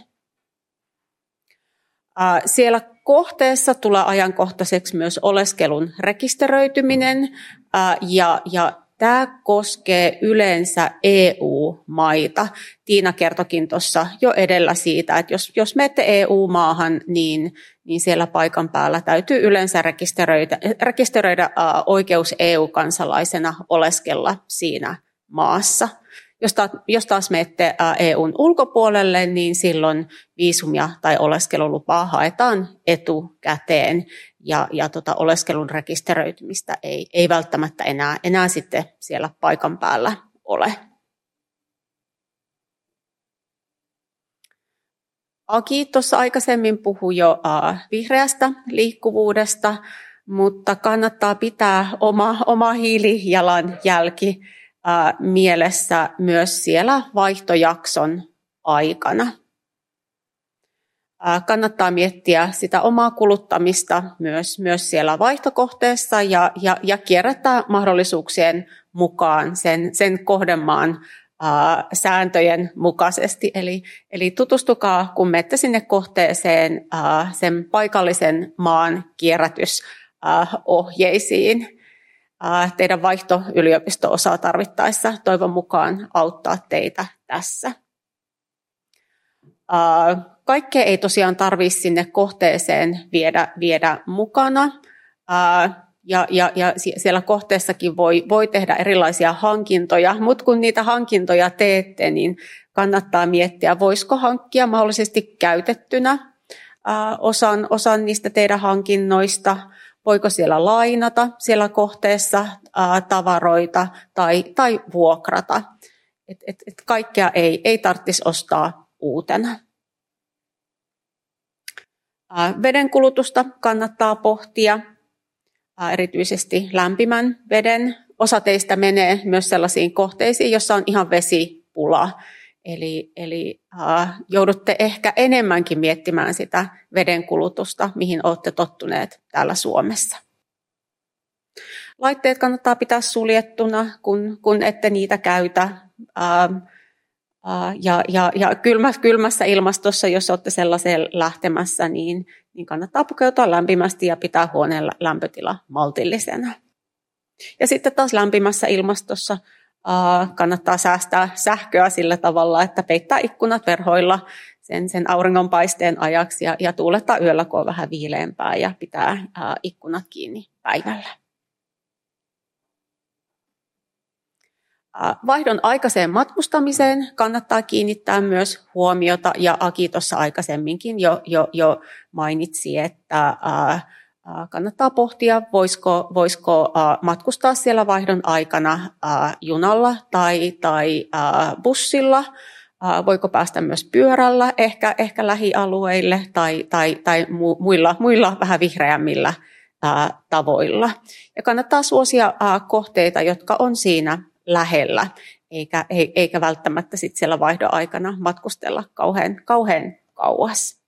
Ää, siellä kohteessa tulee ajankohtaiseksi myös oleskelun rekisteröityminen ää, ja, ja tämä koskee yleensä E U-maita. Tiina kertokin tuossa jo edellä siitä, että jos, jos menette E U-maahan, niin, niin siellä paikan päällä täytyy yleensä rekisteröidä, rekisteröidä ää, oikeus E U-kansalaisena oleskella siinä maassa. Jos taas, jos taas menette ää, E U:n ulkopuolelle, niin silloin viisumia tai oleskelulupaa haetaan etukäteen. Ja, ja tota, oleskelun rekisteröitymistä ei, ei välttämättä enää, enää sitten siellä paikan päällä ole. Aki tuossa aikaisemmin puhui jo äh, vihreästä liikkuvuudesta, mutta kannattaa pitää oma, oma hiilijalanjälki äh, mielessä myös siellä vaihtojakson aikana. Kannattaa miettiä sitä omaa kuluttamista myös, myös siellä vaihtokohteessa ja, ja, ja kierrättää mahdollisuuksien mukaan sen, sen kohdemaan ää, sääntöjen mukaisesti. Eli, eli tutustukaa, kun menette sinne kohteeseen, ää, sen paikallisen maan kierrätysohjeisiin. Ää, teidän vaihtoyliopisto osaa tarvittaessa toivon mukaan auttaa teitä tässä. Kaikkea ei tosiaan tarvitse sinne kohteeseen viedä, viedä mukana. Ja, ja, ja siellä kohteessakin voi, voi tehdä erilaisia hankintoja, mutta kun niitä hankintoja teette, niin kannattaa miettiä, voisiko hankkia mahdollisesti käytettynä osan, osan niistä teidän hankinnoista, voiko siellä lainata siellä kohteessa tavaroita tai, tai vuokrata. Et, et, et kaikkea ei, ei tarvitsisi ostaa uutena. Vedenkulutusta kannattaa pohtia, erityisesti lämpimän veden. Osa teistä menee myös sellaisiin kohteisiin, joissa on ihan vesipula. Eli, eli äh, joudutte ehkä enemmänkin miettimään sitä vedenkulutusta, mihin olette tottuneet täällä Suomessa. Laitteet kannattaa pitää suljettuna, kun, kun ette niitä käytä. Äh, äh, ja ja, ja kylmä, kylmässä ilmastossa, jos olette sellaiseen lähtemässä, niin, niin kannattaa pukeutua lämpimästi ja pitää huoneen lämpötila maltillisena. Ja sitten taas lämpimässä ilmastossa kannattaa säästää sähköä sillä tavalla, että peittää ikkunat verhoilla sen, sen auringonpaisteen ajaksi ja, ja tuulettaa yöllä, kun on vähän viileämpää ja pitää ää, ikkunat kiinni päivällä. Ää, vaihdon aikaiseen matkustamiseen kannattaa kiinnittää myös huomiota, ja Aki tuossa aikaisemminkin jo, jo, jo mainitsi, että ää, kannattaa pohtia, voisiko, voisiko matkustaa siellä vaihdon aikana junalla tai, tai bussilla, voiko päästä myös pyörällä ehkä, ehkä lähialueille tai, tai, tai muilla, muilla vähän vihreämmillä tavoilla. Ja kannattaa suosia kohteita, jotka on siinä lähellä, eikä, eikä välttämättä sit siellä vaihdon aikana matkustella kauhean, kauhean kauas.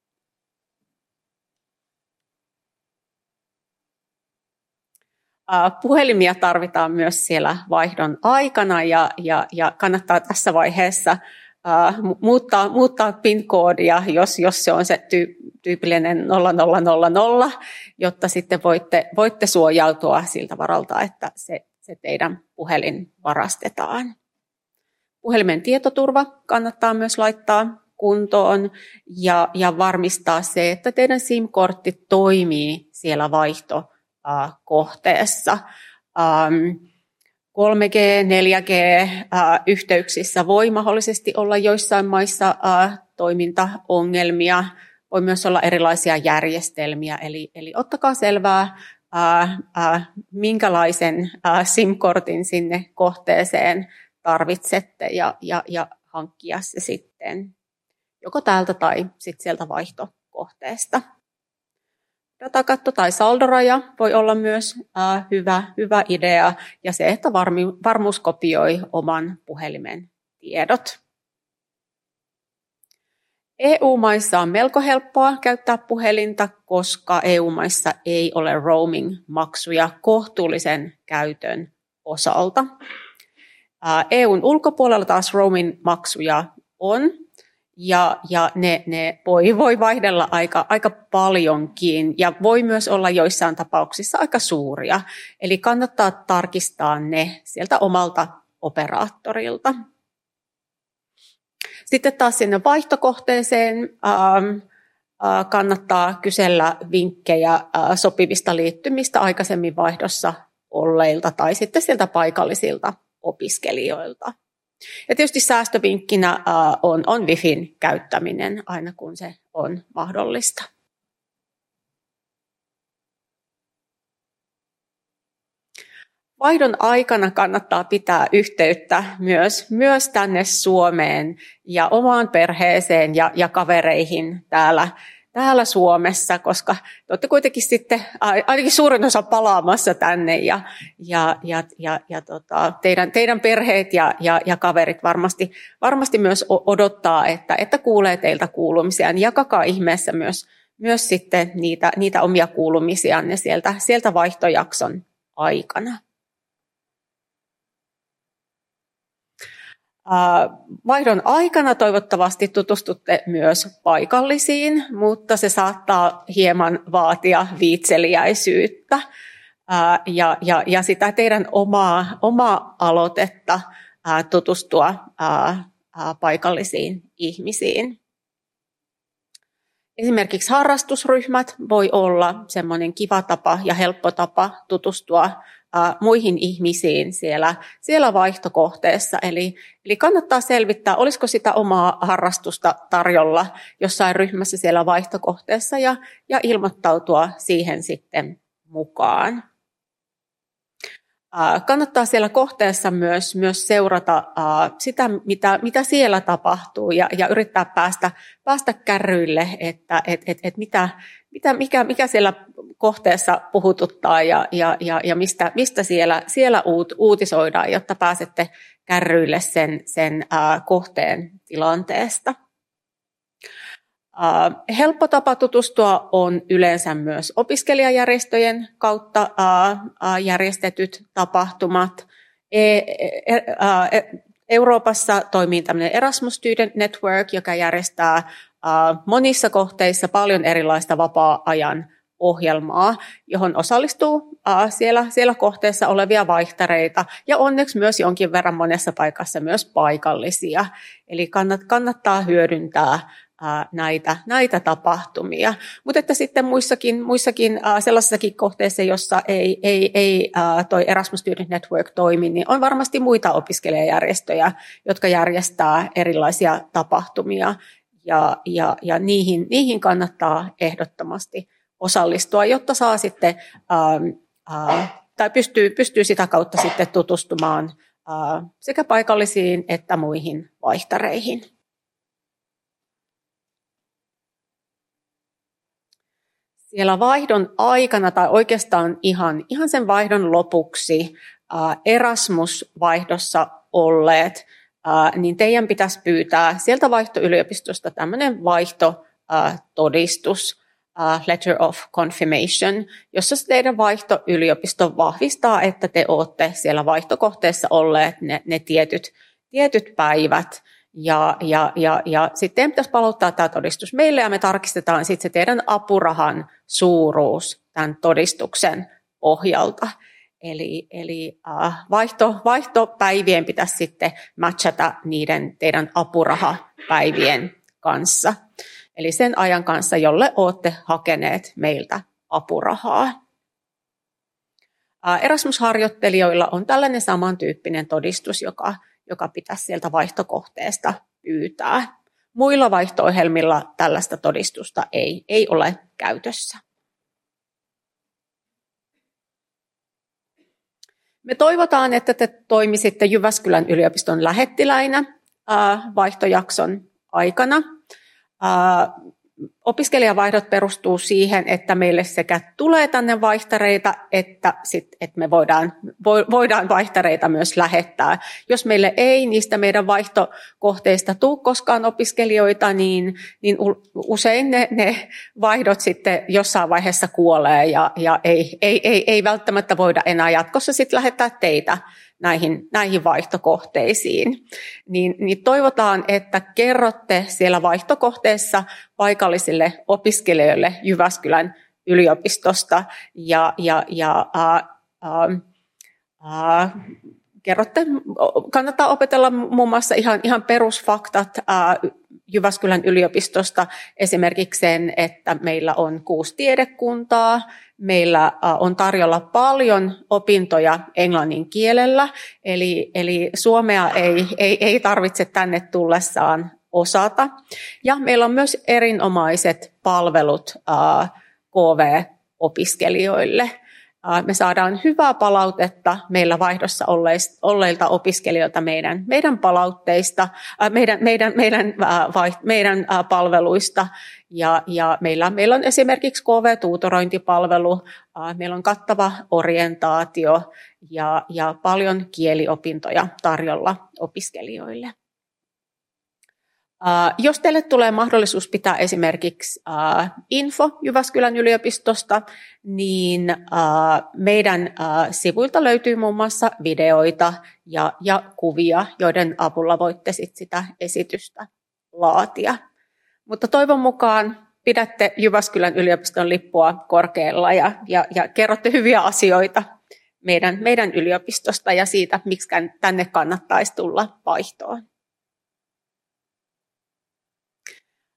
Puhelimia tarvitaan myös siellä vaihdon aikana ja, ja, ja kannattaa tässä vaiheessa uh, muuttaa, muuttaa PIN-koodia, jos, jos se on se tyy, tyypillinen nolla nolla nolla nolla, jotta sitten voitte, voitte suojautua siltä varalta, että se, se teidän puhelin varastetaan. Puhelimen tietoturva kannattaa myös laittaa kuntoon ja, ja varmistaa se, että teidän SIM-kortti toimii siellä vaihto kohteessa. kolme G, neljä G-yhteyksissä voi mahdollisesti olla joissain maissa toimintaongelmia. Voi myös olla erilaisia järjestelmiä, eli, eli ottakaa selvää, minkälaisen SIM-kortin sinne kohteeseen tarvitsette ja, ja, ja hankkia se sitten joko täältä tai sitten sieltä vaihtokohteesta. Datakatto tai saldoraja voi olla myös äh, hyvä, hyvä idea, ja se, että varmi, varmuus kopioi oman puhelimen tiedot. E U-maissa on melko helppoa käyttää puhelinta, koska E U-maissa ei ole roaming-maksuja kohtuullisen käytön osalta. Äh, E U:n ulkopuolella taas roaming-maksuja on. Ja, ja ne, ne voi, voi vaihdella aika, aika paljonkin ja voi myös olla joissain tapauksissa aika suuria. Eli kannattaa tarkistaa ne sieltä omalta operaattorilta. Sitten taas sinne vaihtokohteeseen ähm, äh, kannattaa kysellä vinkkejä äh, sopivista liittymistä aikaisemmin vaihdossa olleilta tai sitten sieltä paikallisilta opiskelijoilta. Ja tietysti säästövinkkinä on, on Wifin käyttäminen aina kun se on mahdollista. Vaihdon aikana kannattaa pitää yhteyttä myös, myös tänne Suomeen ja omaan perheeseen ja, ja kavereihin täällä, täällä Suomessa, koska te olette kuitenkin sitten ainakin suurin osa palaamassa tänne ja, ja, ja, ja, ja tota, teidän, teidän perheet ja, ja, ja kaverit varmasti, varmasti myös odottaa, että, että kuulee teiltä kuulumisia. Niin jakakaa ihmeessä myös, myös sitten niitä, niitä omia kuulumisianne sieltä, sieltä vaihtojakson aikana. Vaihdon aikana toivottavasti tutustutte myös paikallisiin, mutta se saattaa hieman vaatia viitseliäisyyttä ja, ja, ja sitä teidän omaa, omaa aloitetta tutustua paikallisiin ihmisiin. Esimerkiksi harrastusryhmät voi olla semmoinen kiva tapa ja helppo tapa tutustua muihin ihmisiin siellä, siellä vaihtokohteessa. Eli, eli kannattaa selvittää, olisiko sitä omaa harrastusta tarjolla jossain ryhmässä siellä vaihtokohteessa ja, ja ilmoittautua siihen sitten mukaan. Kannattaa siellä kohteessa myös, myös seurata sitä, mitä, mitä siellä tapahtuu ja, ja yrittää päästä, päästä kärryille, että et, et, et mitä, mitä, mikä, mikä siellä kohteessa puhututtaa ja, ja, ja, ja mistä, mistä siellä, siellä uut, uutisoidaan, jotta pääsette kärryille sen, sen ää, kohteen tilanteesta. Uh, helppo tapa tutustua on yleensä myös opiskelijajärjestöjen kautta uh, uh, järjestetyt tapahtumat. E- e- uh, Euroopassa toimii tämmöinen Erasmus Student Network, joka järjestää uh, monissa kohteissa paljon erilaista vapaa-ajan ohjelmaa, johon osallistuu uh, siellä, siellä kohteessa olevia vaihtareita ja onneksi myös jonkin verran monessa paikassa myös paikallisia. Eli kannat, kannattaa hyödyntää Näitä, näitä tapahtumia, mutta että sitten muissakin, muissakin äh, sellaisissakin kohteissa, jossa ei, ei, ei äh, toi Erasmus Student Network toimi, niin on varmasti muita opiskelijajärjestöjä, jotka järjestää erilaisia tapahtumia ja, ja, ja niihin, niihin kannattaa ehdottomasti osallistua, jotta saa sitten äh, äh, tai pystyy, pystyy sitä kautta sitten tutustumaan äh, sekä paikallisiin että muihin vaihtareihin. Siellä vaihdon aikana tai oikeastaan ihan, ihan sen vaihdon lopuksi ää, Erasmus-vaihdossa olleet, ää, niin teidän pitäisi pyytää sieltä vaihtoyliopistosta tämmöinen vaihtotodistus, ää, Letter of Confirmation, jossa teidän vaihtoyliopisto vahvistaa, että te olette siellä vaihtokohteessa olleet ne, ne tietyt, tietyt päivät. Ja, ja, ja, ja sitten pitäisi palauttaa tämä todistus meille ja me tarkistetaan sitten se teidän apurahan suuruus tämän todistuksen pohjalta. Eli, eli äh, vaihto, vaihtopäivien pitäisi sitten matchata niiden teidän apurahapäivien kanssa. Eli sen ajan kanssa, jolle olette hakeneet meiltä apurahaa. Äh, Erasmus-harjoittelijoilla on tällainen samantyyppinen todistus, joka joka pitäisi sieltä vaihtokohteesta pyytää. Muilla vaihto-ohjelmilla tällaista todistusta ei, ei ole käytössä. Me toivotaan, että te toimisitte Jyväskylän yliopiston lähettiläinä ää, vaihtojakson aikana. Ää, Opiskelijavaihdot perustuu siihen, että meille sekä tulee tänne vaihtareita, että, sit, että me voidaan, voidaan vaihtareita myös lähettää. Jos meille ei niistä meidän vaihtokohteista tule koskaan opiskelijoita, niin, niin usein ne, ne vaihdot sitten jossain vaiheessa kuolee ja, ja ei, ei, ei, ei välttämättä voida enää jatkossa sitten lähettää teitä näihin, näihin vaihtokohteisiin, niin, niin toivotaan, että kerrotte siellä vaihtokohteessa paikallisille opiskelijoille Jyväskylän yliopistosta ja, ja, ja ää, ää, ää, kerrotte, kannattaa opetella muun muassa ihan, ihan perusfaktat ää, Jyväskylän yliopistosta, esimerkiksi sen, että meillä on kuusi tiedekuntaa, meillä on tarjolla paljon opintoja englannin kielellä, eli, eli suomea ei, ei, ei tarvitse tänne tullessaan osata. Ja meillä on myös erinomaiset palvelut ää, K V-opiskelijoille. Me saadaan hyvää palautetta meillä vaihdossa olleilta opiskelijoilta meidän, meidän palautteista, meidän, meidän, meidän, meidän palveluista. Ja, ja meillä, meillä on esimerkiksi K V-tuutorointipalvelu, meillä on kattava orientaatio ja, ja paljon kieliopintoja tarjolla opiskelijoille. Uh, jos teille tulee mahdollisuus pitää esimerkiksi uh, info Jyväskylän yliopistosta, niin uh, meidän uh, sivuilta löytyy muun muassa videoita ja, ja kuvia, joiden avulla voitte sit sitä esitystä laatia. Mutta toivon mukaan pidätte Jyväskylän yliopiston lippua korkealla ja, ja, ja kerrotte hyviä asioita meidän, meidän yliopistosta ja siitä, miksi tänne kannattaisi tulla vaihtoon.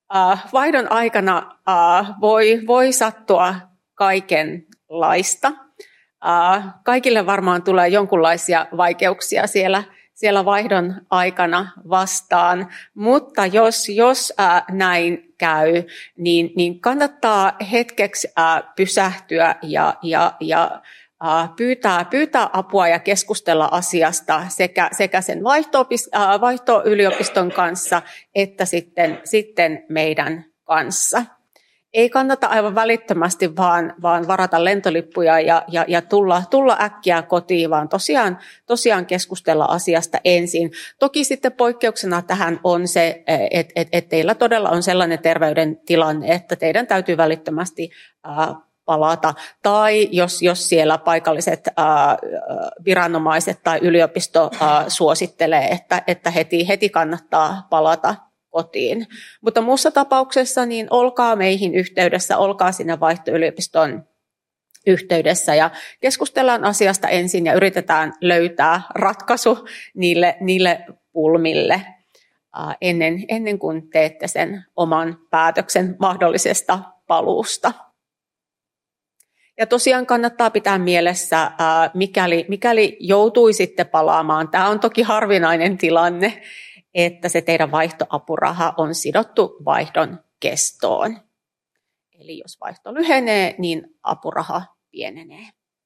Vaihdon aikana voi, voi sattua kaikenlaista. Kaikille varmaan tulee jonkinlaisia vaikeuksia siellä, siellä vaihdon aikana vastaan, mutta jos, jos näin käy, niin, niin kannattaa hetkeksi pysähtyä ja, ja, ja Pyytää, pyytää apua ja keskustella asiasta sekä, sekä sen vaihto-yliopiston kanssa että sitten, sitten meidän kanssa. Ei kannata aivan välittömästi vaan, vaan varata lentolippuja ja, ja, ja tulla, tulla äkkiä kotiin, vaan tosiaan, tosiaan keskustella asiasta ensin. Toki sitten poikkeuksena tähän on se, että et, et teillä todella on sellainen terveydentilanne, että teidän täytyy välittömästi ää, palata, tai jos, jos siellä paikalliset ää, viranomaiset tai yliopisto ää, suosittelee, että, että heti, heti kannattaa palata kotiin. Mutta muussa tapauksessa niin olkaa meihin yhteydessä, olkaa siinä vaihtoyliopiston yhteydessä ja keskustellaan asiasta ensin ja yritetään löytää ratkaisu niille, niille pulmille ää, ennen, ennen kuin teette sen oman päätöksen mahdollisesta paluusta. Ja tosiaan kannattaa pitää mielessä, mikäli, mikäli joutuisitte palaamaan, tämä on toki harvinainen tilanne, että se teidän vaihtoapuraha on sidottu vaihdon kestoon. Eli jos vaihto lyhenee, niin apuraha pienenee.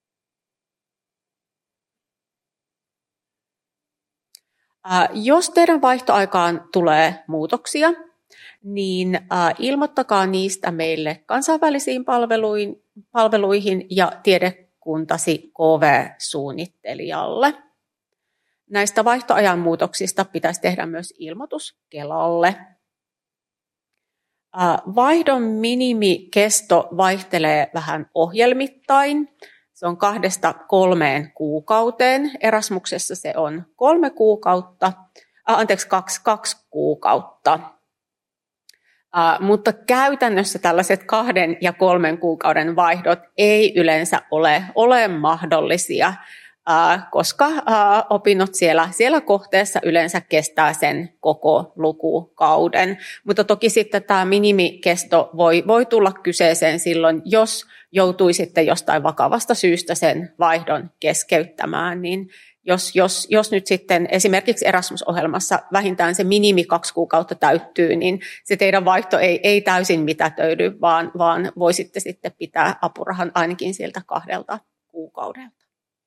Jos teidän vaihtoaikaan tulee muutoksia, niin ilmoittakaa niistä meille kansainvälisiin palveluihin ja tiedekuntasi K V-suunnittelijalle. Näistä vaihtoajan muutoksista pitäisi tehdä myös ilmoitus Kelalle. Vaihdon minimikesto vaihtelee vähän ohjelmittain. Se on kahdesta kolmeen kuukauteen. Erasmuksessa se on kolme kuukautta, äh, anteeksi, kaksi, kaksi kuukautta. Uh, mutta käytännössä tällaiset kahden ja kolmen kuukauden vaihdot ei yleensä ole, ole mahdollisia, uh, koska uh, opinnot siellä, siellä kohteessa yleensä kestää sen koko lukukauden. Mutta toki sitten tämä minimikesto voi, voi tulla kyseeseen silloin, jos joutuisitte jostain vakavasta syystä sen vaihdon keskeyttämään, niin Jos, jos, jos nyt sitten esimerkiksi Erasmus-ohjelmassa vähintään se minimi kaksi kuukautta täyttyy, niin se teidän vaihto ei, ei täysin mitätöidy, vaan, vaan voisitte sitten pitää apurahan ainakin sieltä kahdelta kuukaudelta.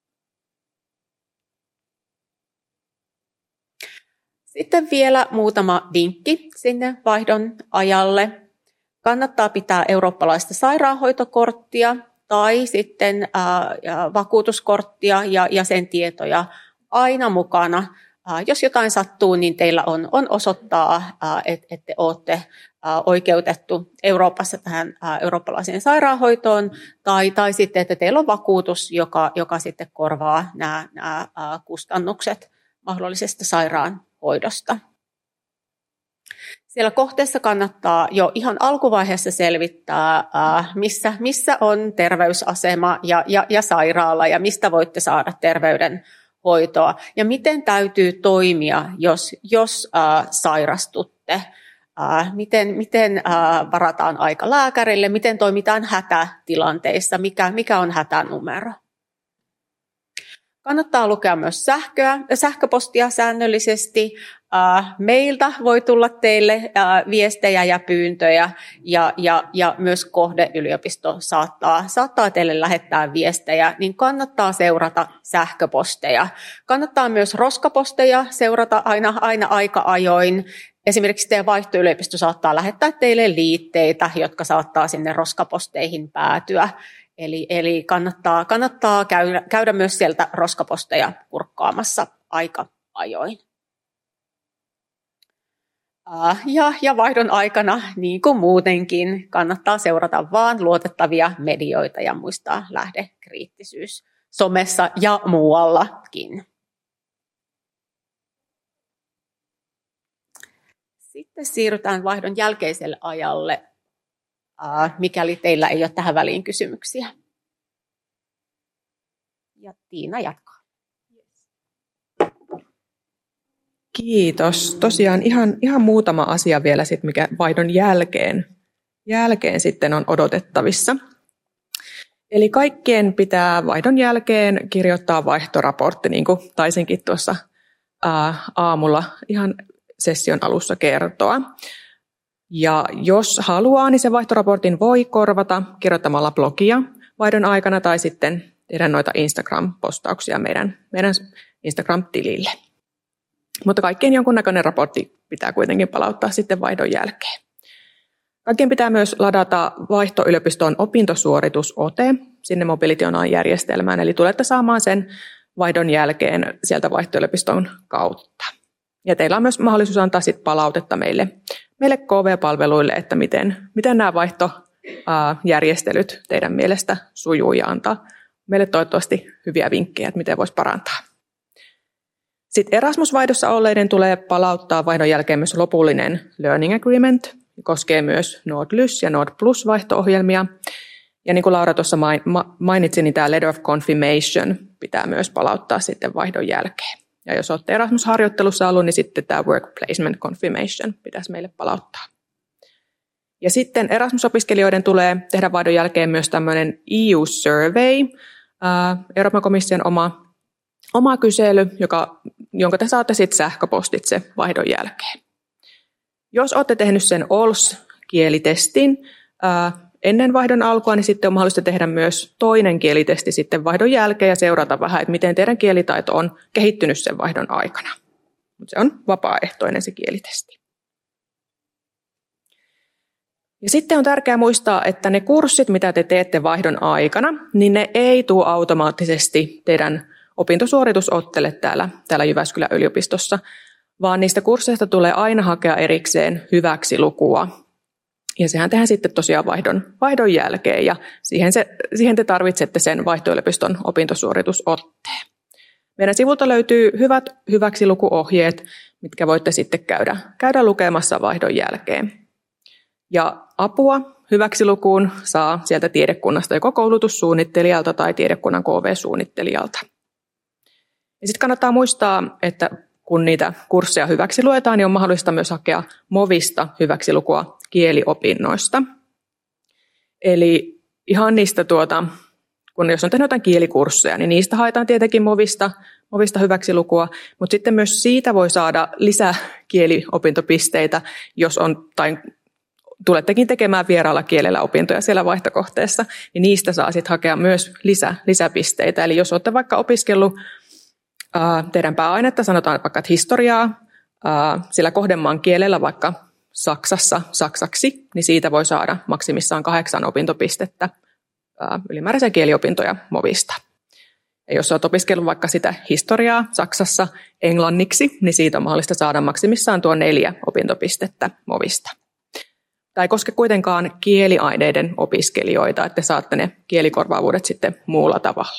Sitten vielä muutama vinkki sinne vaihdon ajalle. Kannattaa pitää eurooppalaista sairaanhoitokorttia tai sitten ää, vakuutuskorttia ja, ja sen tietoja aina mukana. Ää, jos jotain sattuu, niin teillä on, on osoittaa, että et te olette ää, oikeutettu Euroopassa tähän ää, eurooppalaiseen sairaanhoitoon, tai, tai sitten, että teillä on vakuutus, joka, joka sitten korvaa nämä, nämä ää, kustannukset mahdollisesta sairaanhoidosta. Siellä kohteessa kannattaa jo ihan alkuvaiheessa selvittää, missä, missä on terveysasema ja, ja, ja sairaala ja mistä voitte saada terveydenhoitoa ja miten täytyy toimia, jos, jos äh, sairastutte. Äh, miten miten äh, varataan aika lääkärille, miten toimitaan hätätilanteissa, mikä, mikä on hätänumero. Kannattaa lukea myös sähköä, sähköpostia säännöllisesti. Meiltä voi tulla teille viestejä ja pyyntöjä ja, ja, ja myös kohdeyliopisto saattaa, saattaa teille lähettää viestejä, niin kannattaa seurata sähköposteja. Kannattaa myös roskaposteja seurata aina, aina aika ajoin. Esimerkiksi teidän vaihtoyliopisto saattaa lähettää teille liitteitä, jotka saattaa sinne roskaposteihin päätyä. Eli, eli kannattaa, kannattaa käydä, käydä myös sieltä roskaposteja kurkkaamassa aika ajoin. Ja, ja vaihdon aikana, niin kuin muutenkin, kannattaa seurata vaan luotettavia medioita ja muistaa lähdekriittisyys somessa ja muuallakin. Sitten siirrytään vaihdon jälkeiselle ajalle, mikäli teillä ei ole tähän väliin kysymyksiä. Ja Tiina jatkaa. Kiitos. Tosiaan ihan, ihan muutama asia vielä, sit, mikä vaihdon jälkeen, jälkeen sitten on odotettavissa. Eli kaikkien pitää vaihdon jälkeen kirjoittaa vaihtoraportti, niin kuin taisinkin tuossa ää, aamulla ihan session alussa kertoa. Ja jos haluaa, niin se vaihtoraportin voi korvata kirjoittamalla blogia vaihdon aikana tai sitten tehdä noita Instagram-postauksia meidän, meidän Instagram-tilille. Mutta kaikkien jonkunnäköinen raportti pitää kuitenkin palauttaa sitten vaihdon jälkeen. Kaikkien pitää myös ladata vaihtoyliopiston opintosuoritusote sinne Mobility Online-järjestelmään, eli tulette saamaan sen vaihdon jälkeen sieltä vaihtoyliopiston kautta. Ja teillä on myös mahdollisuus antaa sit palautetta meille, meille K V-palveluille, että miten, miten nämä vaihtojärjestelyt teidän mielestä sujuu ja antaa meille toivottavasti hyviä vinkkejä, että miten voisi parantaa. Sitten Erasmus-vaihdossa olleiden tulee palauttaa vaihdon jälkeen myös lopullinen Learning Agreement, koskee myös Nordlys ja Nordplus vaihto-ohjelmia. Ja niin kuin Laura tuossa mainitsi, niin tämä Letter of Confirmation pitää myös palauttaa sitten vaihdon jälkeen. Ja jos olette Erasmus-harjoittelussa ollut, niin sitten tämä Work Placement Confirmation pitäisi meille palauttaa. Ja sitten Erasmus-opiskelijoiden tulee tehdä vaihdon jälkeen myös tämmöinen E U-survey, Euroopan komission oma, oma kysely, joka, jonka te saatte sitten sähköpostitse vaihdon jälkeen. Jos olette tehnyt sen O L S-kielitestin ää, ennen vaihdon alkua, niin sitten on mahdollista tehdä myös toinen kielitesti sitten vaihdon jälkeen ja seurata vähän, että miten teidän kielitaito on kehittynyt sen vaihdon aikana. Mutta se on vapaaehtoinen se kielitesti. Ja sitten on tärkeää muistaa, että ne kurssit, mitä te teette vaihdon aikana, niin ne ei tule automaattisesti teidän opintosuoritusottele täällä, täällä Jyväskylän yliopistossa, vaan niistä kursseista tulee aina hakea erikseen hyväksi lukua. Ja sehän tehdään sitten tosiaan vaihdon, vaihdon jälkeen, ja siihen, se, siihen te tarvitsette sen vaihtoyliopiston opintosuoritusotteen. Meidän sivulta löytyy hyvät hyväksi lukuohjeet, mitkä voitte sitten käydä, käydä lukemassa vaihdon jälkeen. Ja apua hyväksi lukuun saa sieltä tiedekunnasta joko koulutussuunnittelijalta tai tiedekunnan K V-suunnittelijalta. Ja sitten kannattaa muistaa, että kun niitä kursseja hyväksi luetaan, niin on mahdollista myös hakea Movista hyväksilukua kieliopinnoista. Eli ihan niistä, tuota, kun jos on tehnyt jotain kielikursseja, niin niistä haetaan tietenkin Movista, Movista hyväksilukua, mutta sitten myös siitä voi saada lisäkieliopintopisteitä, jos on, tai tulettekin tekemään vieraalla kielellä opintoja siellä vaihtokohteessa, niin niistä saa sitten hakea myös lisä, lisäpisteitä. Eli jos olette vaikka opiskellut teidän pääainetta, sanotaan vaikka että historiaa, sillä kohdemaan kielellä vaikka Saksassa saksaksi, niin siitä voi saada maksimissaan kahdeksan opintopistettä ylimääräisiä kieliopintoja Movista. Ja jos olet opiskellut vaikka sitä historiaa Saksassa englanniksi, niin siitä on mahdollista saada maksimissaan tuo neljä opintopistettä Movista. Tämä ei koske kuitenkaan kieliaineiden opiskelijoita, että saatte ne kielikorvaavuudet sitten muulla tavalla.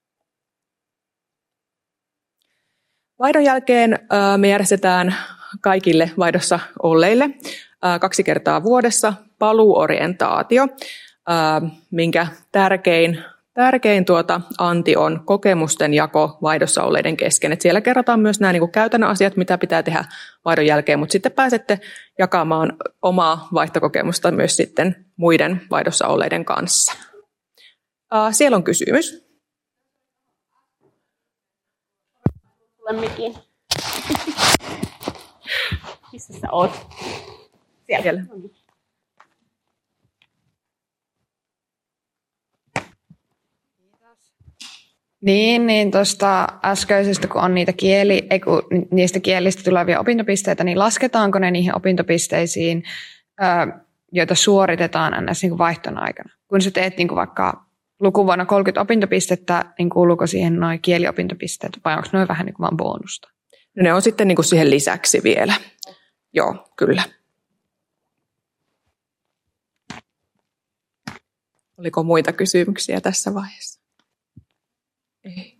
Vaihdon jälkeen me järjestetään kaikille vaihdossa olleille kaksi kertaa vuodessa paluuorientaatio, minkä tärkein, tärkein tuota anti on kokemusten jako vaihdossa olleiden kesken. Et siellä kerrotaan myös nämä niin kuin käytännön asiat, mitä pitää tehdä vaihdon jälkeen, mutta sitten pääsette jakamaan omaa vaihtokokemusta myös sitten muiden vaihdossa olleiden kanssa. Siellä on kysymys. Mikin. Missä sä oot? Siellä. Siellä. Niin, niin tuosta äskeisestä, kun on niitä kieli, ei kun niistä kielistä tulevia opintopisteitä, niin lasketaanko ne niihin opintopisteisiin, joita suoritetaan ns. Niin vaihton aikana? Kun sä teet niin vaikka lukuvuonna kolmekymmentä opintopistettä, niin kuuluuko siihen noin kieliopintopisteet, vai onko noin vähän niin kuin vaan bonusta? No ne on sitten niin kuin siihen lisäksi vielä. Joo, kyllä. Oliko muita kysymyksiä tässä vaiheessa? Ei.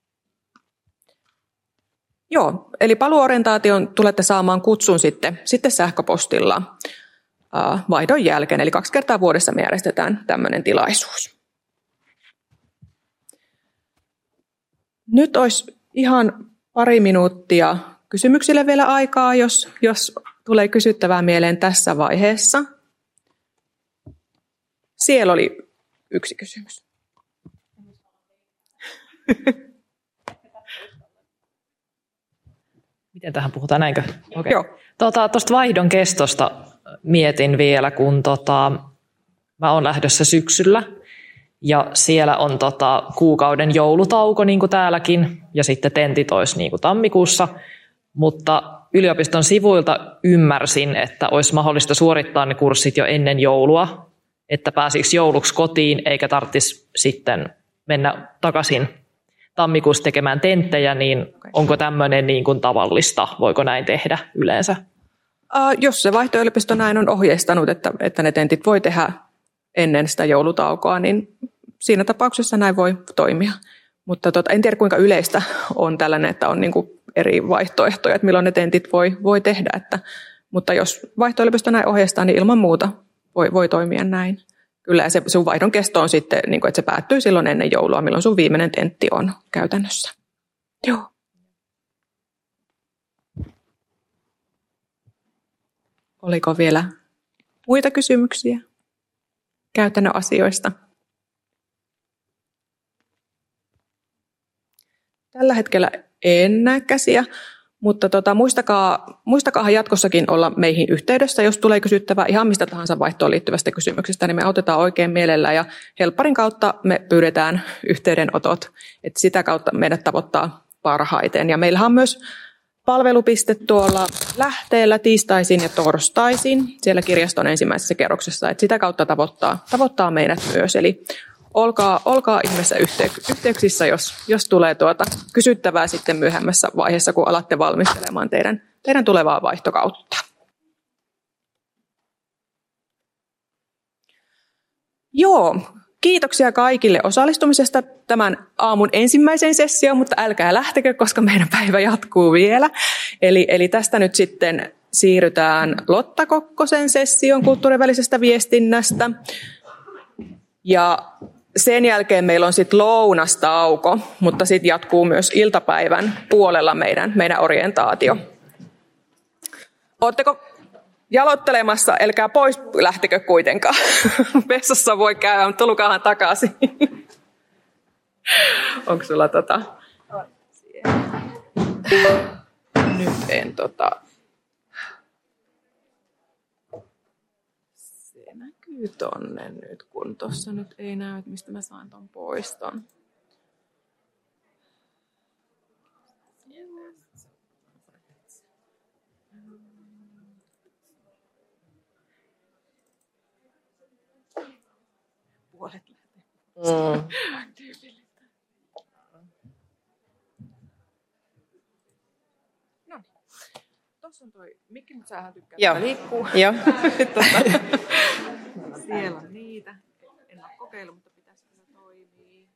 Joo, eli paluuorientaation tulette saamaan kutsun sitten, sitten sähköpostilla uh, vaihdon jälkeen, eli kaksi kertaa vuodessa me järjestetään tämmöinen tilaisuus. Nyt olisi ihan pari minuuttia kysymyksille vielä aikaa, jos, jos tulee kysyttävää mieleen tässä vaiheessa. Siellä oli yksi kysymys. Miten tähän puhutaan, näinkö? Okay. Joo. Tuosta tota, vaihdon kestosta mietin vielä, kun tota, mä oon lähdössä syksyllä ja siellä on tota, kuukauden joulutauko niin kuin täälläkin ja sitten tentit olisi niin kuin tammikuussa, mutta yliopiston sivuilta ymmärsin, että olisi mahdollista suorittaa ne kurssit jo ennen joulua, että pääsisi jouluksi kotiin eikä tarvitsisi sitten mennä takaisin tammikuussa tekemään tenttejä, niin onko tämmöinen niin kuin tavallista? Voiko näin tehdä yleensä? Uh, jos se vaihto-yliopisto näin on ohjeistanut, että, että ne tentit voi tehdä ennen sitä joulutaukoa, niin siinä tapauksessa näin voi toimia. Mutta tota, en tiedä, kuinka yleistä on tällainen, että on niin kuin eri vaihtoehtoja, että milloin ne tentit voi, voi tehdä. Että, mutta jos vaihto-yliopisto näin ohjeistaa, niin ilman muuta voi, voi toimia näin. Kyllä se sun vaihdon kesto on sitten, niin kuin, että se päättyy silloin ennen joulua, milloin sun viimeinen tentti on käytännössä. Joo. Oliko vielä muita kysymyksiä käytännön asioista? Tällä hetkellä en näe käsiä, mutta tota, muistakaa, muistakaahan jatkossakin olla meihin yhteydessä, jos tulee kysyttävää ihan mistä tahansa vaihtoon liittyvästä kysymyksestä, niin me autetaan oikein mielellä ja helpparin kautta me pyydetään yhteydenotot, että sitä kautta meidät tavoittaa parhaiten. Ja meillähän on myös palvelupiste tuolla lähteellä tiistaisin ja torstaisin siellä kirjaston ensimmäisessä kerroksessa, että sitä kautta tavoittaa, tavoittaa meidät myös. Eli olkaa, olkaa ihmeessä yhteyksissä, jos, jos tulee tuota kysyttävää sitten myöhemmässä vaiheessa, kun alatte valmistelemaan teidän, teidän tulevaa vaihtokautta. Joo, kiitoksia kaikille osallistumisesta tämän aamun ensimmäiseen sessioon, mutta älkää lähtekö, koska meidän päivä jatkuu vielä. Eli, eli tästä nyt sitten siirrytään Lotta Kokkosen session kulttuurivälisestä viestinnästä. Ja sen jälkeen meillä on sitten lounastauko, mutta sitten jatkuu myös iltapäivän puolella meidän, meidän orientaatio. Oletteko jalottelemassa, älkää pois lähtekö kuitenkaan. Vessassa voi käydä, mutta tulkaahan takaisin. Onko sulla tota... Nyt en tota... Se näkyy tonne nyt, kun tuossa nyt ei näy, mistä mä saan ton poiston. Puolet lähtee. Mm. No, tuossa on toi mikki, mutta sähän tykkää, että liikkuu. Joo. tota, siellä on niitä. En ole kokeillut, mutta pitäisi kyllä toimia.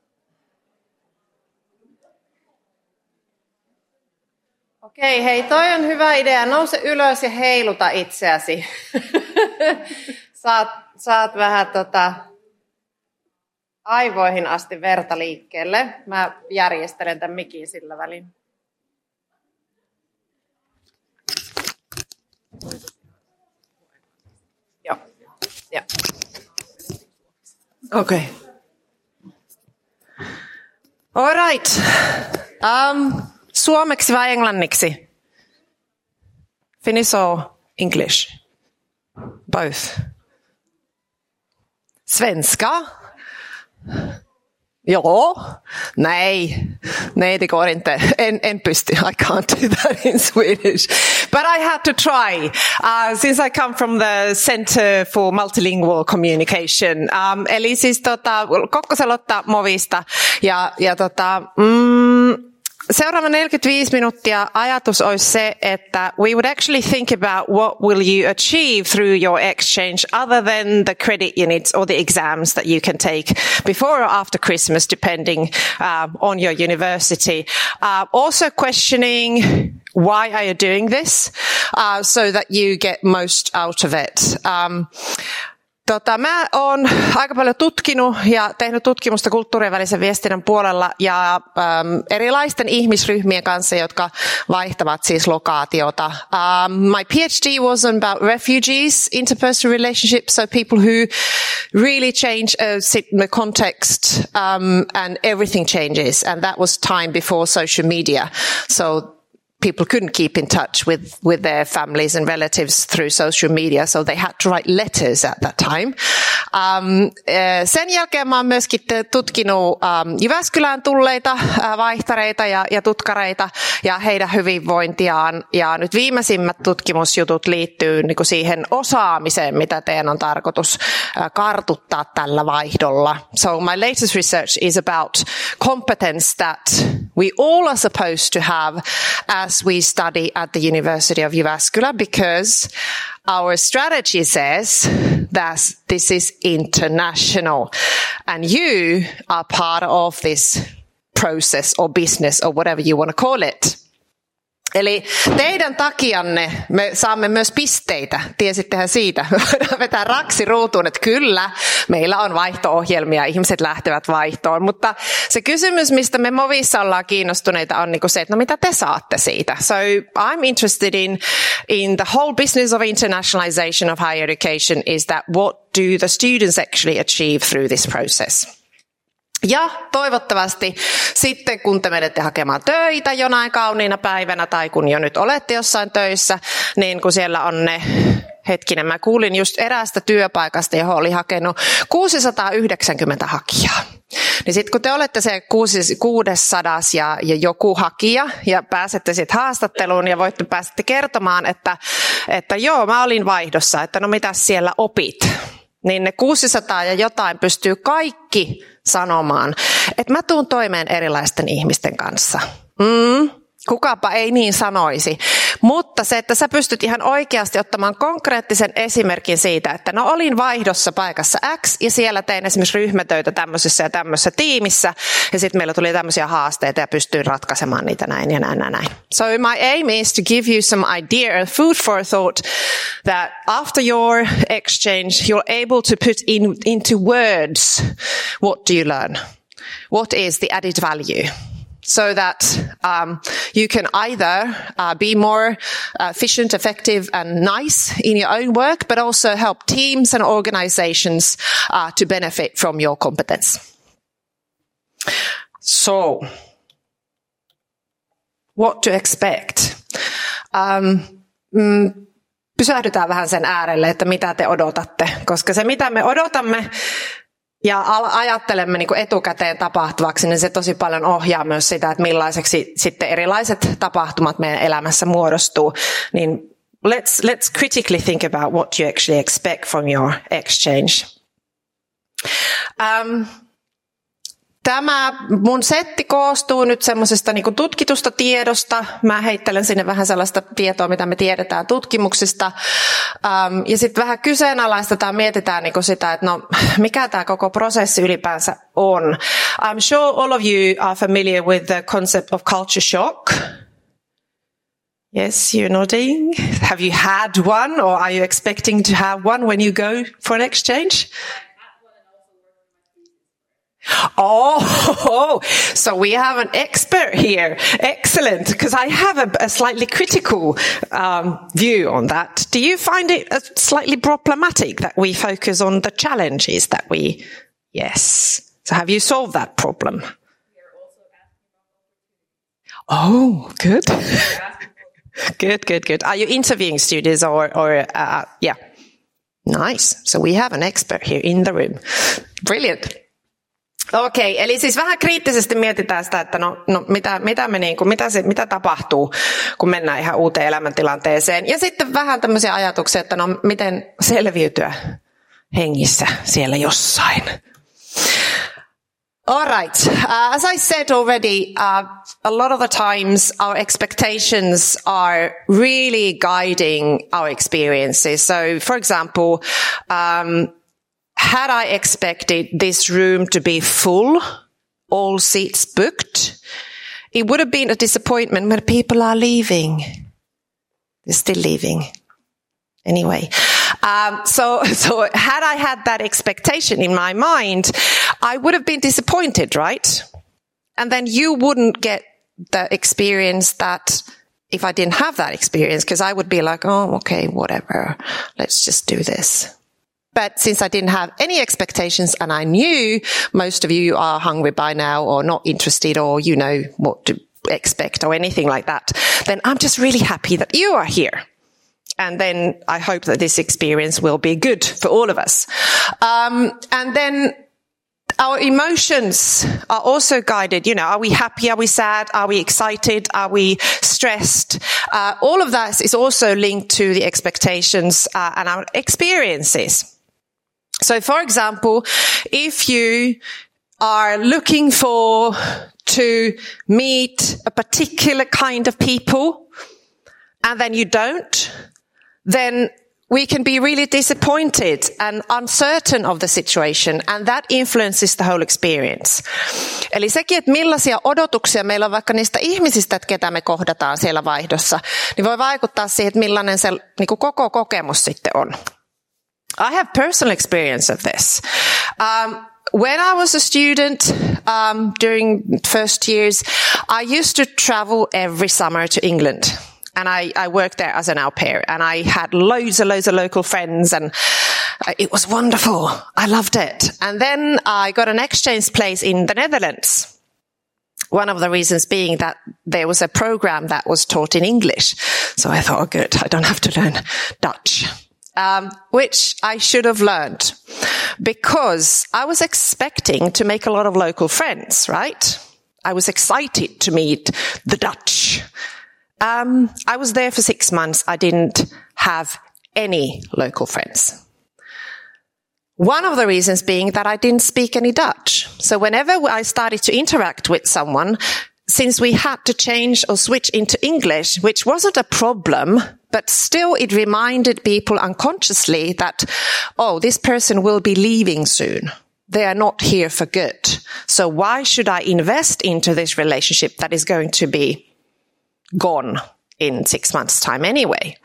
Okei, hei, toi on hyvä idea. Nouse ylös ja heiluta itseäsi. saat, saat vähän tota, aivoihin asti verta liikkeelle. Mä järjestelen tämän mikin sillä välin. Joo. Ja. Okei. Okay. All right. Um, suomeksi vai englanniksi? Finnish or English? Both. Svenska? Joo. Nej. Nej, det går inte. En, en pysty. I can't do that in Swedish. But I had to try. Uh, since I come from the Center for Multilingual Communication. Um, eli siis tota, Kokkosen Lotta Movista. Ja, ja tota... Mm, Seuraava neljäkymmentäviisi minuuttia ajatus olisi se, että we would actually think about what will you achieve through your exchange other than the credit units or the exams that you can take before or after Christmas, depending uh, on your university. Uh, also questioning why are you doing this uh, so that you get most out of it. Um, Tota, mä oon aika paljon tutkinut ja tehnyt tutkimusta kulttuurien välisen viestinnän puolella ja äm, erilaisten ihmisryhmien kanssa, jotka vaihtavat siis lokaatiota. Um, my PhD was about refugees, interpersonal relationships, so people who really change uh, the context um, and everything changes. And that was time before social media. So people couldn't keep in touch with, with their families and relatives through social media, so they had to write letters at that time. Um, sen jälkeen mä oon myöskin tutkinut um, Jyväskylään tulleita uh, vaihtareita ja, ja tutkareita ja heidän hyvinvointiaan. Ja nyt viimeisimmät tutkimusjutut liittyy niin kuin siihen osaamiseen, mitä teidän on tarkoitus uh, kartuttaa tällä vaihdolla. So my latest research is about competence that we all are supposed to have as we study at the University of Jyväskylä, because our strategy says that this is international and you are part of this process or business or whatever you want to call it. Eli teidän takianne me saamme myös pisteitä. Tiesittehän siitä? Voidaan vetää raksi ruutuun, että kyllä, meillä on vaihto-ohjelmia, ihmiset lähtevät vaihtoon. Mutta se kysymys, mistä me Movissa ollaan kiinnostuneita, on niinku se, että no mitä te saatte siitä? So I'm interested in, in the whole business of internationalization of higher education is that what do the students actually achieve through this process? Ja toivottavasti sitten, kun te menette hakemaan töitä jonain kauniina päivänä tai kun jo nyt olette jossain töissä, niin kun siellä on ne, hetkinen, mä kuulin just eräästä työpaikasta, johon oli hakenut kuusisataayhdeksänkymmentä hakijaa. Niin sitten kun te olette se kuusisataa ja, ja joku hakija ja pääsette sitten haastatteluun ja voitte pääsette kertomaan, että, että joo, mä olin vaihdossa, että no mitäs siellä opit, niin ne kuusisataa ja jotain pystyy kaikki sanomaan, että mä tuun toimeen erilaisten ihmisten kanssa. Mm, kukapa ei niin sanoisi. Mutta se, että sä pystyt ihan oikeasti ottamaan konkreettisen esimerkin siitä, että no olin vaihdossa paikassa X ja siellä tein esimerkiksi ryhmätöitä tämmöisessä ja tämmöisessä tiimissä ja sitten meillä tuli tämmöisiä haasteita ja pystyin ratkaisemaan niitä näin ja näin ja näin. So my aim is to give you some idea and food for thought that after your exchange you're able to put in, into words what do you learn? What is the added value? So that um, you can either uh, be more uh, efficient, effective and nice in your own work, but also help teams and organizations uh, to benefit from your competence. So, what to expect? Um, mm, pysähdytään vähän sen äärelle, että mitä te odotatte, koska se mitä me odotamme ja ajattelemme niin kuin etukäteen tapahtuvaksi, niin se tosi paljon ohjaa myös sitä, että millaiseksi sitten erilaiset tapahtumat meidän elämässä muodostuu. Niin let's, let's critically think about what you actually expect from your exchange. Um, Tämä mun setti koostuu nyt semmoisesta niin kuin tutkitusta tiedosta. Mä heittelen sinne vähän sellaista tietoa, mitä me tiedetään tutkimuksista. Um, ja sitten vähän kyseenalaistetaan, mietitään niin kuin sitä, että no mikä tämä koko prosessi ylipäänsä on. I'm sure all of you are familiar with the concept of culture shock. Yes, you're nodding. Have you had one or are you expecting to have one when you go for an exchange? Oh, so we have an expert here. Excellent, because I have a, a slightly critical um, view on that. Do you find it uh, slightly problematic that we focus on the challenges that we... Yes. So have you solved that problem? Oh, good. Good, good, good. Are you interviewing students or... or uh, yeah. Nice. So we have an expert here in the room. Brilliant. Okei, okay, eli siis vähän kriittisesti mietitään sitä, että no, no mitä, mitä, me niin kuin, mitä, se, mitä tapahtuu, kun mennään ihan uuteen elämäntilanteeseen. Ja sitten vähän tämmöisiä ajatuksia, että no miten selviytyä hengissä siellä jossain. All right. Uh, as I said already, uh, a lot of the times our expectations are really guiding our experiences. So, for example, um, had I expected this room to be full, all seats booked, it would have been a disappointment when people are leaving. They're still leaving. Anyway. Um, so, so had I had that expectation in my mind, I would have been disappointed, right? And then you wouldn't get the experience that if I didn't have that experience, because I would be like, oh, okay, whatever, let's just do this. But since I didn't have any expectations and I knew most of you are hungry by now or not interested or you know what to expect or anything like that, then I'm just really happy that you are here. And then I hope that this experience will be good for all of us. Um, and then our emotions are also guided. You know, are we happy? Are we sad? Are we excited? Are we stressed? Uh, all of that is also linked to the expectations uh, and our experiences. So, for example, if you are looking for to meet a particular kind of people and then you don't, then we can be really disappointed and uncertain of the situation, and that influences the whole experience. Eli sekin, että millaisia odotuksia meillä on vaikka niistä ihmisistä, että ketä me kohdataan siellä vaihdossa, niin voi vaikuttaa siihen, että millainen se niin kuin koko kokemus sitten on. I have personal experience of this. Um, when I was a student, um, during first years, I used to travel every summer to England. And I, I worked there as an au pair, and I had loads and loads of local friends, and it was wonderful. I loved it. And then I got an exchange place in the Netherlands. One of the reasons being that there was a program that was taught in English. So I thought, oh, good, I don't have to learn Dutch. Um, which I should have learned because I was expecting to make a lot of local friends, right? I was excited to meet the Dutch. Um, I was there for six months. I didn't have any local friends. One of the reasons being that I didn't speak any Dutch. So whenever I started to interact with someone, since we had to change or switch into English, which wasn't a problem, but still it reminded people unconsciously that, oh, this person will be leaving soon. They are not here for good. So why should I invest into this relationship that is going to be gone in six months' time anyway?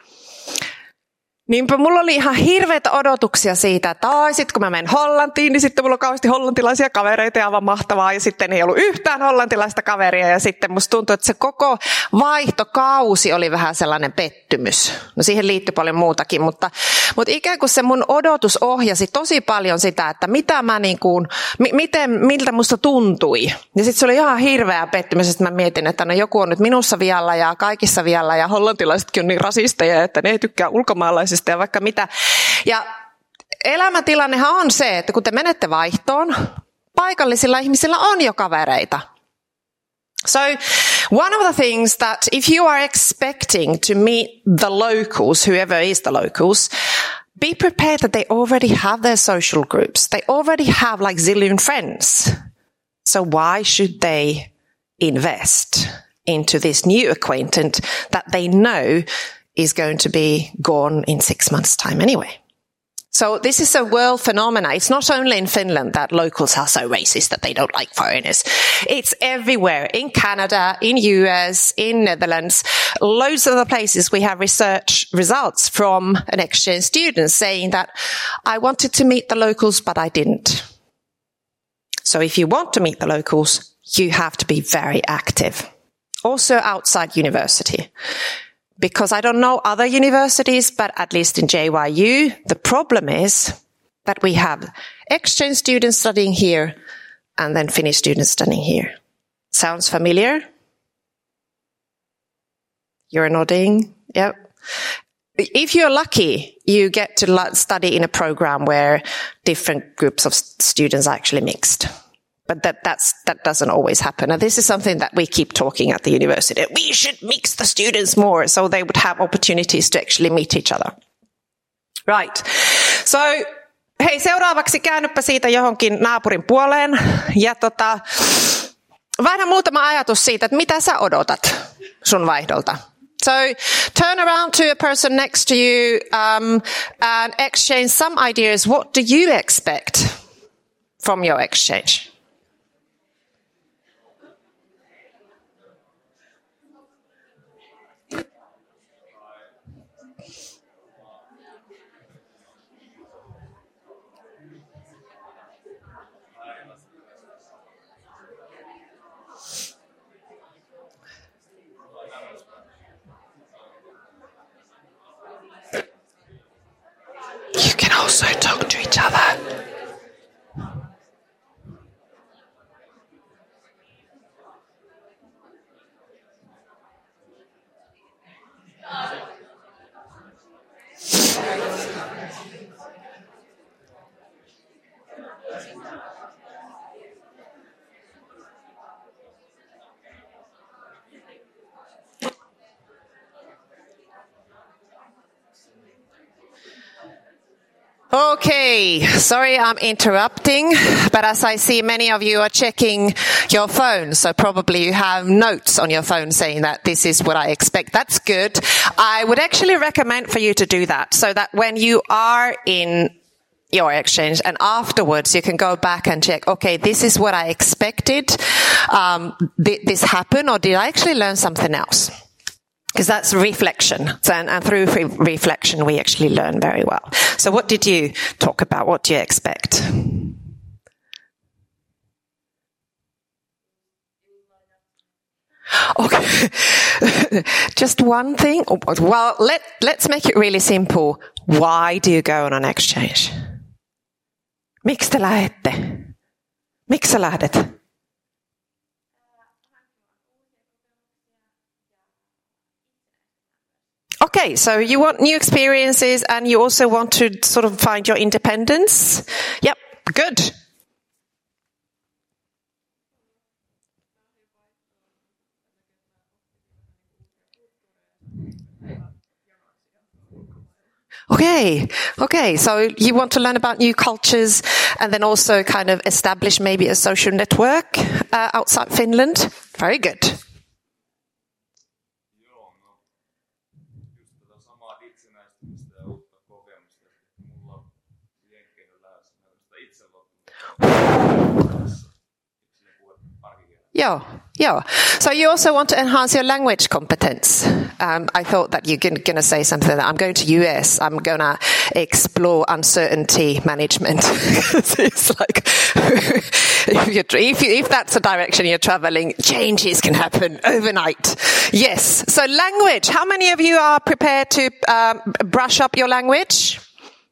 Niinpä mulla oli ihan hirveitä odotuksia siitä, että ai, sit kun mä menen Hollantiin, niin sitten mulla on kauheasti hollantilaisia kavereita ja aivan mahtavaa. Ja sitten ei ollut yhtään hollantilaista kaveria. Ja sitten musta tuntui, että se koko vaihtokausi oli vähän sellainen pettymys. No siihen liittyy paljon muutakin, mutta, mutta ikään kuin se mun odotus ohjasi tosi paljon sitä, että mitä mä niin kuin, miten, miltä musta tuntui. Ja sitten se oli ihan hirveä pettymys, että mä mietin, että no joku on nyt minussa vialla ja kaikissa vialla ja hollantilaisetkin on niin rasisteja, että ne ei tykkää ulkomaalaisista ja vaikka mitä. Ja elämäntilannehan on se, että kun te menette vaihtoon, paikallisilla ihmisillä on jo kavereita. So one of the things that if you are expecting to meet the locals, whoever is the locals, be prepared that they already have their social groups. They already have like zillion friends. So why should they invest into this new acquaintance that they know is going to be gone in six months' time anyway? So this is a world phenomenon. It's not only in Finland that locals are so racist that they don't like foreigners. It's everywhere. In Canada, in U S, in Netherlands, loads of the places we have research results from an exchange student saying that I wanted to meet the locals, but I didn't. So if you want to meet the locals, you have to be very active. Also outside university. Because I don't know other universities, but at least in J Y U, the problem is that we have exchange students studying here and then Finnish students studying here. Sounds familiar? You're nodding. Yep. If you're lucky, you get to study in a program where different groups of students are actually mixed. But that, that's, that doesn't always happen. And this is something that we keep talking at the university. We should mix the students more so they would have opportunities to actually meet each other. Right. So, hei, seuraavaksi käännyppä siitä johonkin naapurin puoleen. Ja tota, vaihda muutama ajatus siitä, että mitä sä odotat sun vaihdolta. So turn around to a person next to you um, and exchange some ideas. What do you expect from your exchange? also talk to each other. Okay, sorry I'm interrupting, but as I see many of you are checking your phone, so probably you have notes on your phone saying that this is what I expect. That's good. I would actually recommend for you to do that so that when you are in your exchange and afterwards you can go back and check, okay, this is what I expected. Um, did this happen or did I actually learn something else? Because that's reflection. So, and, and through re- reflection, we actually learn very well. So what did you talk about? What do you expect? Okay. Just one thing. Well, let, let's make it really simple. Why do you go on an exchange? Miksi te lähdette? Miksi sä lähdet? Okay, so you want new experiences and you also want to sort of find your independence? Yep, good. Okay, okay, so you want to learn about new cultures and then also kind of establish maybe a social network uh, outside Finland? Very good. Yeah, yeah. So you also want to enhance your language competence. Um, I thought that you're going to say something that I'm going to U S. I'm going to explore uncertainty management. It's like if, you're, if, you, if that's the direction you're traveling, changes can happen overnight. Yes. So language. How many of you are prepared to um, brush up your language?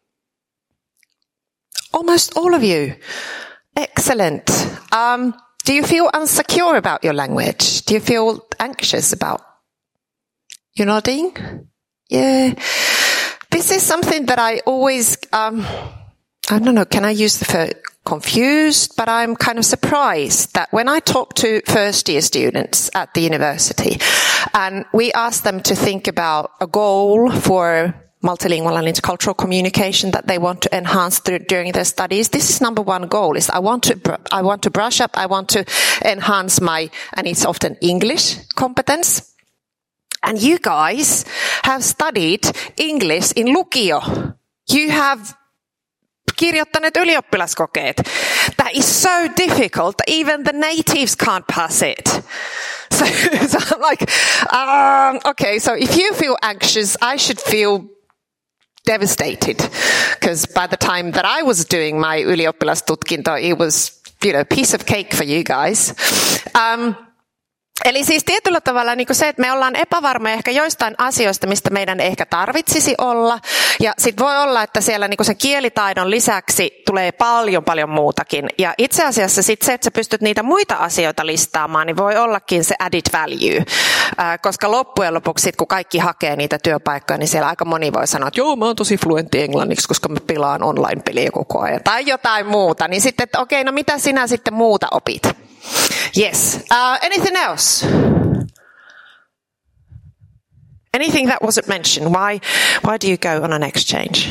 Almost all of you. Excellent. Um, do you feel insecure about your language? Do you feel anxious about? You're nodding? Yeah. This is something that I always, um, I don't know, can I use the word confused? But I'm kind of surprised that when I talk to first year students at the university and we ask them to think about a goal for multilingual and intercultural communication that they want to enhance through, during their studies. This is number one goal is I want to, I want to brush up, I want to enhance my, and it's often English competence. And you guys have studied English in lukio. You have kirjoittaneet ylioppilaskokeet. That is so difficult that even the natives can't pass it. So, so I'm like, um, okay, so if you feel anxious, I should feel devastated, because by the time that I was doing my ylioppilastutkinto, it was, you know, a piece of cake for you guys. Um, Eli siis tietyllä tavalla niin kuin se, että me ollaan epävarmoja ehkä joistain asioista, mistä meidän ehkä tarvitsisi olla. Ja sit voi olla, että siellä niin kuin sen kielitaidon lisäksi tulee paljon paljon muutakin. Ja itse asiassa sit se, että sä pystyt niitä muita asioita listaamaan, niin voi ollakin se added value. Äh, koska loppujen lopuksi sit, kun kaikki hakee niitä työpaikkoja, niin siellä aika moni voi sanoa, että joo, mä oon tosi fluentti englanniksi, koska mä pelaan online-peliä koko ajan. Tai jotain muuta. Niin sitten, että okei, no mitä sinä sitten muuta opit? Yes. Uh, anything else? Anything that wasn't mentioned? Why, why do you go on an exchange?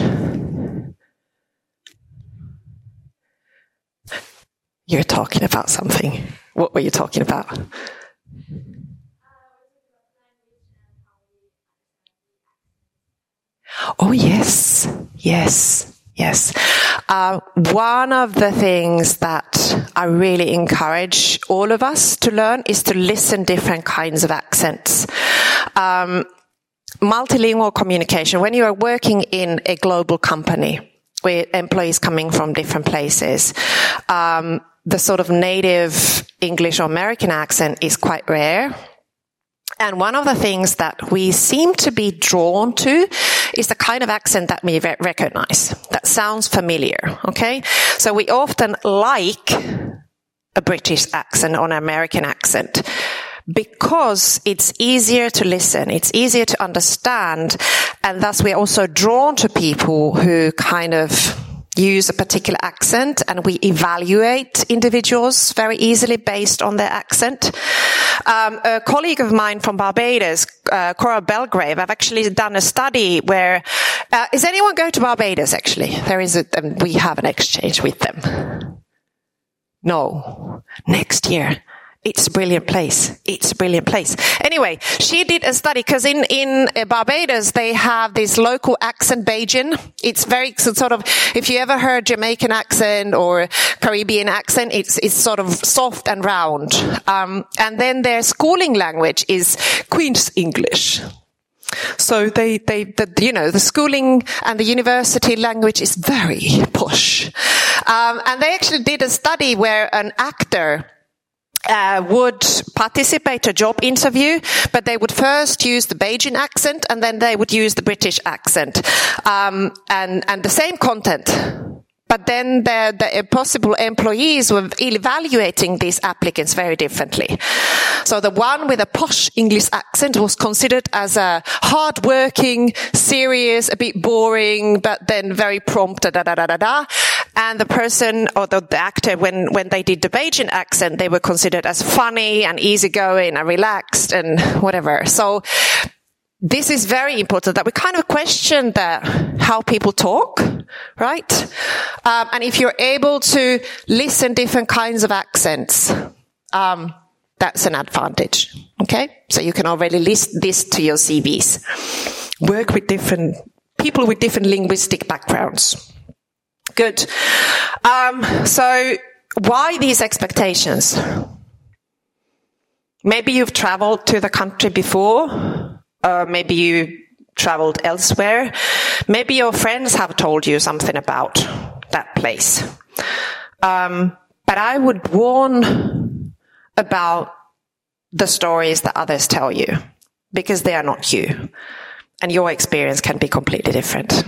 You're talking about something. What were you talking about? Oh, yes. Yes. Yes. Uh, one of the things that I really encourage all of us to learn is to listen different kinds of accents. Um, multilingual communication, when you are working in a global company with employees coming from different places, um, the sort of native English or American accent is quite rare. And one of the things that we seem to be drawn to is the kind of accent that we re- recognize, that sounds familiar, okay? So we often like a British accent or an American accent because it's easier to listen, it's easier to understand, and thus we're also drawn to people who kind of use a particular accent, and we evaluate individuals very easily based on their accent. Um, a colleague of mine from Barbados, uh, Cora Belgrave, I've actually done a study where, uh, is anyone going to Barbados actually? There is a, um, we have an exchange with them. No. Next year. It's a brilliant place. It's a brilliant place. Anyway, she did a study because in, in Barbados, they have this local accent, Bajan. It's very sort of, if you ever heard Jamaican accent or Caribbean accent, it's, it's sort of soft and round. Um, and then their schooling language is Queen's English. So they, they, the, you know, the schooling and the university language is very posh. Um, and they actually did a study where an actor Uh, would participate a job interview, but they would first use the Bajan accent and then they would use the British accent, um, and and the same content. But then the, the possible employees were evaluating these applicants very differently. So the one with a posh English accent was considered as a hard-working, serious, a bit boring, but then very prompt, da da da da da. And the person or the, the actor, when when they did the Bajan accent, they were considered as funny and easygoing and relaxed and whatever. So this is very important that we kind of question the, how people talk, right? Um, and if you're able to listen different kinds of accents, um, that's an advantage, okay? So you can already list this to your C Vs. Work with different people with different linguistic backgrounds. Good. Um, so why these expectations? Maybe you've traveled to the country before. Uh, maybe you traveled elsewhere. Maybe your friends have told you something about that place. Um, but I would warn about the stories that others tell you, because they are not you. And your experience can be completely different.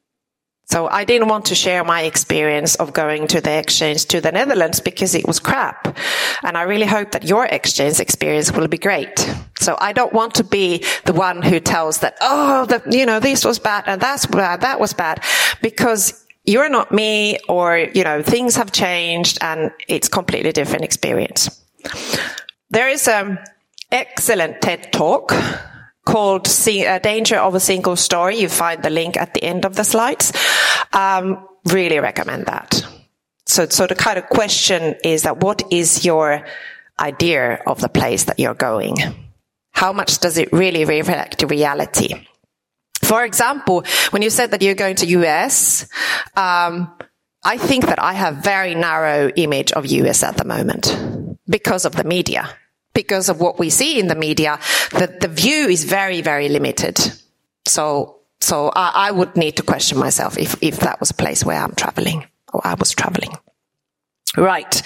So I didn't want to share my experience of going to the exchange to the Netherlands because it was crap. And I really hope that your exchange experience will be great. So I don't want to be the one who tells that, oh, the, you know, this was bad and that's bad, that was bad, because you're not me, or, you know, things have changed and it's completely different experience. There is an excellent TED Talk called uh, Danger of a Single Story. You find the link at the end of the slides. Um, really recommend that. So, so the kind of question is that what is your idea of the place that you're going? How much does it really reflect reality? For example, when you said that you're going to U S, um, I think that I have very narrow image of U S at the moment because of the media. Because of what we see in the media, the, the view is very, very limited. So, so I, I would need to question myself if, if that was a place where I'm traveling, or I was traveling. Right.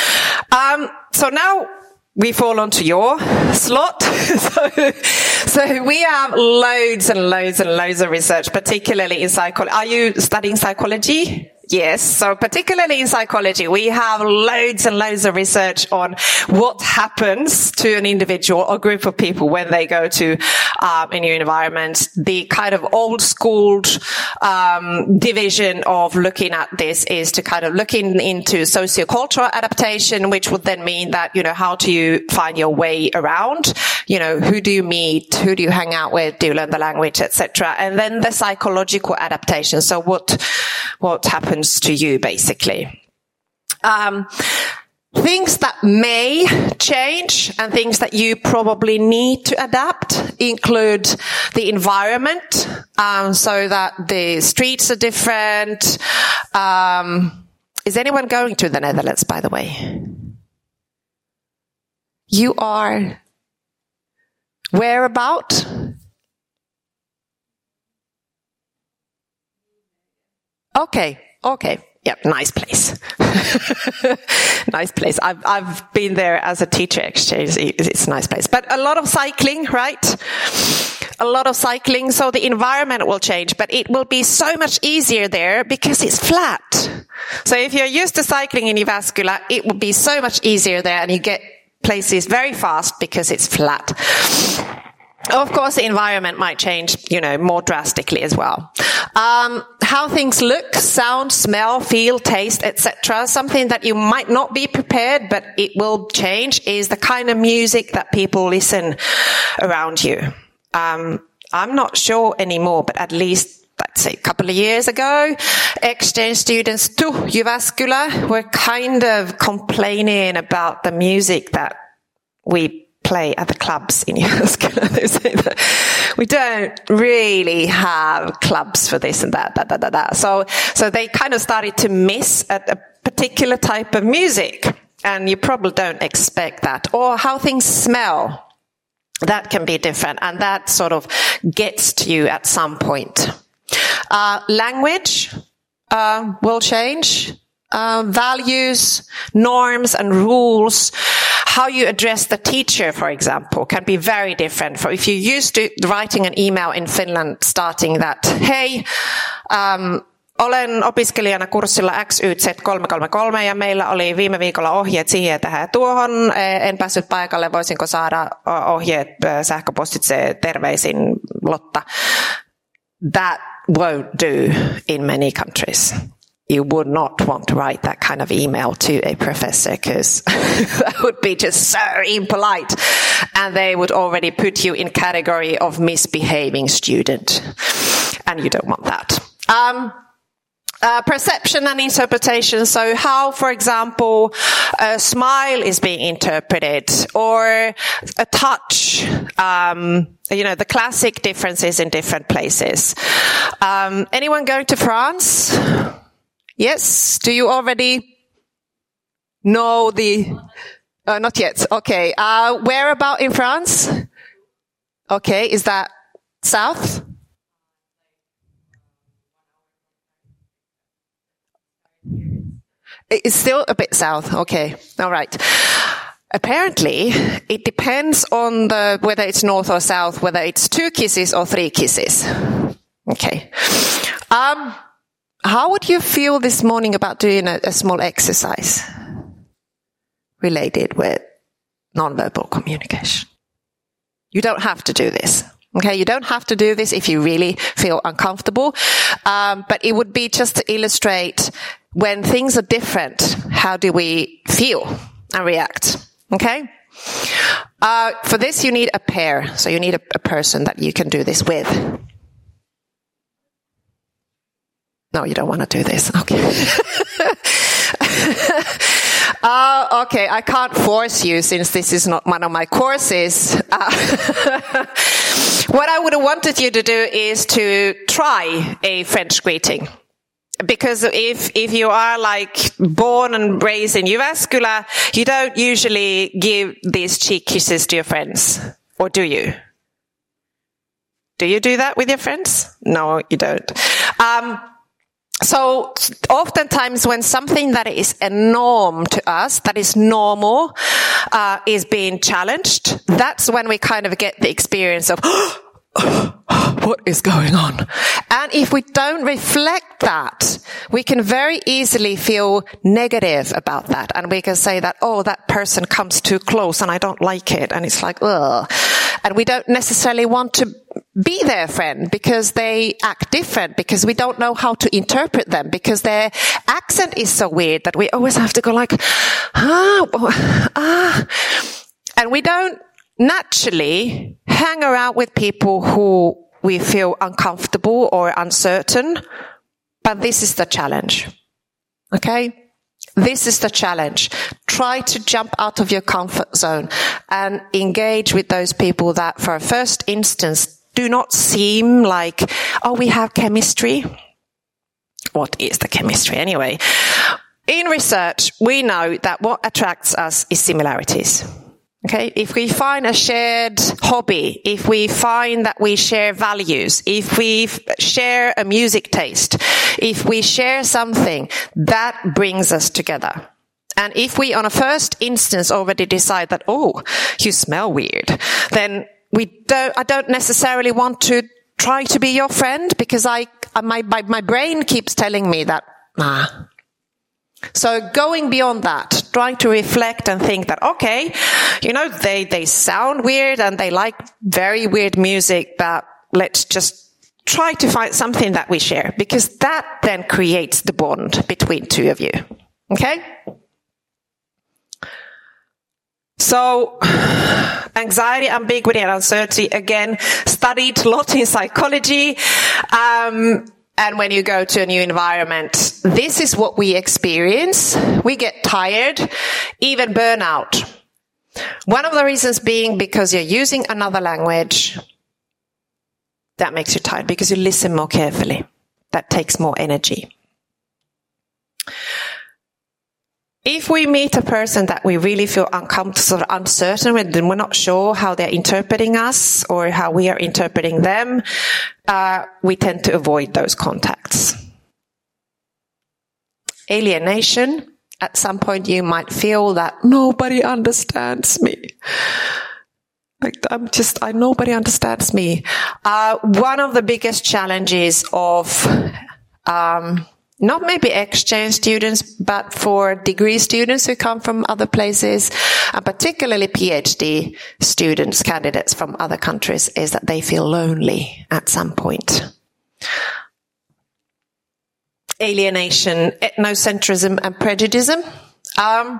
Um, so now we fall onto your slot. so, so we have loads and loads and loads of research, particularly in psychology. Are you studying psychology? Yes. So particularly in psychology, we have loads and loads of research on what happens to an individual or group of people when they go to um, a new environment. The kind of old school um, division of looking at this is to kind of looking into sociocultural adaptation, which would then mean that, you know, how do you find your way around? You know, who do you meet? Who do you hang out with? Do you learn the language, et cetera? And then the psychological adaptation. So what, what happens to you, basically. Um, things that may change and things that you probably need to adapt include the environment, um, so that the streets are different. Um, is anyone going to the Netherlands, by the way? You are where about? Okay. Okay. Yeah, nice place. Nice place. I've I've been there as a teacher exchange. It's a nice place. But a lot of cycling, right? A lot of cycling, so the environment will change, but it will be so much easier there because it's flat. So if you're used to cycling in Jyväskylä, it will be so much easier there, and you get places very fast because it's flat. Of course, the environment might change, you know, more drastically as well. Um, how things look, sound, smell, feel, taste, et cetera. Something that you might not be prepared, but it will change, is the kind of music that people listen around you. Um, I'm not sure anymore, but at least, let's say, a couple of years ago, exchange students to Jyväskylä were kind of complaining about the music that we play at the clubs in Jyväskylä. They say that we don't really have clubs for this and that, that, that, that, that. So, so they kind of started to miss a, a particular type of music, and you probably don't expect that. Or how things smell. That can be different, and that sort of gets to you at some point. Uh, language uh, will change. Uh, values, norms and rules. How you address the teacher, for example, can be very different. For if you're used to writing an email in Finland starting that, hey, um, olen opiskelijana kurssilla X Y Z kolme kolme kolme ja meillä oli viime viikolla ohjeet siihen ja tähän tuohon. En päässyt paikalle, voisinko saada ohjeet sähköpostitse, terveisin Lotta. That won't do in many countries. You would not want to write that kind of email to a professor, because that would be just so impolite. And they would already put you in category of misbehaving student. And you don't want that. Um, Uh, perception and interpretation. So how, for example, a smile is being interpreted, or a touch, um, you know, the classic differences in different places. Um, anyone going to France? Yes. Do you already know the, uh, not yet. Okay. Uh, where about in France? Okay. Is that south? It's still a bit south. Okay. All right. Apparently, it depends on the whether it's north or south, whether it's two kisses or three kisses. Okay. Um, how would you feel this morning about doing a, a small exercise related with nonverbal communication? You don't have to do this. Okay, you don't have to do this if you really feel uncomfortable. Um, but it would be just to illustrate when things are different, how do we feel and react? Okay? Uh, for this, you need a pair. So you need a, a person that you can do this with. No, you don't want to do this. Okay. Uh, okay, I can't force you since this is not one of my courses. Uh, what I would have wanted you to do is to try a French greeting. Because if, if you are like born and raised in Jyväskylä, you don't usually give these cheek kisses to your friends. Or do you? Do you do that with your friends? No, you don't. Um, So oftentimes when something that is a norm to us, that is normal, uh, is being challenged, that's when we kind of get the experience of, what is going on? And if we don't reflect that, we can very easily feel negative about that. And we can say that, oh, that person comes too close and I don't like it. And it's like, ugh. And we don't necessarily want to be their friend because they act different, because we don't know how to interpret them, because their accent is so weird that we always have to go like, ah, ah. And we don't naturally hang around with people who we feel uncomfortable or uncertain. But this is the challenge. Okay? This is the challenge. Try to jump out of your comfort zone and engage with those people that, for a first instance, do not seem like, oh, we have chemistry. What is the chemistry anyway? In research, we know that what attracts us is similarities. Okay, if we find a shared hobby, if we find that we share values, if we f- share a music taste, if we share something, that brings us together. And if we, on a first instance, already decide that, oh, you smell weird, then we don't, I don't necessarily want to try to be your friend because I, my, my, my brain keeps telling me that, ah. So going beyond that, trying to reflect and think that, okay, you know, they, they sound weird and they like very weird music, but let's just try to find something that we share, because that then creates the bond between two of you. Okay? So, anxiety, ambiguity, and uncertainty, again, studied a lot in psychology. Um, And when you go to a new environment, this is what we experience. We get tired, even burnout. One of the reasons being because you're using another language. That makes you tired because you listen more carefully. That takes more energy. If we meet a person that we really feel uncomfortable, sort of uncertain with, and we're not sure how they're interpreting us or how we are interpreting them, uh, we tend to avoid those contacts. Alienation. At some point you might feel that nobody understands me. Like, I'm just, I, nobody understands me. Uh, one of the biggest challenges of, um, not maybe exchange students, but for degree students who come from other places, and particularly PhD students, candidates from other countries, is that they feel lonely at some point. Alienation, ethnocentrism, and prejudice. Um,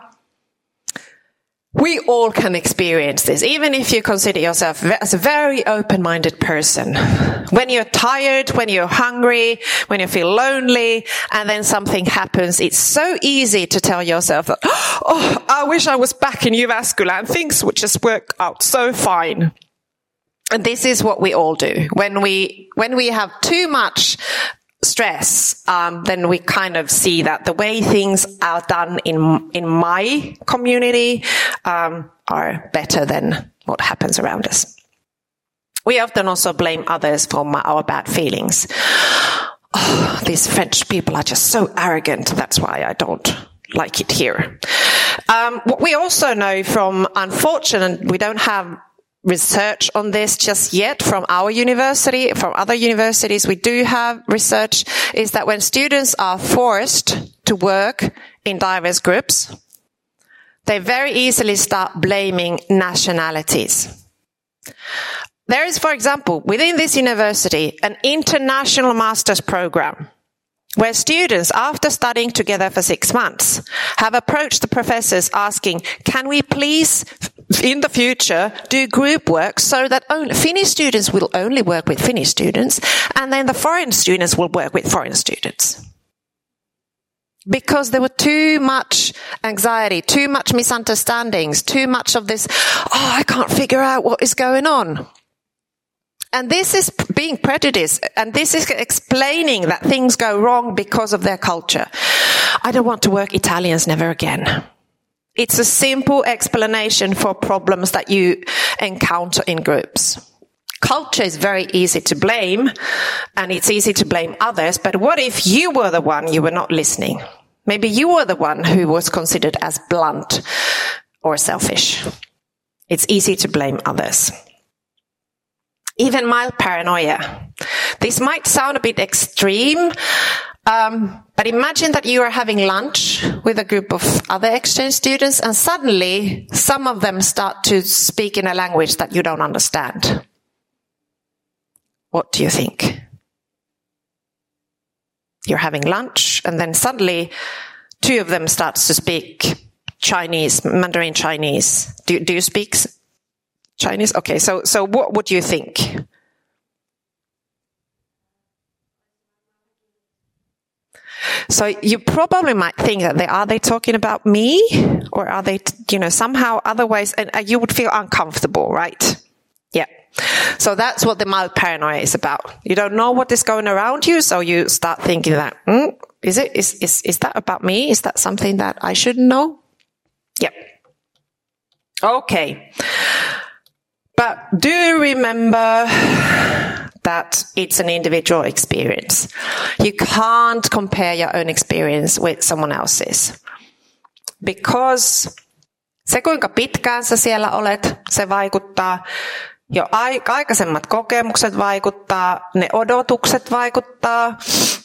we all can experience this, even if you consider yourself as a very open-minded person. When you're tired, when you're hungry, when you feel lonely, and then something happens, it's so easy to tell yourself, oh, I wish I was back in Jyväskylä and things would just work out so fine. And this is what we all do. When we, when we have too much stress, um, then we kind of see that the way things are done in in my community um, are better than what happens around us. We often also blame others for our bad feelings. Oh, these French people are just so arrogant. That's why I don't like it here. Um, what we also know from, unfortunately, we don't have research on this just yet from our university, from other universities we do have research, is that when students are forced to work in diverse groups, they very easily start blaming nationalities. There is, for example, within this university, an international master's program where students, after studying together for six months, have approached the professors asking, can we please, in the future, do group work so that only Finnish students will only work with Finnish students, and then the foreign students will work with foreign students? Because there were too much anxiety, too much misunderstandings, too much of this, oh, I can't figure out what is going on. And this is being prejudiced, and this is explaining that things go wrong because of their culture. I don't want to work Italians never again. It's a simple explanation for problems that you encounter in groups. Culture is very easy to blame, and it's easy to blame others, but what if you were the one you were not listening? Maybe you were the one who was considered as blunt or selfish. It's easy to blame others. Even mild paranoia. This might sound a bit extreme, um, but imagine that you are having lunch with a group of other exchange students and suddenly some of them start to speak in a language that you don't understand. What do you think? You're having lunch and then suddenly two of them starts to speak Chinese, Mandarin Chinese. Do, do you speak Chinese? Okay, so so what would you think? So you probably might think that they are they talking about me, or are they, you know, somehow otherwise, and you would feel uncomfortable, right? Yeah. So that's what the mild paranoia is about. You don't know what is going around you, so you start thinking that, mm, is it is is is that about me? Is that something that I shouldn't know? Yeah. Okay. But do you remember that it's an individual experience? You can't compare your own experience with someone else's. Because se kuinka pitkään sä siellä olet, se vaikuttaa. Jo aikaisemmat kokemukset vaikuttaa, ne odotukset vaikuttaa.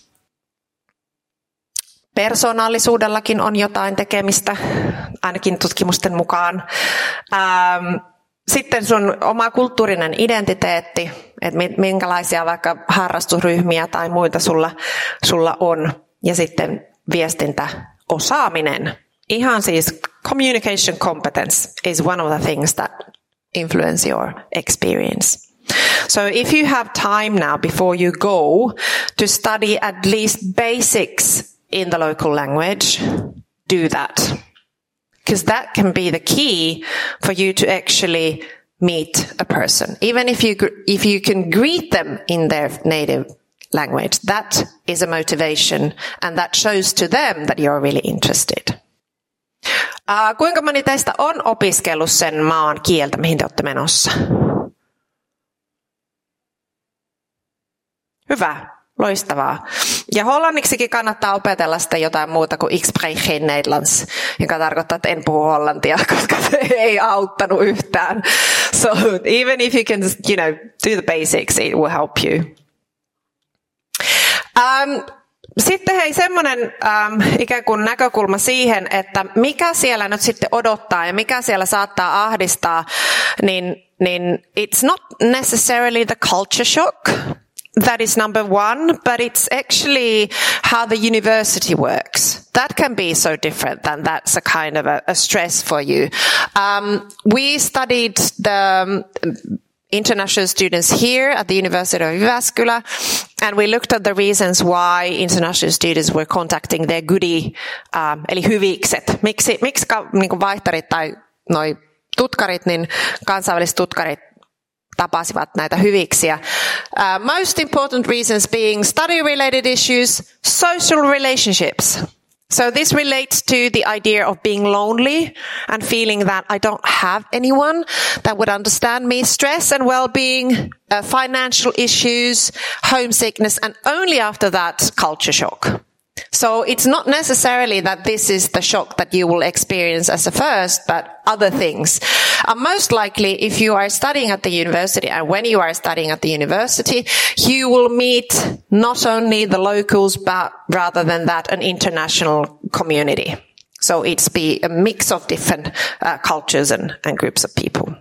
Persoonallisuudellakin on jotain tekemistä, ainakin tutkimusten mukaan. Ähm, sitten sun oma kulttuurinen identiteetti, että minkälaisia vaikka harrastusryhmiä tai muita sulla, sulla on. Ja sitten viestintäosaaminen. Ihan siis communication competence is one of the things that influence your experience. So if you have time now before you go to study at least basics in the local language, do that. Because that can be the key for you to actually meet a person. Even if you, if you can greet them in their native language, that is a motivation and that shows to them that you're really interested. Uh, kuinka moni teistä on opiskellut sen maan kieltä, mihin te olette menossa? Hyvä, loistavaa. Ja hollanniksikin kannattaa opetella sitä jotain muuta kuin ik spreek geen Nederlands, joka tarkoittaa, että en puhu hollantia, koska se ei auttanut yhtään. So even if you can, you know, do the basics, it will help you. Um, Sitten hei semmoinen ähm, ikään kuin näkökulma siihen, että mikä siellä nyt sitten odottaa ja mikä siellä saattaa ahdistaa, niin, niin it's not necessarily the culture shock. That is number one, but it's actually how the university works. That can be so different than that's a kind of a, a stress for you. Um, we studied the um, international students here at the University of Jyväskylä, and we looked at the reasons why international students were contacting their goodie, um, eli hyvikset. Miksi, miksi niin vaihtarit tai noi tutkarit, niin kansainväliset tutkarit tapasivat näitä hyviksiä. Uh, most important reasons being study-related issues, social relationships. So this relates to the idea of being lonely and feeling that I don't have anyone that would understand me, stress and well-being, uh, financial issues, homesickness, and only after that, culture shock. So it's not necessarily that this is the shock that you will experience as a first, but other things. Uh, most likely, if you are studying at the university, and when you are studying at the university, you will meet not only the locals, but rather than that, an international community. So it's be a mix of different uh, cultures and, and groups of people.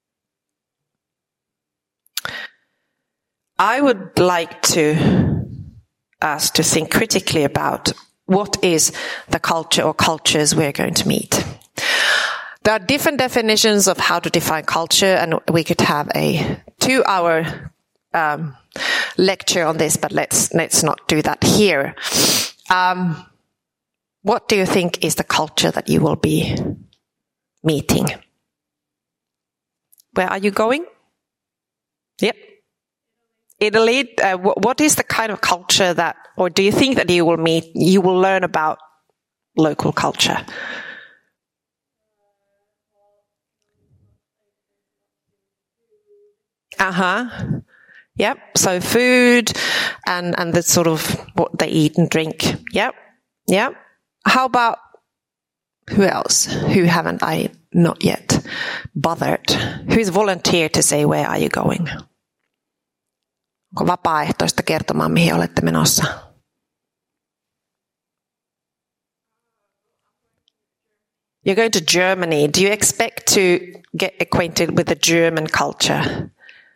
I would like to us to think critically about what is the culture or cultures we're going to meet. There are different definitions of how to define culture, and we could have a two-hour um, lecture on this, but let's let's not do that here. Um, what do you think is the culture that you will be meeting? Where are you going? Yep. Italy, uh, what is the kind of culture that, or do you think that you will meet, you will learn about local culture? Uh-huh. Yep. So food and, and the sort of what they eat and drink. Yep. Yep. How about who else? Who haven't I not yet bothered? Who's volunteered to say, where are you going? Onko vapaaehtoista kertomaan, mihin olette menossa? You're going to Germany. Do you expect to get acquainted with the German culture?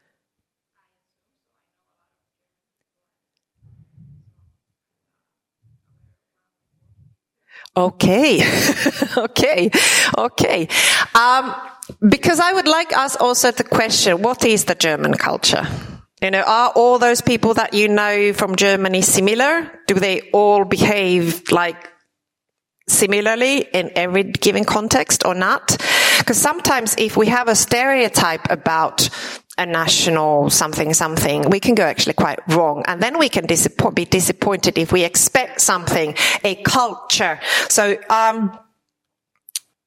Okay. okay. Okay. Um, because I would like us also to question, what is the German culture? You know, are all those people that you know from Germany similar? Do they all behave like similarly in every given context or not? Because sometimes if we have a stereotype about a national something something, we can go actually quite wrong, and then we can disappoint, be disappointed if we expect something, a culture. So um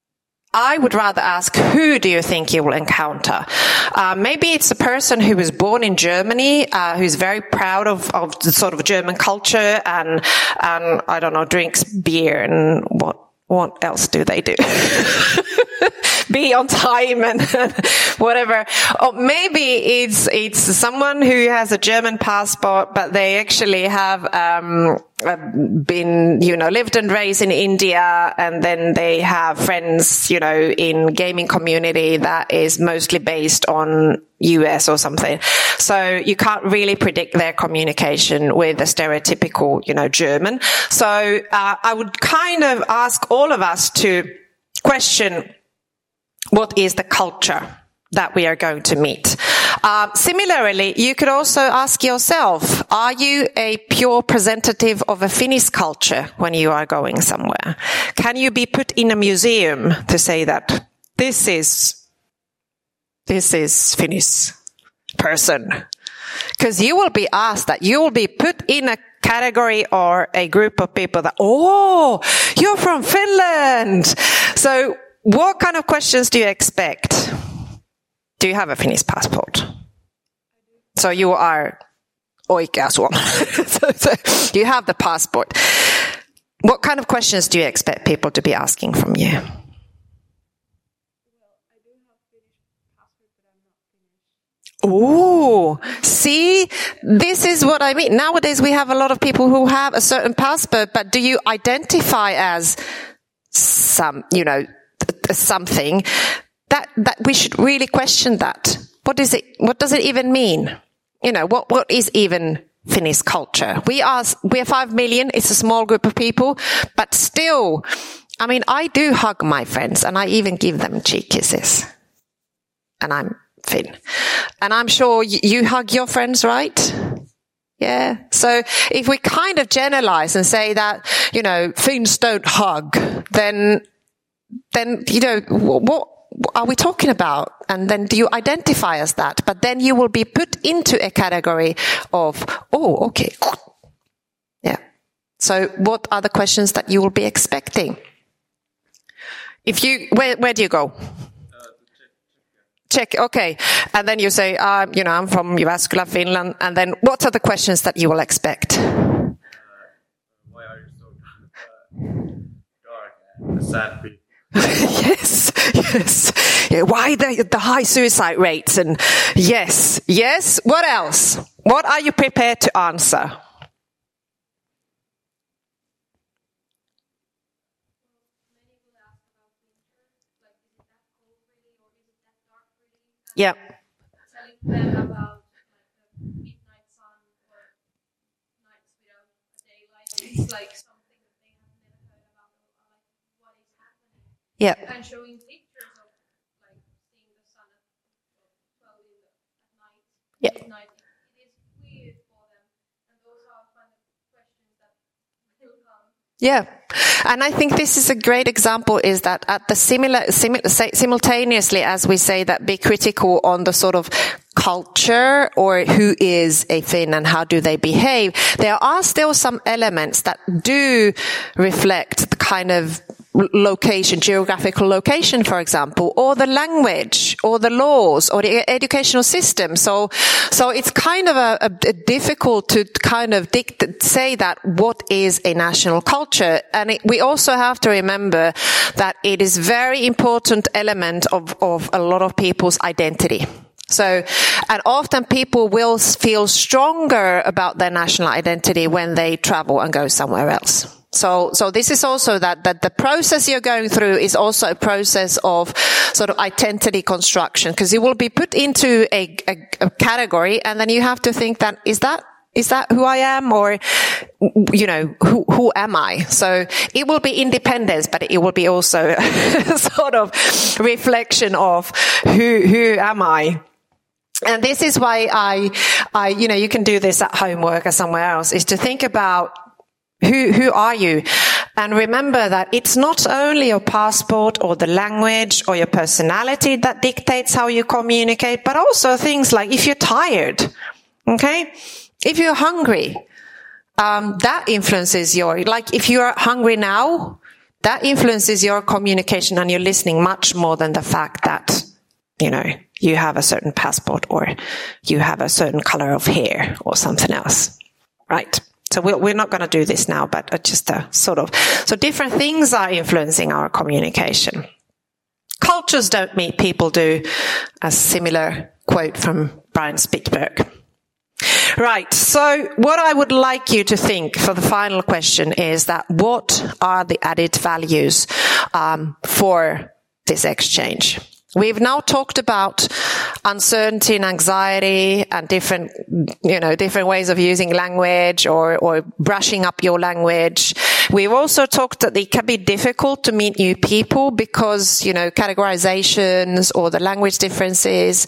I would rather ask, who do you think you will encounter? Uh, maybe it's a person who was born in Germany, uh, who's very proud of, of the sort of German culture and, and, I don't know, drinks beer and what, what else do they do? Be on time and whatever. Or maybe it's, it's someone who has a German passport, but they actually have, um, been, you know, lived and raised in India, and then they have friends, you know, in gaming community that is mostly based on U S or something. So you can't really predict their communication with a stereotypical, you know, German. So, uh, I would kind of ask all of us to question, what is the culture that we are going to meet? Uh, similarly, you could also ask yourself, are you a pure representative of a Finnish culture when you are going somewhere? Can you be put in a museum to say that this is, this is Finnish person? Because you will be asked that. You will be put in a category or a group of people that, oh, you're from Finland. So, what kind of questions do you expect? Do you have a Finnish passport? So you are oikea suomalainen. so, so you have the passport. What kind of questions do you expect people to be asking from you? Oh, see, this is what I mean. Nowadays we have a lot of people who have a certain passport, but do you identify as some, you know, something that, that we should really question that. What is it? What does it even mean? You know, what, what is even Finnish culture? We are, we are five million. It's a small group of people, but still, I mean, I do hug my friends and I even give them cheek kisses. And I'm Finn. And I'm sure you, you hug your friends, right? Yeah. So if we kind of generalize and say that, you know, Finns don't hug, then then, you know, what are we talking about? And then do you identify as that? But then you will be put into a category of, oh, okay. Yeah. So what are the questions that you will be expecting? If you, where, where do you go? Check, okay. And then you say, uh, you know, I'm from Jyväskylä, Finland. And then what are the questions that you will expect? Uh, why are you so uh, dark and sad people? yes, yes. Yeah, why the, the high suicide rates? And yes, yes. What else? What are you prepared to answer? Yeah. Telling them about like the midnight sun or nights without daylight. It's like something that they have never heard about, or like what is happening. Yeah. And showing pictures of like seeing the sun at twelve in the, at night. Yeah. Midnight. It is weird for them, and those are kind of questions that will come. Yeah. And I think this is a great example is that at the similar, sim, simultaneously as we say that be critical on the sort of culture or who is a Finn and how do they behave, there are still some elements that do reflect the kind of location, geographical location, for example, or the language, or the laws, or the educational system. So, so it's kind of a, a, a difficult to kind of dict- say that what is a national culture. And it, we also have to remember that it is very important element of, of a lot of people's identity. So, and often people will feel stronger about their national identity when they travel and go somewhere else. So, so this is also that, that the process you're going through is also a process of sort of identity construction, because you will be put into a, a, a category and then you have to think that, is that, is that who I am, or, you know, who, who am I? So it will be independence, but it will be also a sort of reflection of who, who am I? And this is why I, I, you know, you can do this at homework or somewhere else, is to think about Who, who are you? And remember that it's not only your passport or the language or your personality that dictates how you communicate, but also things like if you're tired, okay? If you're hungry, um, that influences your, like if you're hungry now, that influences your communication and your listening much more than the fact that, you know, you have a certain passport or you have a certain color of hair or something else, right? So we're, we're not going to do this now, but just a sort of, so different things are influencing our communication. Cultures don't meet, people do. A similar quote from Brian Spitzberg. Right, so what I would like you to think for the final question is that what are the added values um, for this exchange? We've now talked about uncertainty and anxiety and different, you know, different ways of using language or, or brushing up your language. We've also talked that it can be difficult to meet new people because, you know, categorizations or the language differences.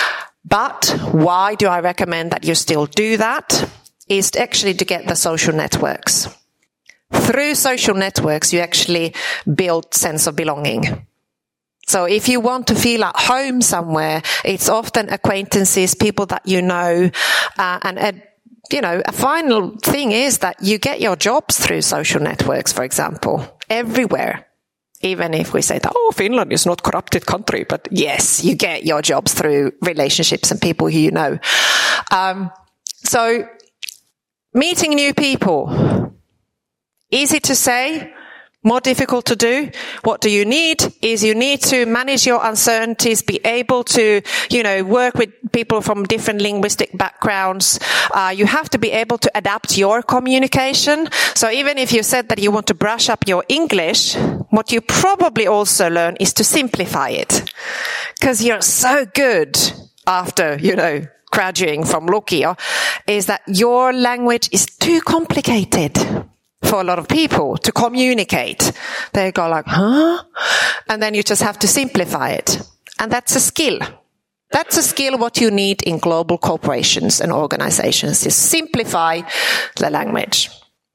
But why do I recommend that you still do that? Is actually to get the social networks. Through social networks, you actually build sense of belonging. So if you want to feel at home somewhere, it's often acquaintances, people that you know, uh, and, uh, you know, a final thing is that you get your jobs through social networks, for example, everywhere. Even if we say that, oh, Finland is not a corrupted country, but yes, you get your jobs through relationships and people who you know. Um, so meeting new people, easy to say, more difficult to do. What do you need is you need to manage your uncertainties, be able to, you know, work with people from different linguistic backgrounds. Uh, you have to be able to adapt your communication. So even if you said that you want to brush up your English, what you probably also learn is to simplify it. Because you're so good after, you know, graduating from Lukio, is that your language is too complicated for a lot of people to communicate. They go like, huh? And then you just have to simplify it. And that's a skill. That's a skill what you need in global corporations and organizations, is simplify the language.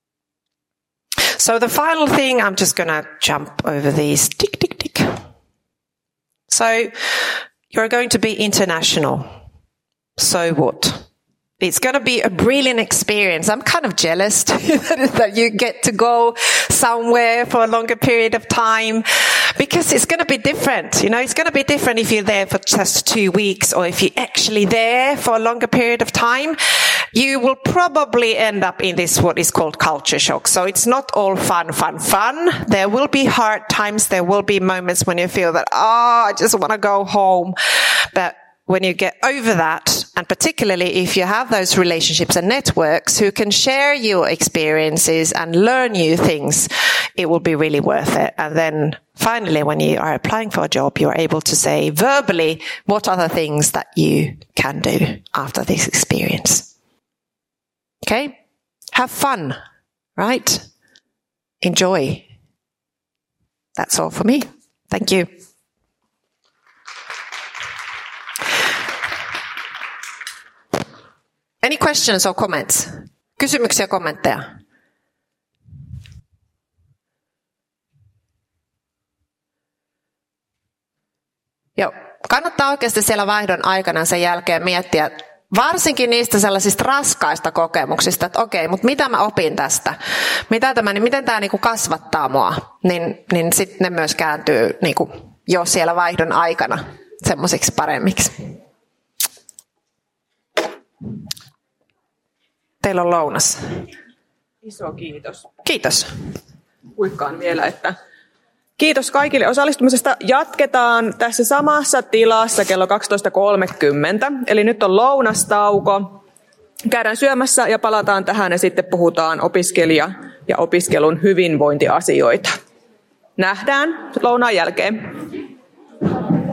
So the final thing, I'm just going to jump over these. Tick, tick, tick. So you're going to be international. So what? It's going to be a brilliant experience. I'm kind of jealous that you get to go somewhere for a longer period of time because it's going to be different. You know, it's going to be different if you're there for just two weeks or if you're actually there for a longer period of time. You will probably end up in this, what is called culture shock. So it's not all fun, fun, fun. There will be hard times. There will be moments when you feel that, oh, I just want to go home. But when you get over that, and particularly if you have those relationships and networks who can share your experiences and learn new things, it will be really worth it. And then finally, when you are applying for a job, you're able to say verbally what are the things that you can do after this experience. Okay? Have fun, right? Enjoy. That's all for me. Thank you. Any questions or comments? Kysymyksiä, kommentteja? Joo, kannattaa oikeasti siellä vaihdon aikana sen jälkeen miettiä, varsinkin niistä sellaisista raskaista kokemuksista, että okei, mutta mitä mä opin tästä? Mitä tämä, niin miten tämä niinku kasvattaa mua? Niin, niin sitten ne myös kääntyy niinku jo siellä vaihdon aikana semmoisiksi paremmiksi. Teillä on lounas. Iso kiitos. Kiitos. Huikkaan vielä, että kiitos kaikille osallistumisesta. Jatketaan tässä samassa tilassa kello kaksitoista kolmekymmentä. Eli nyt on lounastauko. Käydään syömässä ja palataan tähän ja sitten puhutaan opiskelija- ja opiskelun hyvinvointiasioita. Nähdään lounaan jälkeen.